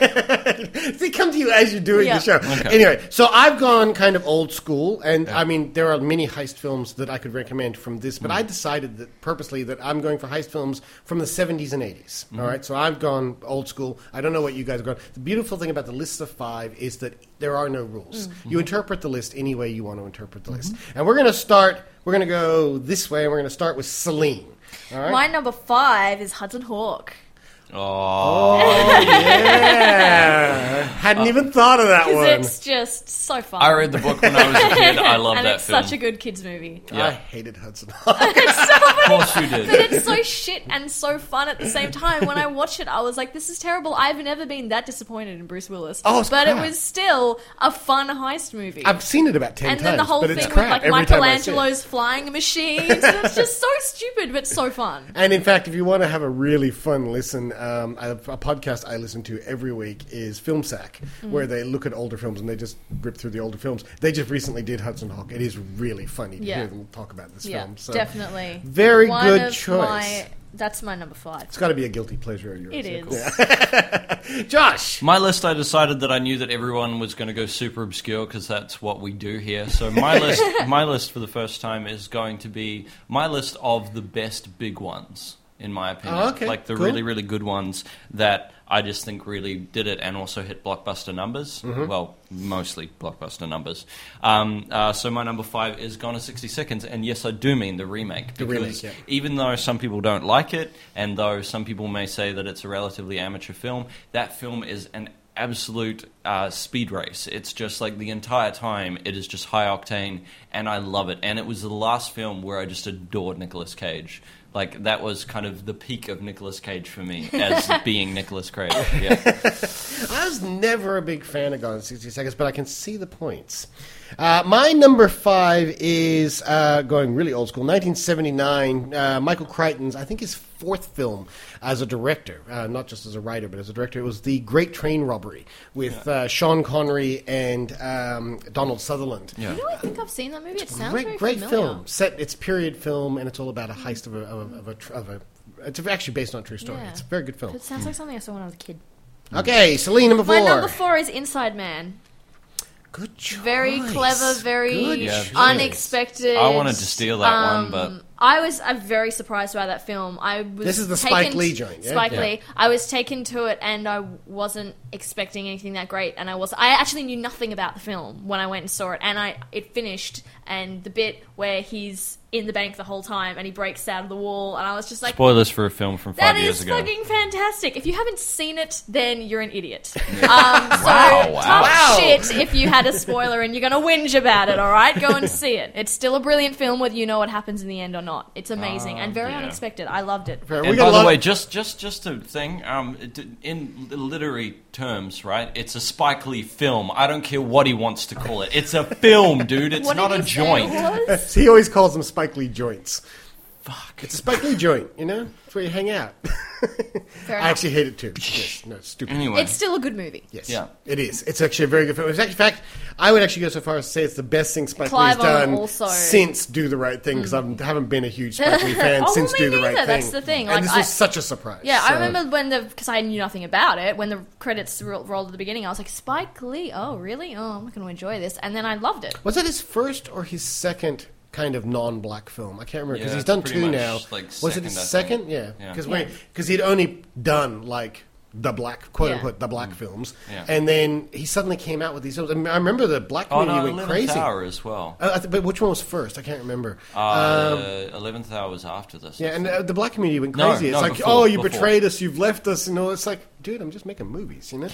Speaker 1: they come to you as you're doing
Speaker 8: Yeah.
Speaker 1: the show.
Speaker 7: Okay.
Speaker 1: Anyway, so I've gone kind of old school, and I mean, there are many heist films that I could recommend from this, but I decided that purposely that I'm going for heist films from the seventies and eighties. All right, so I've gone old school. I don't know what you guys have gone. The beautiful thing about the list of five is that there are no rules. You interpret the list any way you want to interpret the list. And we're going to start, we're going to go this way, and we're going to start with Celine. All right?
Speaker 8: My number five is Hudson Hawk.
Speaker 7: Oh,
Speaker 1: Yeah, hadn't even thought of that
Speaker 8: Because
Speaker 1: one.
Speaker 8: it's just so fun.
Speaker 7: I read the book when I was a kid. I love
Speaker 8: and
Speaker 7: that
Speaker 8: it's
Speaker 7: film.
Speaker 8: such a good kids movie.
Speaker 1: I
Speaker 7: Yeah.
Speaker 1: hated Hudson Hawk.
Speaker 7: Of course you did.
Speaker 8: But it's so shit and so fun at the same time. When I watched it, I was like, this is terrible. I've never been that disappointed in Bruce Willis.
Speaker 1: Oh, it's
Speaker 8: but
Speaker 1: crap.
Speaker 8: it was still a fun heist movie.
Speaker 1: I've seen it about ten
Speaker 8: and
Speaker 1: times,
Speaker 8: then the whole
Speaker 1: but
Speaker 8: thing
Speaker 1: it's
Speaker 8: with
Speaker 1: crap
Speaker 8: like
Speaker 1: every time I see it.
Speaker 8: Michelangelo's flying machines. And it's just so stupid, but so fun.
Speaker 1: And in fact, if you want to have a really fun listen, um, a, a podcast I listen to every week is Film Sack,
Speaker 8: Mm.
Speaker 1: where they look at older films and they just rip through the older films. They just recently did Hudson Hawk. It is really funny to
Speaker 8: Yeah.
Speaker 1: hear them talk about this
Speaker 8: Yeah,
Speaker 1: film. So
Speaker 8: definitely.
Speaker 1: very
Speaker 8: One
Speaker 1: good
Speaker 8: of
Speaker 1: choice.
Speaker 8: my- that's my number five.
Speaker 1: It's got to be a guilty pleasure of yours.
Speaker 8: It
Speaker 1: Yeah,
Speaker 8: is.
Speaker 1: cool. Josh!
Speaker 7: My list, I decided that I knew that everyone was going to go super obscure because that's what we do here. So my list, my list for the first time is going to be my list of the best big ones, in my opinion.
Speaker 1: Oh, okay,
Speaker 7: Like the
Speaker 1: cool.
Speaker 7: really, really good ones that I just think really did it and also hit blockbuster numbers.
Speaker 1: Mm-hmm.
Speaker 7: Well, mostly blockbuster numbers. Um, uh, so my number five is Gone in sixty seconds. And yes, I do mean the remake.
Speaker 1: The
Speaker 7: Because
Speaker 1: remake, yeah.
Speaker 7: even though some people don't like it, and though some people may say that it's a relatively amateur film, that film is an absolute uh, speed race. It's just like the entire time, it is just high octane, and I love it. And it was the last film where I just adored Nicolas Cage. Like, that was kind of the peak of Nicolas Cage for me, as being Nicolas Cage. Yeah.
Speaker 1: I was never a big fan of Gone in sixty seconds, but I can see the points. Uh, my number five is uh, going really old school. nineteen seventy-nine, uh, Michael Crichton's, I think his fourth film as a director, uh, not just as a writer, but as a director. It was The Great Train Robbery with uh, Sean Connery and um, Donald Sutherland.
Speaker 7: Yeah.
Speaker 8: You know, I think I've seen that movie. It sounds
Speaker 1: Great,
Speaker 8: very
Speaker 1: great
Speaker 8: familiar.
Speaker 1: film. Set, it's period film, and it's all about a heist of a, of a, of a, tr- of a it's actually based on a true story.
Speaker 8: Yeah.
Speaker 1: It's a very good film.
Speaker 8: It sounds like something I saw when I was a kid.
Speaker 1: Okay, Celine, number four.
Speaker 8: My number four is Inside Man.
Speaker 1: Good choice.
Speaker 8: Very clever, very
Speaker 1: Good
Speaker 7: Yeah.
Speaker 1: choice.
Speaker 8: unexpected.
Speaker 7: I wanted to steal that
Speaker 8: um,
Speaker 7: one, but
Speaker 8: I was I'm very surprised by that film. I was
Speaker 1: This is the
Speaker 8: taken
Speaker 1: Spike
Speaker 8: t-
Speaker 1: Lee joint, yeah?
Speaker 8: Spike
Speaker 1: Yeah.
Speaker 8: Lee. I was taken to it, and I wasn't expecting anything that great. And I was I actually knew nothing about the film when I went and saw it. And I it finished, and the bit where he's in the bank the whole time and he breaks out of the wall, and I was just like,
Speaker 7: Spoilers for a film from five
Speaker 8: that
Speaker 7: years
Speaker 8: is
Speaker 7: ago.
Speaker 8: fucking fantastic. If you haven't seen it, then you're an idiot. Um, so
Speaker 7: Wow, wow.
Speaker 8: tough
Speaker 7: Wow.
Speaker 8: shit if you had a spoiler and you're going to whinge about it, all right? Go and see it. It's still a brilliant film whether you know what happens in the end or not. It's amazing and very
Speaker 7: yeah.
Speaker 8: unexpected. I loved it.
Speaker 7: And by the way, just just just a thing, um, it- in literary terms, right? It's a Spike Lee film. I don't care what he wants to call it. It's a film, dude. It's
Speaker 8: What
Speaker 7: not
Speaker 8: did
Speaker 7: a
Speaker 8: he say
Speaker 7: joint.
Speaker 8: it was?
Speaker 1: He always calls them Spike Lee joints. Fuck. It's a Spike Lee joint, you know? It's where you hang out.
Speaker 8: Fair
Speaker 1: I
Speaker 8: enough.
Speaker 1: actually hate it too. Yes, no, it's stupid.
Speaker 7: Anyway.
Speaker 8: It's still a good movie.
Speaker 1: Yes.
Speaker 7: Yeah.
Speaker 1: It is. It's actually a very good film. It's actually, in fact, I would actually go so far as to say it's the best thing Spike
Speaker 8: Clive
Speaker 1: Lee's done
Speaker 8: Owen also-
Speaker 1: since Do the Right Thing, because I haven't been a huge Spike Lee fan
Speaker 8: Oh,
Speaker 1: since
Speaker 8: well, me
Speaker 1: Do the Right
Speaker 8: neither.
Speaker 1: Thing.
Speaker 8: That's the thing.
Speaker 1: And
Speaker 8: Like,
Speaker 1: this
Speaker 8: I-
Speaker 1: was such a surprise.
Speaker 8: Yeah, I
Speaker 1: So-
Speaker 8: remember when the because I knew nothing about it when the credits ro- rolled at the beginning. I was like, Spike Lee. Oh, really? Oh, I'm not going to enjoy this. And then I loved it.
Speaker 1: Was that his first or his second kind of non-black film? I can't remember because
Speaker 7: Yeah,
Speaker 1: he's done
Speaker 7: pretty
Speaker 1: two
Speaker 7: much,
Speaker 1: now.
Speaker 7: like,
Speaker 1: was it his
Speaker 7: second, I
Speaker 1: second?
Speaker 7: think.
Speaker 1: Yeah,
Speaker 7: Yeah.
Speaker 1: because
Speaker 8: Yeah.
Speaker 1: he'd only done like the black, quote
Speaker 8: Yeah.
Speaker 1: unquote, the black films,
Speaker 7: Yeah.
Speaker 1: and then he suddenly came out with these films. I, mean, I remember the black
Speaker 7: Oh,
Speaker 1: community
Speaker 7: no,
Speaker 1: went
Speaker 7: eleventh
Speaker 1: crazy.
Speaker 7: Hour as well.
Speaker 1: Uh, I th- but which one was first? I can't remember.
Speaker 7: Uh,
Speaker 1: Um,
Speaker 7: eleventh Hour was after this.
Speaker 1: yeah, and uh, the black community went
Speaker 7: No,
Speaker 1: crazy. it's
Speaker 7: no,
Speaker 1: like,
Speaker 7: before,
Speaker 1: oh, you
Speaker 7: before.
Speaker 1: betrayed us, you've left us, and all. It's like, dude, I'm just making movies, you know.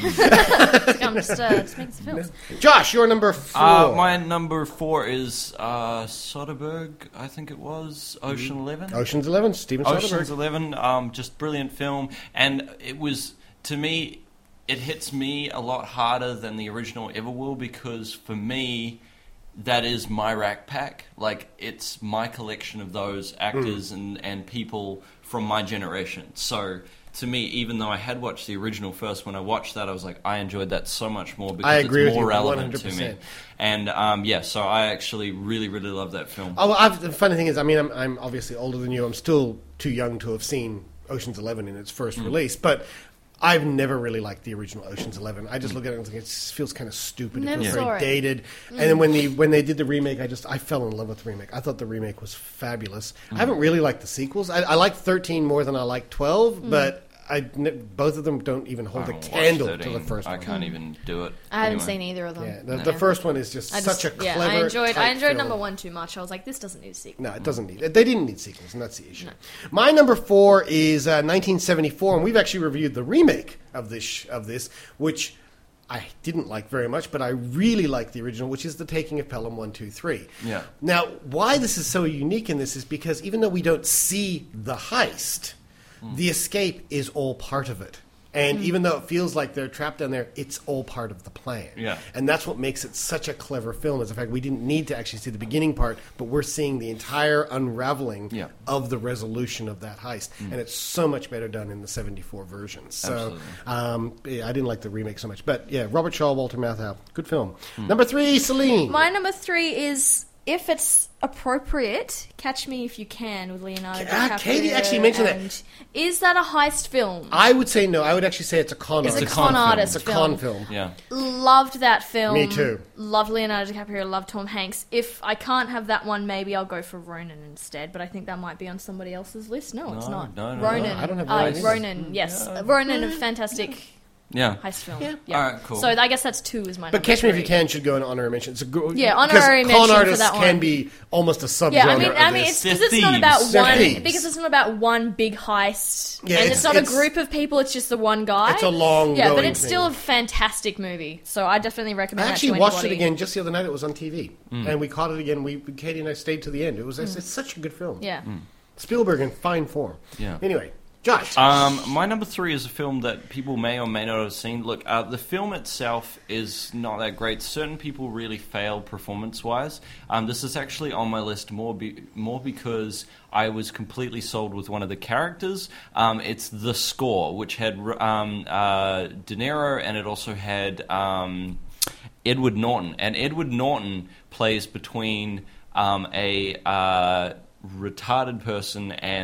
Speaker 8: I'm just, uh, just making some films.
Speaker 1: Josh, you're number four.
Speaker 7: Uh, my number four is uh, Soderbergh, I think it was, Ocean Eleven.
Speaker 1: Ocean's Eleven, Steven
Speaker 7: Ocean's
Speaker 1: Soderbergh.
Speaker 7: Eleven, um, just brilliant film, and it was, to me, it hits me a lot harder than the original ever will, because for me, that is my Rack Pack. Like, it's my collection of those actors
Speaker 1: Mm.
Speaker 7: and, and people from my generation. So, to me, even though I had watched the original first, when I watched that, I was like, I enjoyed that so much more because
Speaker 1: I agree
Speaker 7: it's
Speaker 1: with
Speaker 7: more
Speaker 1: you,
Speaker 7: relevant
Speaker 1: one hundred
Speaker 7: to me.
Speaker 1: percent.
Speaker 7: And, um, yeah, so I actually really, really love that film.
Speaker 1: Oh, well, I've, the funny thing is, I mean, I'm, I'm obviously older than you. I'm still too young to have seen Ocean's Eleven in its first
Speaker 7: Mm.
Speaker 1: release, but I've never really liked the original Ocean's Eleven. I just look at it and think it feels kind of stupid.
Speaker 8: Never
Speaker 1: it feels
Speaker 8: saw
Speaker 1: very
Speaker 8: it.
Speaker 1: dated.
Speaker 8: Mm.
Speaker 1: And then when the when they did the remake, I just I fell in love with the remake. I thought the remake was fabulous. I haven't really liked the sequels. I, I like thirteen more than I like twelve,
Speaker 8: Mm.
Speaker 1: but I, both of them don't even hold
Speaker 7: I
Speaker 1: a
Speaker 7: haven't
Speaker 1: candle
Speaker 7: watched
Speaker 1: to the
Speaker 7: thirteen.
Speaker 1: first
Speaker 7: I
Speaker 1: one.
Speaker 7: can't even do it.
Speaker 8: I haven't
Speaker 7: Anyway.
Speaker 8: seen either of them.
Speaker 1: Yeah, the,
Speaker 8: No.
Speaker 1: the first one is just
Speaker 8: I just-
Speaker 1: such a clever.
Speaker 8: Yeah, I enjoyed. I
Speaker 1: tight
Speaker 8: enjoyed
Speaker 1: film.
Speaker 8: number one too much. I was like, this doesn't need a sequel.
Speaker 1: No, it doesn't need it. They didn't need sequels, and that's the issue. My number four is uh, nineteen seventy-four, and we've actually reviewed the remake of this sh- of this, which I didn't like very much, but I really like the original, which is The Taking of Pelham one two three.
Speaker 7: Yeah.
Speaker 1: Now, why this is so unique in this is because even though we don't see the heist, the escape is all part of it. And even though it feels like they're trapped down there, it's all part of the plan.
Speaker 7: Yeah.
Speaker 1: And that's what makes it such a clever film, is the fact we didn't need to actually see the beginning part, but we're seeing the entire unraveling
Speaker 7: Yeah.
Speaker 1: of the resolution of that heist.
Speaker 7: Mm.
Speaker 1: And it's so much better done in the seventy-four version. So
Speaker 7: Absolutely.
Speaker 1: um, yeah, I didn't like the remake so much. But yeah, Robert Shaw, Walter Matthau, good film.
Speaker 7: Hmm.
Speaker 1: Number three, Celine.
Speaker 8: My number three is, if it's appropriate, Catch Me If You Can with Leonardo
Speaker 1: Ah,
Speaker 8: DiCaprio.
Speaker 1: Katie actually mentioned that.
Speaker 8: and Is that a heist film?
Speaker 1: I would say no. I would actually say it's a con
Speaker 8: It's
Speaker 1: artist.
Speaker 8: a con
Speaker 1: film.
Speaker 8: artist
Speaker 1: It's a con
Speaker 8: film.
Speaker 1: film.
Speaker 7: Yeah.
Speaker 8: Loved that film.
Speaker 1: Me too.
Speaker 8: Loved Leonardo DiCaprio. Loved Tom Hanks. If I can't have that one, maybe I'll go for Ronan instead. But I think that might be on somebody else's list. No, it's
Speaker 7: No,
Speaker 8: not.
Speaker 7: no, no,
Speaker 8: Ronan.
Speaker 1: no. I don't have
Speaker 8: uh,
Speaker 1: Ronan either.
Speaker 8: Ronan. Yes, Ronan. A fantastic
Speaker 7: Yeah.
Speaker 8: heist film.
Speaker 1: Yeah.
Speaker 8: Yeah.
Speaker 7: All right, cool.
Speaker 8: So I guess that's two is my.
Speaker 1: But
Speaker 8: number
Speaker 1: Catch Me If
Speaker 8: three.
Speaker 1: You Can should go in honorary mention. It's a good,
Speaker 8: Yeah,
Speaker 1: because
Speaker 8: honorary mention
Speaker 1: con
Speaker 8: for
Speaker 1: artists
Speaker 8: that
Speaker 1: can
Speaker 8: one.
Speaker 1: be almost a subgenre.
Speaker 8: Yeah, I mean,
Speaker 1: of
Speaker 8: I mean,
Speaker 1: this.
Speaker 8: it's because
Speaker 7: They're
Speaker 8: it's not about
Speaker 7: thieves.
Speaker 1: They're
Speaker 8: one.
Speaker 1: thieves.
Speaker 8: Because it's not about one big heist,
Speaker 1: Yeah,
Speaker 8: and
Speaker 1: it's-
Speaker 8: it's, not
Speaker 1: it's-
Speaker 8: a group of people. It's just the one guy.
Speaker 1: It's a long
Speaker 8: Yeah, but
Speaker 1: going
Speaker 8: it's still a
Speaker 1: thing.
Speaker 8: fantastic movie. So I definitely recommend.
Speaker 1: I
Speaker 8: that
Speaker 1: actually
Speaker 8: to
Speaker 1: watched
Speaker 8: anybody.
Speaker 1: it again just the other night. It was on T V,
Speaker 7: Mm.
Speaker 1: and we caught it again. We Katie and I stayed to the end. It was it's, it's such a good film.
Speaker 8: Yeah.
Speaker 1: Spielberg in fine form.
Speaker 7: Yeah.
Speaker 1: Anyway, Josh.
Speaker 7: Um, my number three is a film that people may or may not have seen. Look, uh, the film itself is not that great. Certain people really fail performance-wise. Um, this is actually on my list more be- more because I was completely sold with one of the characters. Um, it's The Score, which had um, uh, De Niro, and it also had um, Edward Norton. And Edward Norton plays between um, a uh, retarded person and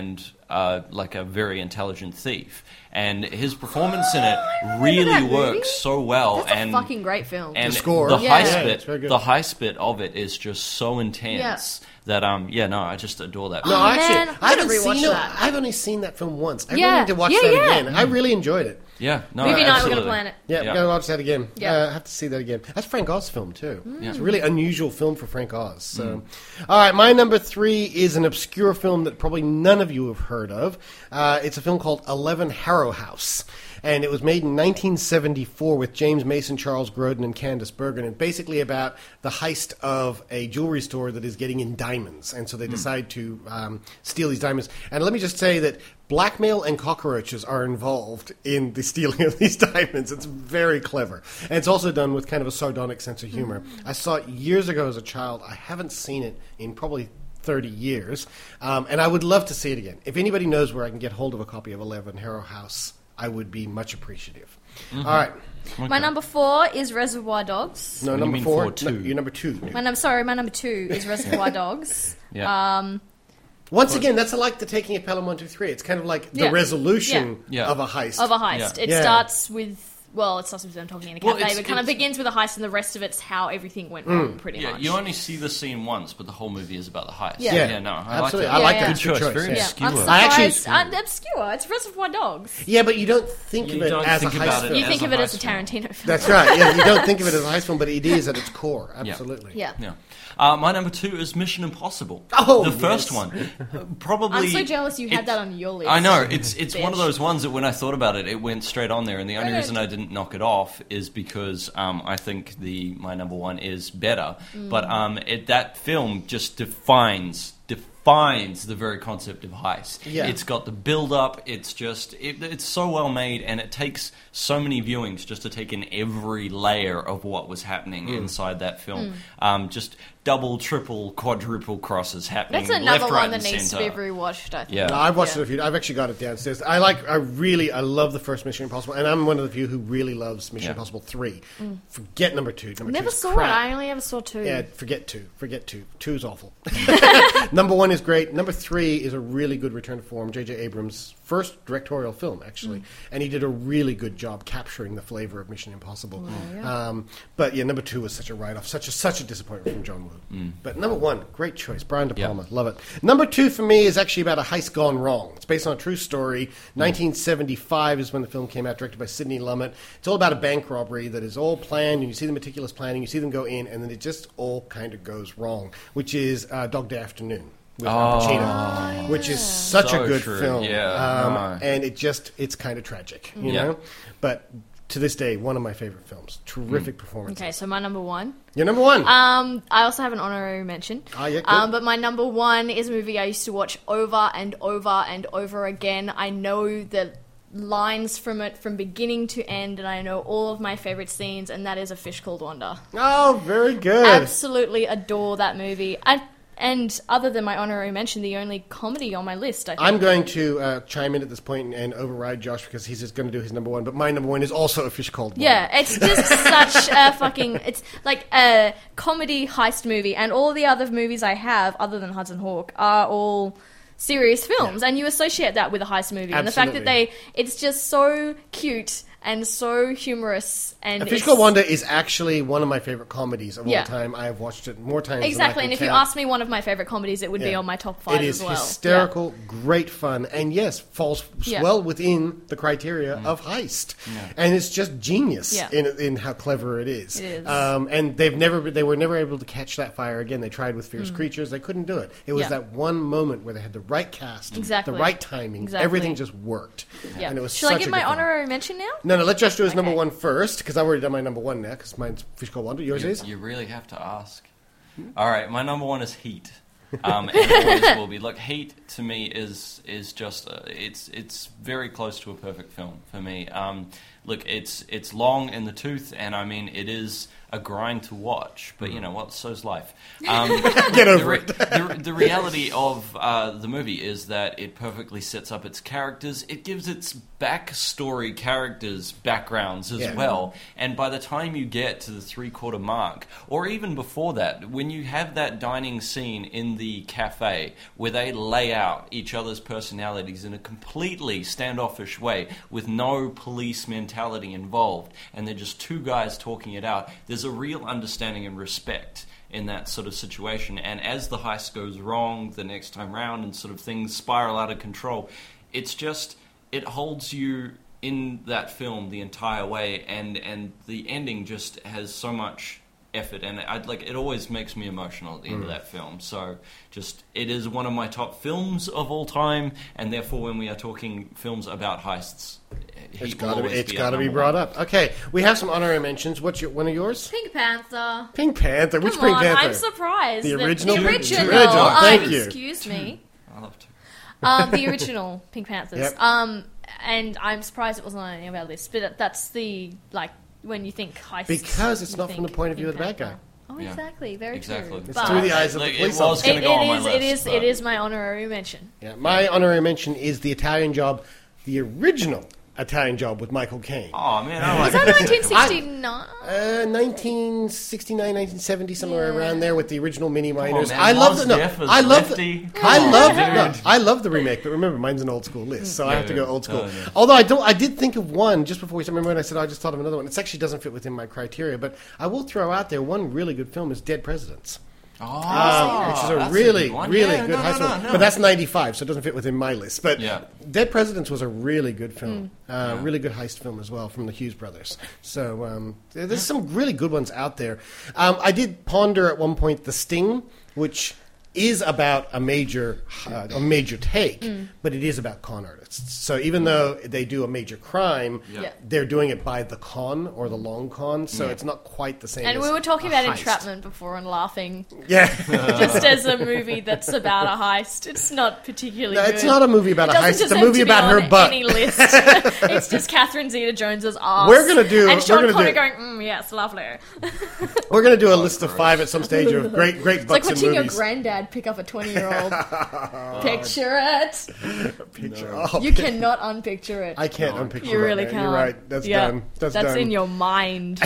Speaker 7: uh, like a very intelligent thief. And his performance in it really
Speaker 8: that movie.
Speaker 7: works so well.
Speaker 8: That's
Speaker 7: and
Speaker 8: a fucking great film.
Speaker 7: And
Speaker 1: The score.
Speaker 7: the
Speaker 8: Yeah.
Speaker 7: heist
Speaker 8: Yeah,
Speaker 1: it's very
Speaker 7: bit,
Speaker 1: good.
Speaker 7: the heist bit of it is just so intense that um, yeah, no, I just adore that.
Speaker 1: No,
Speaker 8: Oh,
Speaker 1: actually,
Speaker 8: man,
Speaker 1: I
Speaker 8: I gotta
Speaker 1: haven't
Speaker 8: rewatch
Speaker 1: seen it.
Speaker 8: that.
Speaker 1: I've only seen that film once. I
Speaker 8: Yeah.
Speaker 1: really need to watch
Speaker 8: Yeah,
Speaker 1: that
Speaker 8: yeah.
Speaker 1: again. I really enjoyed it.
Speaker 7: Yeah, no,
Speaker 8: Movie night, we're
Speaker 7: absolutely.
Speaker 8: gonna plan it.
Speaker 1: Yeah,
Speaker 7: Yeah.
Speaker 1: gotta watch that again.
Speaker 8: Yeah.
Speaker 1: Uh, I have to see that again. That's Frank Oz film too.
Speaker 8: Mm.
Speaker 1: It's a really unusual film for Frank Oz. So, all right, my number three is an obscure film that probably none of you have heard of. Uh, it's a film called Eleven Harrow House. And it was made in nineteen seventy-four with James Mason, Charles Grodin, and Candice Bergen. And basically about the heist of a jewelry store that is getting in diamonds. And so they decide to um, steal these diamonds. And let me just say that blackmail and cockroaches are involved in the stealing of these diamonds. It's very clever. And it's also done with kind of a sardonic sense of humor. I saw it years ago as a child. I haven't seen it in probably thirty years. Um, and I would love to see it again. If anybody knows where I can get hold of a copy of Eleven Harrow House, I would be much appreciative.
Speaker 7: Mm-hmm.
Speaker 1: All right.
Speaker 8: My number four is Reservoir Dogs.
Speaker 1: No,
Speaker 7: What do you
Speaker 1: number
Speaker 7: mean
Speaker 1: four.
Speaker 7: four, two?
Speaker 1: No, you're number two.
Speaker 8: My num- sorry, my number two is Reservoir Dogs.
Speaker 7: Yeah.
Speaker 8: Um,
Speaker 1: Once again, that's like the taking of Pelham one two three. It's kind of like the
Speaker 8: Yeah.
Speaker 1: resolution
Speaker 7: Yeah.
Speaker 1: of a heist.
Speaker 8: of a heist.
Speaker 7: Yeah.
Speaker 8: It
Speaker 1: Yeah.
Speaker 8: starts with, well, it starts with them talking in a
Speaker 7: Well,
Speaker 8: cafe,
Speaker 7: it's-
Speaker 8: but kind of
Speaker 7: it's-
Speaker 8: begins with a heist, and the rest of it's how everything went
Speaker 1: Mm.
Speaker 8: wrong, pretty
Speaker 7: Yeah,
Speaker 8: much.
Speaker 7: you only see the scene once, but the whole movie is about the heist.
Speaker 8: Yeah.
Speaker 1: Yeah.
Speaker 7: no, I
Speaker 1: Absolutely.
Speaker 7: like
Speaker 1: I
Speaker 7: that.
Speaker 1: like
Speaker 8: Yeah,
Speaker 1: that.
Speaker 8: yeah.
Speaker 1: It's a good choice.
Speaker 7: Very
Speaker 1: yeah.
Speaker 8: yeah,
Speaker 7: obscure.
Speaker 8: I'm
Speaker 1: I actually-
Speaker 8: surprised. Uh, obscure. It's Reservoir Dogs.
Speaker 1: Yeah, but you don't think
Speaker 7: You
Speaker 1: of it
Speaker 7: don't
Speaker 1: as
Speaker 7: think
Speaker 1: a
Speaker 7: about
Speaker 1: heist
Speaker 7: it
Speaker 1: film.
Speaker 8: You
Speaker 7: as
Speaker 8: think
Speaker 7: a
Speaker 8: of it as a
Speaker 7: heist film.
Speaker 8: Tarantino film.
Speaker 1: That's right. Yeah, you don't think of it as a heist film, but it is at its core. Absolutely.
Speaker 8: Yeah.
Speaker 7: Yeah. Uh, my number two is Mission Impossible.
Speaker 1: Oh,
Speaker 7: the first
Speaker 1: yes.
Speaker 7: one. Uh, Probably.
Speaker 8: I'm so jealous you had
Speaker 7: it-
Speaker 8: that on your list.
Speaker 7: I know it's it's one of
Speaker 8: Bitch.
Speaker 7: those ones that when I thought about it, it went straight on there. And the only
Speaker 8: Right.
Speaker 7: reason I didn't knock it off is because um, I think the my number one is better.
Speaker 8: Mm.
Speaker 7: But um, it, that film just defines defines the very concept of heist.
Speaker 1: Yeah.
Speaker 7: It's got the build up. It's just it, it's so well made, and it takes so many viewings just to take in every layer of what was happening
Speaker 1: Mm.
Speaker 7: inside that film.
Speaker 8: Mm.
Speaker 7: Um, just double, triple, quadruple crosses happening.
Speaker 8: That's another
Speaker 7: left,
Speaker 8: one
Speaker 7: right,
Speaker 8: that
Speaker 7: and
Speaker 8: needs to
Speaker 7: center.
Speaker 8: be rewatched, I think.
Speaker 7: Yeah.
Speaker 1: No, I've watched
Speaker 8: Yeah.
Speaker 1: it a few. I've actually got it downstairs. I like. I really. I love the first Mission Impossible, and I'm one of the few who really loves Mission
Speaker 7: Yeah.
Speaker 1: Impossible three.
Speaker 8: Mm.
Speaker 1: Forget number two. Number
Speaker 8: Never
Speaker 1: two is
Speaker 8: saw
Speaker 1: crap.
Speaker 8: it. I only ever saw two.
Speaker 1: Yeah, forget two. Forget two. Two is awful. Number one is great. Number three is a really good return to form. J J Abrams' first directorial film, actually,
Speaker 8: Mm.
Speaker 1: and he did a really good job capturing the flavor of Mission Impossible.
Speaker 8: Oh, yeah.
Speaker 1: Um, but yeah, number two was such a write-off, such a such a disappointment from John Woo.
Speaker 7: Mm.
Speaker 1: But number one, great choice, Brian De
Speaker 7: Yeah.
Speaker 1: Palma, love it. Number two for me is actually about a heist gone wrong. It's based on a true story. nineteen seventy-five is when the film came out, directed by Sidney Lumet. It's all about a bank robbery that is all planned, and you see the meticulous planning, you see them go in, and then it just all kind of goes wrong, which is uh, Dog Day Afternoon. With Al
Speaker 7: Oh.
Speaker 1: Pacino, which is such
Speaker 7: So
Speaker 1: a good
Speaker 7: true,
Speaker 1: film,
Speaker 7: yeah,
Speaker 1: um,
Speaker 7: no.
Speaker 1: and it just—it's kind of tragic, you
Speaker 7: Yeah.
Speaker 1: know. But to this day, one of my favorite films. Terrific
Speaker 7: Mm.
Speaker 1: performance.
Speaker 8: Okay, so my number one.
Speaker 1: Your number one.
Speaker 8: Um, I also have an honorary mention.
Speaker 1: Ah, yeah, good.
Speaker 8: Um, but my number one is a movie I used to watch over and over and over again. I know the lines from it from beginning to end, and I know all of my favorite scenes, and that is A Fish Called Wanda.
Speaker 1: Oh, very good.
Speaker 8: Absolutely adore that movie. I, and other than my honorary mention, the only comedy on my list, I think.
Speaker 1: I'm going to uh, chime in at this point and override Josh because he's just going to do his number one. But my number one is also A Fish Called Wanda.
Speaker 8: Yeah, it's just such a fucking... It's like a comedy heist movie, and all the other movies I have, other than Hudson Hawk, are all serious films, and you associate that with a heist movie. And the fact that
Speaker 1: Absolutely.
Speaker 8: they... It's just so cute and so humorous, and
Speaker 1: A Fish
Speaker 8: it's-
Speaker 1: Called Wanda is actually one of my favorite comedies of
Speaker 8: Yeah.
Speaker 1: all time. I have watched it more times
Speaker 8: Exactly,
Speaker 1: than I
Speaker 8: and
Speaker 1: can
Speaker 8: if you
Speaker 1: count.
Speaker 8: ask me one of my favorite comedies, it would be
Speaker 1: Yeah.
Speaker 8: on my top five
Speaker 1: It is
Speaker 8: as well.
Speaker 1: hysterical, great fun, and yes, falls
Speaker 8: Yeah.
Speaker 1: well within the criteria of heist. And it's just genius
Speaker 8: Yeah.
Speaker 1: in in how clever it is.
Speaker 8: It is.
Speaker 1: Um, and they've never they were never able to catch that fire again. They tried with Fierce
Speaker 8: Mm.
Speaker 1: Creatures, they couldn't do it. It was
Speaker 8: Yeah.
Speaker 1: that one moment where they had the right cast,
Speaker 8: Exactly.
Speaker 1: the right timing,
Speaker 8: Exactly.
Speaker 1: everything just worked.
Speaker 8: Yeah.
Speaker 1: And it was
Speaker 8: Shall
Speaker 1: such
Speaker 8: I give
Speaker 1: a
Speaker 8: my
Speaker 1: good film.
Speaker 8: honorary mention now?
Speaker 1: No, no, let Josh do his number one first, because I've already done my number one now, because mine's Fish Called Wanda. Yours
Speaker 7: you,
Speaker 1: is?
Speaker 7: You really have to ask. All right, my number one is Heat. Um, and it always will be. Look, Heat to me is is just uh, it's it's very close to a perfect film for me. Um, look, it's it's long in the tooth, and I mean, it is a grind to watch, but you know what? So's life. Um,
Speaker 1: Get over
Speaker 7: the,
Speaker 1: it.
Speaker 7: the, the reality of uh, the movie is that it perfectly sets up its characters. It gives its backstory characters backgrounds as
Speaker 1: Yeah.
Speaker 7: well. And by the time you get to the three-quarter mark, or even before that, when you have that dining scene in the cafe where they lay out each other's personalities in a completely standoffish way with no police mentality involved, and they're just two guys talking it out, there's a real understanding and respect in that sort of situation. And as the heist goes wrong the next time round and sort of things spiral out of control, it's just, it holds you in that film the entire way, and, and the ending just has so much effort, and I'd like it always makes me emotional at the end
Speaker 1: Mm.
Speaker 7: of that film. So just, it is one of my top films of all time, and therefore when we are talking films about heists, he
Speaker 1: It's
Speaker 7: will
Speaker 1: got to be,
Speaker 7: always
Speaker 1: it's
Speaker 7: be
Speaker 1: got
Speaker 7: our
Speaker 1: to be
Speaker 7: number
Speaker 1: brought
Speaker 7: one.
Speaker 1: up. Okay, we have some honorary mentions. What's your one of yours?
Speaker 8: Pink Panther.
Speaker 1: Pink Panther. Which
Speaker 8: Come
Speaker 1: Pink
Speaker 8: on,
Speaker 1: Panther?
Speaker 8: I'm surprised.
Speaker 1: The
Speaker 8: that-
Speaker 1: original?
Speaker 8: The
Speaker 1: The
Speaker 8: original.
Speaker 1: original,
Speaker 8: Oh,
Speaker 1: thank you.
Speaker 8: Excuse me.
Speaker 7: I love to.
Speaker 8: Um, the original Pink Panthers.
Speaker 1: Yep.
Speaker 8: Um, and I'm surprised it wasn't on any of our lists, but that's the, like, when you think heist.
Speaker 1: Because it's
Speaker 8: you
Speaker 1: not from
Speaker 8: think
Speaker 1: the point of view
Speaker 8: Pink
Speaker 1: of the bad guy.
Speaker 8: Panther. Oh,
Speaker 7: Yeah.
Speaker 8: exactly. Very
Speaker 7: Exactly.
Speaker 8: true.
Speaker 1: It's
Speaker 8: But
Speaker 1: through the eyes of
Speaker 7: Like,
Speaker 1: the
Speaker 7: it
Speaker 1: police
Speaker 7: was
Speaker 1: officer.
Speaker 8: it,
Speaker 7: gonna go on
Speaker 8: it
Speaker 7: my
Speaker 8: is.
Speaker 7: list,
Speaker 8: It is.
Speaker 7: but-
Speaker 8: It is my honorary mention.
Speaker 1: Yeah, my honorary mention is The Italian Job, the original Italian Job with Michael Caine.
Speaker 7: Oh man, I
Speaker 8: Was
Speaker 7: like
Speaker 8: that nineteen sixty-nine?
Speaker 1: Uh, nineteen sixty-nine, nineteen seventy, somewhere
Speaker 8: Yeah.
Speaker 1: around there with the original Mini Miners.
Speaker 7: man,
Speaker 1: I love
Speaker 7: Mos
Speaker 1: the no,
Speaker 7: Def as
Speaker 1: I love
Speaker 7: Lefty.
Speaker 1: the,
Speaker 7: Come
Speaker 1: I
Speaker 7: on,
Speaker 1: love
Speaker 7: dude.
Speaker 1: no, I love the remake, but remember mine's an old school list, so I have to
Speaker 7: Yeah.
Speaker 1: go old school.
Speaker 7: Oh, yeah.
Speaker 1: Although I don't, I did think of one just before we started. Remember when I said I just thought of another one? It actually doesn't fit within my criteria, but I will throw out there one really good film is Dead Presidents.
Speaker 7: Oh,
Speaker 1: Um, which is a
Speaker 7: that's
Speaker 1: really,
Speaker 7: good one.
Speaker 1: really
Speaker 7: Yeah,
Speaker 1: good
Speaker 7: no,
Speaker 1: heist
Speaker 7: no,
Speaker 1: film.
Speaker 7: no, no.
Speaker 1: But that's ninety-five, so it doesn't fit within my list. But
Speaker 7: Yeah.
Speaker 1: Dead Presidents was a really good film. Uh,
Speaker 7: Yeah.
Speaker 1: Really good heist film as well from the Hughes brothers. So um, there- there's some really good ones out there. Um, I did ponder at one point The Sting, which is about a major uh, a major take, but it is about con artists. So even though they do a major crime,
Speaker 7: Yeah.
Speaker 8: Yeah.
Speaker 1: they're doing it by the con or the long con, so
Speaker 7: Yeah.
Speaker 1: it's not quite the same.
Speaker 8: And
Speaker 1: as
Speaker 8: we were talking
Speaker 1: a
Speaker 8: about
Speaker 1: heist.
Speaker 8: Entrapment before and laughing.
Speaker 1: Yeah.
Speaker 8: Just as a movie that's about a heist, it's not particularly
Speaker 1: No,
Speaker 8: good.
Speaker 1: it's not a movie about
Speaker 8: It
Speaker 1: a
Speaker 8: doesn't
Speaker 1: heist. It's a
Speaker 8: deserve
Speaker 1: movie
Speaker 8: to be
Speaker 1: about her
Speaker 8: on
Speaker 1: butt.
Speaker 8: Any list. It's just Catherine Zeta-Jones's ass.
Speaker 1: We're gonna do-
Speaker 8: and Sean
Speaker 1: we're gonna
Speaker 8: Connery
Speaker 1: do-
Speaker 8: going, mm, yes, lovely.
Speaker 1: We're going to do a list of five at some stage of great, great
Speaker 8: It's like
Speaker 1: butts in
Speaker 8: watching your
Speaker 1: movies.
Speaker 8: granddad pick up a twenty-year-old. Picture it.
Speaker 1: Picture. Oh,
Speaker 8: You cannot unpicture it.
Speaker 1: I can't unpicture
Speaker 8: You
Speaker 1: that
Speaker 8: really
Speaker 1: now.
Speaker 8: can't.
Speaker 1: You're right. That's
Speaker 8: Yeah,
Speaker 1: done. That's,
Speaker 8: That's
Speaker 1: done.
Speaker 8: in your mind.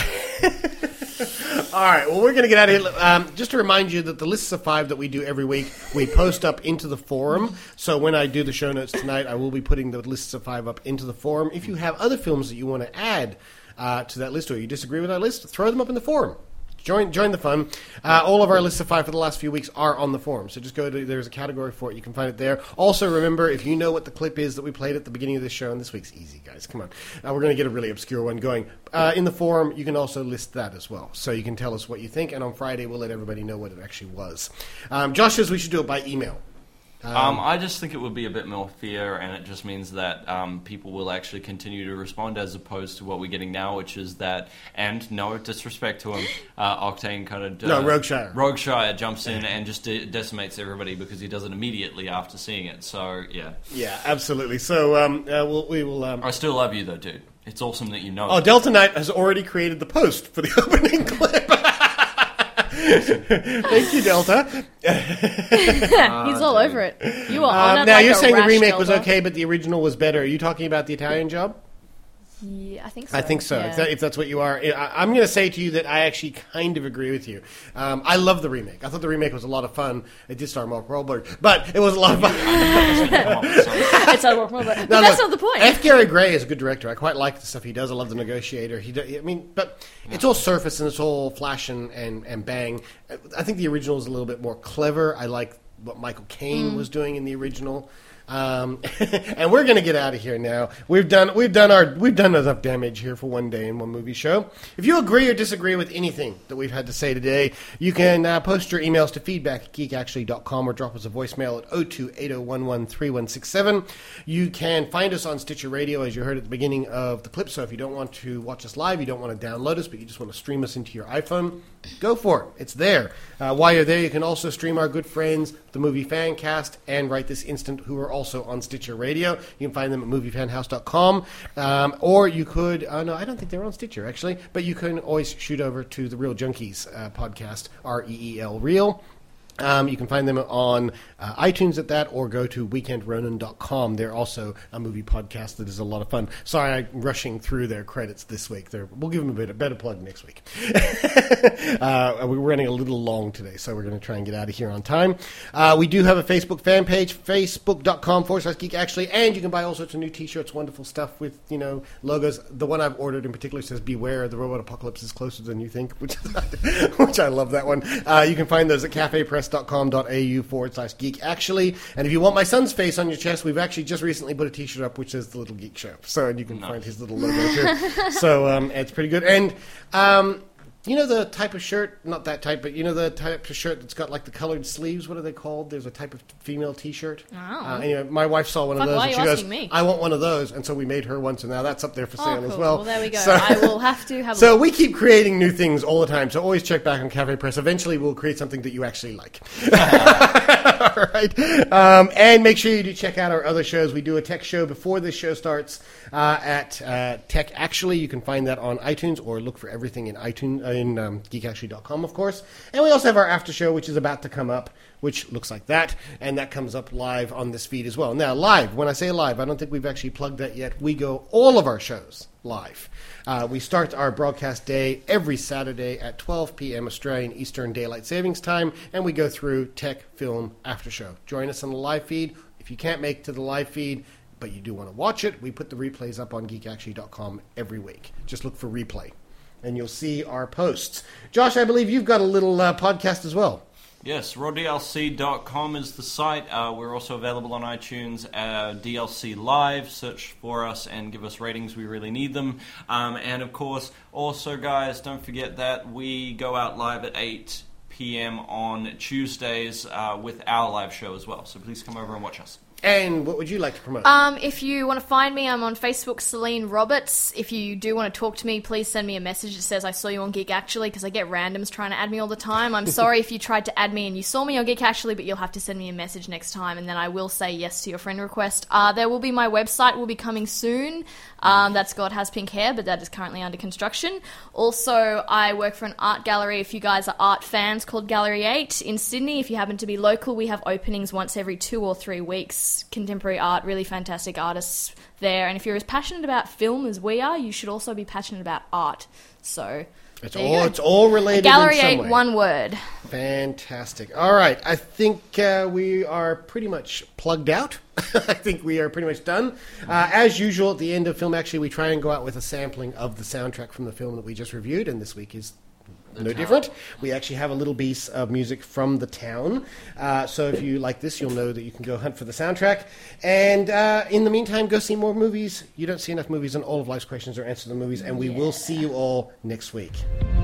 Speaker 1: All right. Well, we're going to get out of here. Um, just to remind you that the lists of five that we do every week, we post up into the forum. So when I do the show notes tonight, I will be putting the lists of five up into the forum. If you have other films that you want to add uh, to that list, or you disagree with our list, throw them up in the forum. Join join the fun. Uh, all of our lists of five for the last few weeks are on the forum, so just go to, there's a category for it. You can find it there. Also, remember, if you know what the clip is that we played at the beginning of this show, and this week's easy, guys, come on. Uh, we're going to get a really obscure one going. Uh, in the forum, you can also list that as well, so you can tell us what you think, and on Friday, we'll let everybody know what it actually was. Um, Josh says we should do it by email.
Speaker 7: Um, I just think it would be a bit more fair, and it just means that um, people will actually continue to respond as opposed to what we're getting now, which is that, and no disrespect to him, uh, Octane kind of... Uh,
Speaker 1: No, Rogueshire.
Speaker 7: Rogueshire jumps in and just de- decimates everybody because he does it immediately after seeing it, so yeah.
Speaker 1: Yeah, absolutely. So um, uh, we'll, we will... Um,
Speaker 7: I still love you though, dude. It's awesome that you know.
Speaker 1: oh, Delta Knight has already created the post for the opening clip. Thank you, Delta.
Speaker 8: He's all over it. You are on
Speaker 1: Um,
Speaker 8: it
Speaker 1: now
Speaker 8: like
Speaker 1: you're
Speaker 8: a
Speaker 1: saying the
Speaker 8: rash,
Speaker 1: remake was
Speaker 8: Delta.
Speaker 1: okay, but the original was better. Are you talking about the Italian Job?
Speaker 8: Yeah, I think so.
Speaker 1: I think so.
Speaker 8: Yeah.
Speaker 1: If, that, if that's what you are, I, I'm going to say to you that I actually kind of agree with you. Um, I love the remake. I thought the remake was a lot of fun. It did star Mark Wahlberg, but it was a lot of fun.
Speaker 8: It's not working, but, but
Speaker 1: No,
Speaker 8: that's
Speaker 1: look,
Speaker 8: not the point.
Speaker 1: F. Gary Gray is a good director. I quite like the stuff he does. I love The Negotiator. He, do, I mean, but it's all surface and it's all flash and, and, and bang. I think the original is a little bit more clever. I like what Michael Caine
Speaker 8: Mm.
Speaker 1: was doing in the original. Um, and we're going to get out of here now. We've done we've done our we've done enough damage here for one day in one movie show. If you agree or disagree with anything that we've had to say today, you can uh, post your emails to feedback at geek actually dot com or drop us a voicemail at oh two eight oh one one three one six seven. You can find us on Stitcher Radio, as you heard at the beginning of the clip. So if you don't want to watch us live, you don't want to download us, but you just want to stream us into your iPhone, go for it. It's there. Uh, while you're there, you can also stream our good friends, the Movie Fancast, and Right This Instant, who are also on Stitcher Radio. You can find them at movie fan house dot com. Um, or you could, uh, no, I don't think they're on Stitcher, actually, but you can always shoot over to the Real Junkies uh, podcast, R E E L Real. Um, you can find them on uh, iTunes at that, or go to weekend ronin dot com. They're also a movie podcast that is a lot of fun. Sorry, I'm rushing through their credits this week. They're, we'll give them a bit a better plug next week. uh, we're running a little long today, so we're going to try and get out of here on time. Uh, we do have a Facebook fan page, facebook dot com forward slash geek actually, and you can buy all sorts of new T-shirts, wonderful stuff with, you know, logos. The one I've ordered in particular says "Beware, the robot apocalypse is closer than you think," which which I love that one. Uh, you can find those at cafe press dot com dot a u forward slash geek actually. And if you want my son's face on your chest, we've actually just recently put a t-shirt up which says The Little Geek Show, so and you can nice. find his little logo too. So um, it's pretty good. And um, you know the type of shirt, not that type, but you know the type of shirt that's got like the colored sleeves, what are they called? There's a type of female t-shirt.
Speaker 8: Oh.
Speaker 1: Uh, anyway, my wife saw one
Speaker 8: Fuck,
Speaker 1: of those
Speaker 8: why
Speaker 1: and
Speaker 8: are
Speaker 1: she
Speaker 8: you
Speaker 1: goes,
Speaker 8: me?
Speaker 1: I want one of those, and so we made her one, so now that's up there for sale
Speaker 8: oh, cool.
Speaker 1: as well.
Speaker 8: Well, there we go.
Speaker 1: So,
Speaker 8: I will have to have a
Speaker 1: So
Speaker 8: look.
Speaker 1: we keep creating new things all the time, so always check back on Cafe Press. Eventually we'll create something that you actually like. All right. Um, and make sure you do check out our other shows. We do a tech show before this show starts uh, at uh, Tech Actually. You can find that on iTunes, or look for everything in iTunes uh, in um, geek actually dot com, of course. And we also have our after show, which is about to come up, which looks like that, and that comes up live on this feed as well. Now, live, when I say live, I don't think we've actually plugged that yet. We go all of our shows live. Uh, we start our broadcast day every Saturday at twelve p.m. Australian Eastern Daylight Savings Time, and we go through Tech Film After Show. Join us on the live feed. If you can't make it to the live feed, but you do want to watch it, we put the replays up on geek actually dot com every week. Just look for replay, and you'll see our posts. Josh, I believe you've got a little uh, podcast as well.
Speaker 7: Yes, raw d l c dot com is the site. Uh, we're also available on iTunes, uh, D L C Live. Search for us and give us ratings. We really need them. Um, and, of course, also, guys, don't forget that we go out live at eight p.m. on Tuesdays uh, with our live show as well. So please come over and watch us.
Speaker 1: And what would you like to promote?
Speaker 8: Um, if you want to find me, I'm on Facebook, Celine Roberts. If you do want to talk to me, please send me a message that says I saw you on Geek Actually, because I get randoms trying to add me all the time. I'm sorry if you tried to add me and you saw me on Geek Actually, but you'll have to send me a message next time, and then I will say yes to your friend request. Uh, there will be my website will be coming soon. Um, that's God Has Pink Hair, but that is currently under construction. Also, I work for an art gallery, if you guys are art fans, called Gallery eight in Sydney. If you happen to be local, we have openings once every two or three weeks. Contemporary art, really fantastic artists there. And if you're as passionate about film as we are, you should also be passionate about art. So
Speaker 1: it's all it's all related.
Speaker 8: Gallery
Speaker 1: in some
Speaker 8: eight,
Speaker 1: way.
Speaker 8: one word.
Speaker 1: Fantastic. All right, I think uh, we are pretty much plugged out. I think we are pretty much done. Uh, as usual, at the end of Film Actually, we try and go out with a sampling of the soundtrack from the film that we just reviewed, and this week is no different. We actually have a little piece of music from The Town. Uh, so if you like this, you'll know that you can go hunt for the soundtrack. And uh, in the meantime, go see more movies. You don't see enough movies, and all of life's questions are answered in the movies. And we
Speaker 8: Yeah.
Speaker 1: will see you all next week.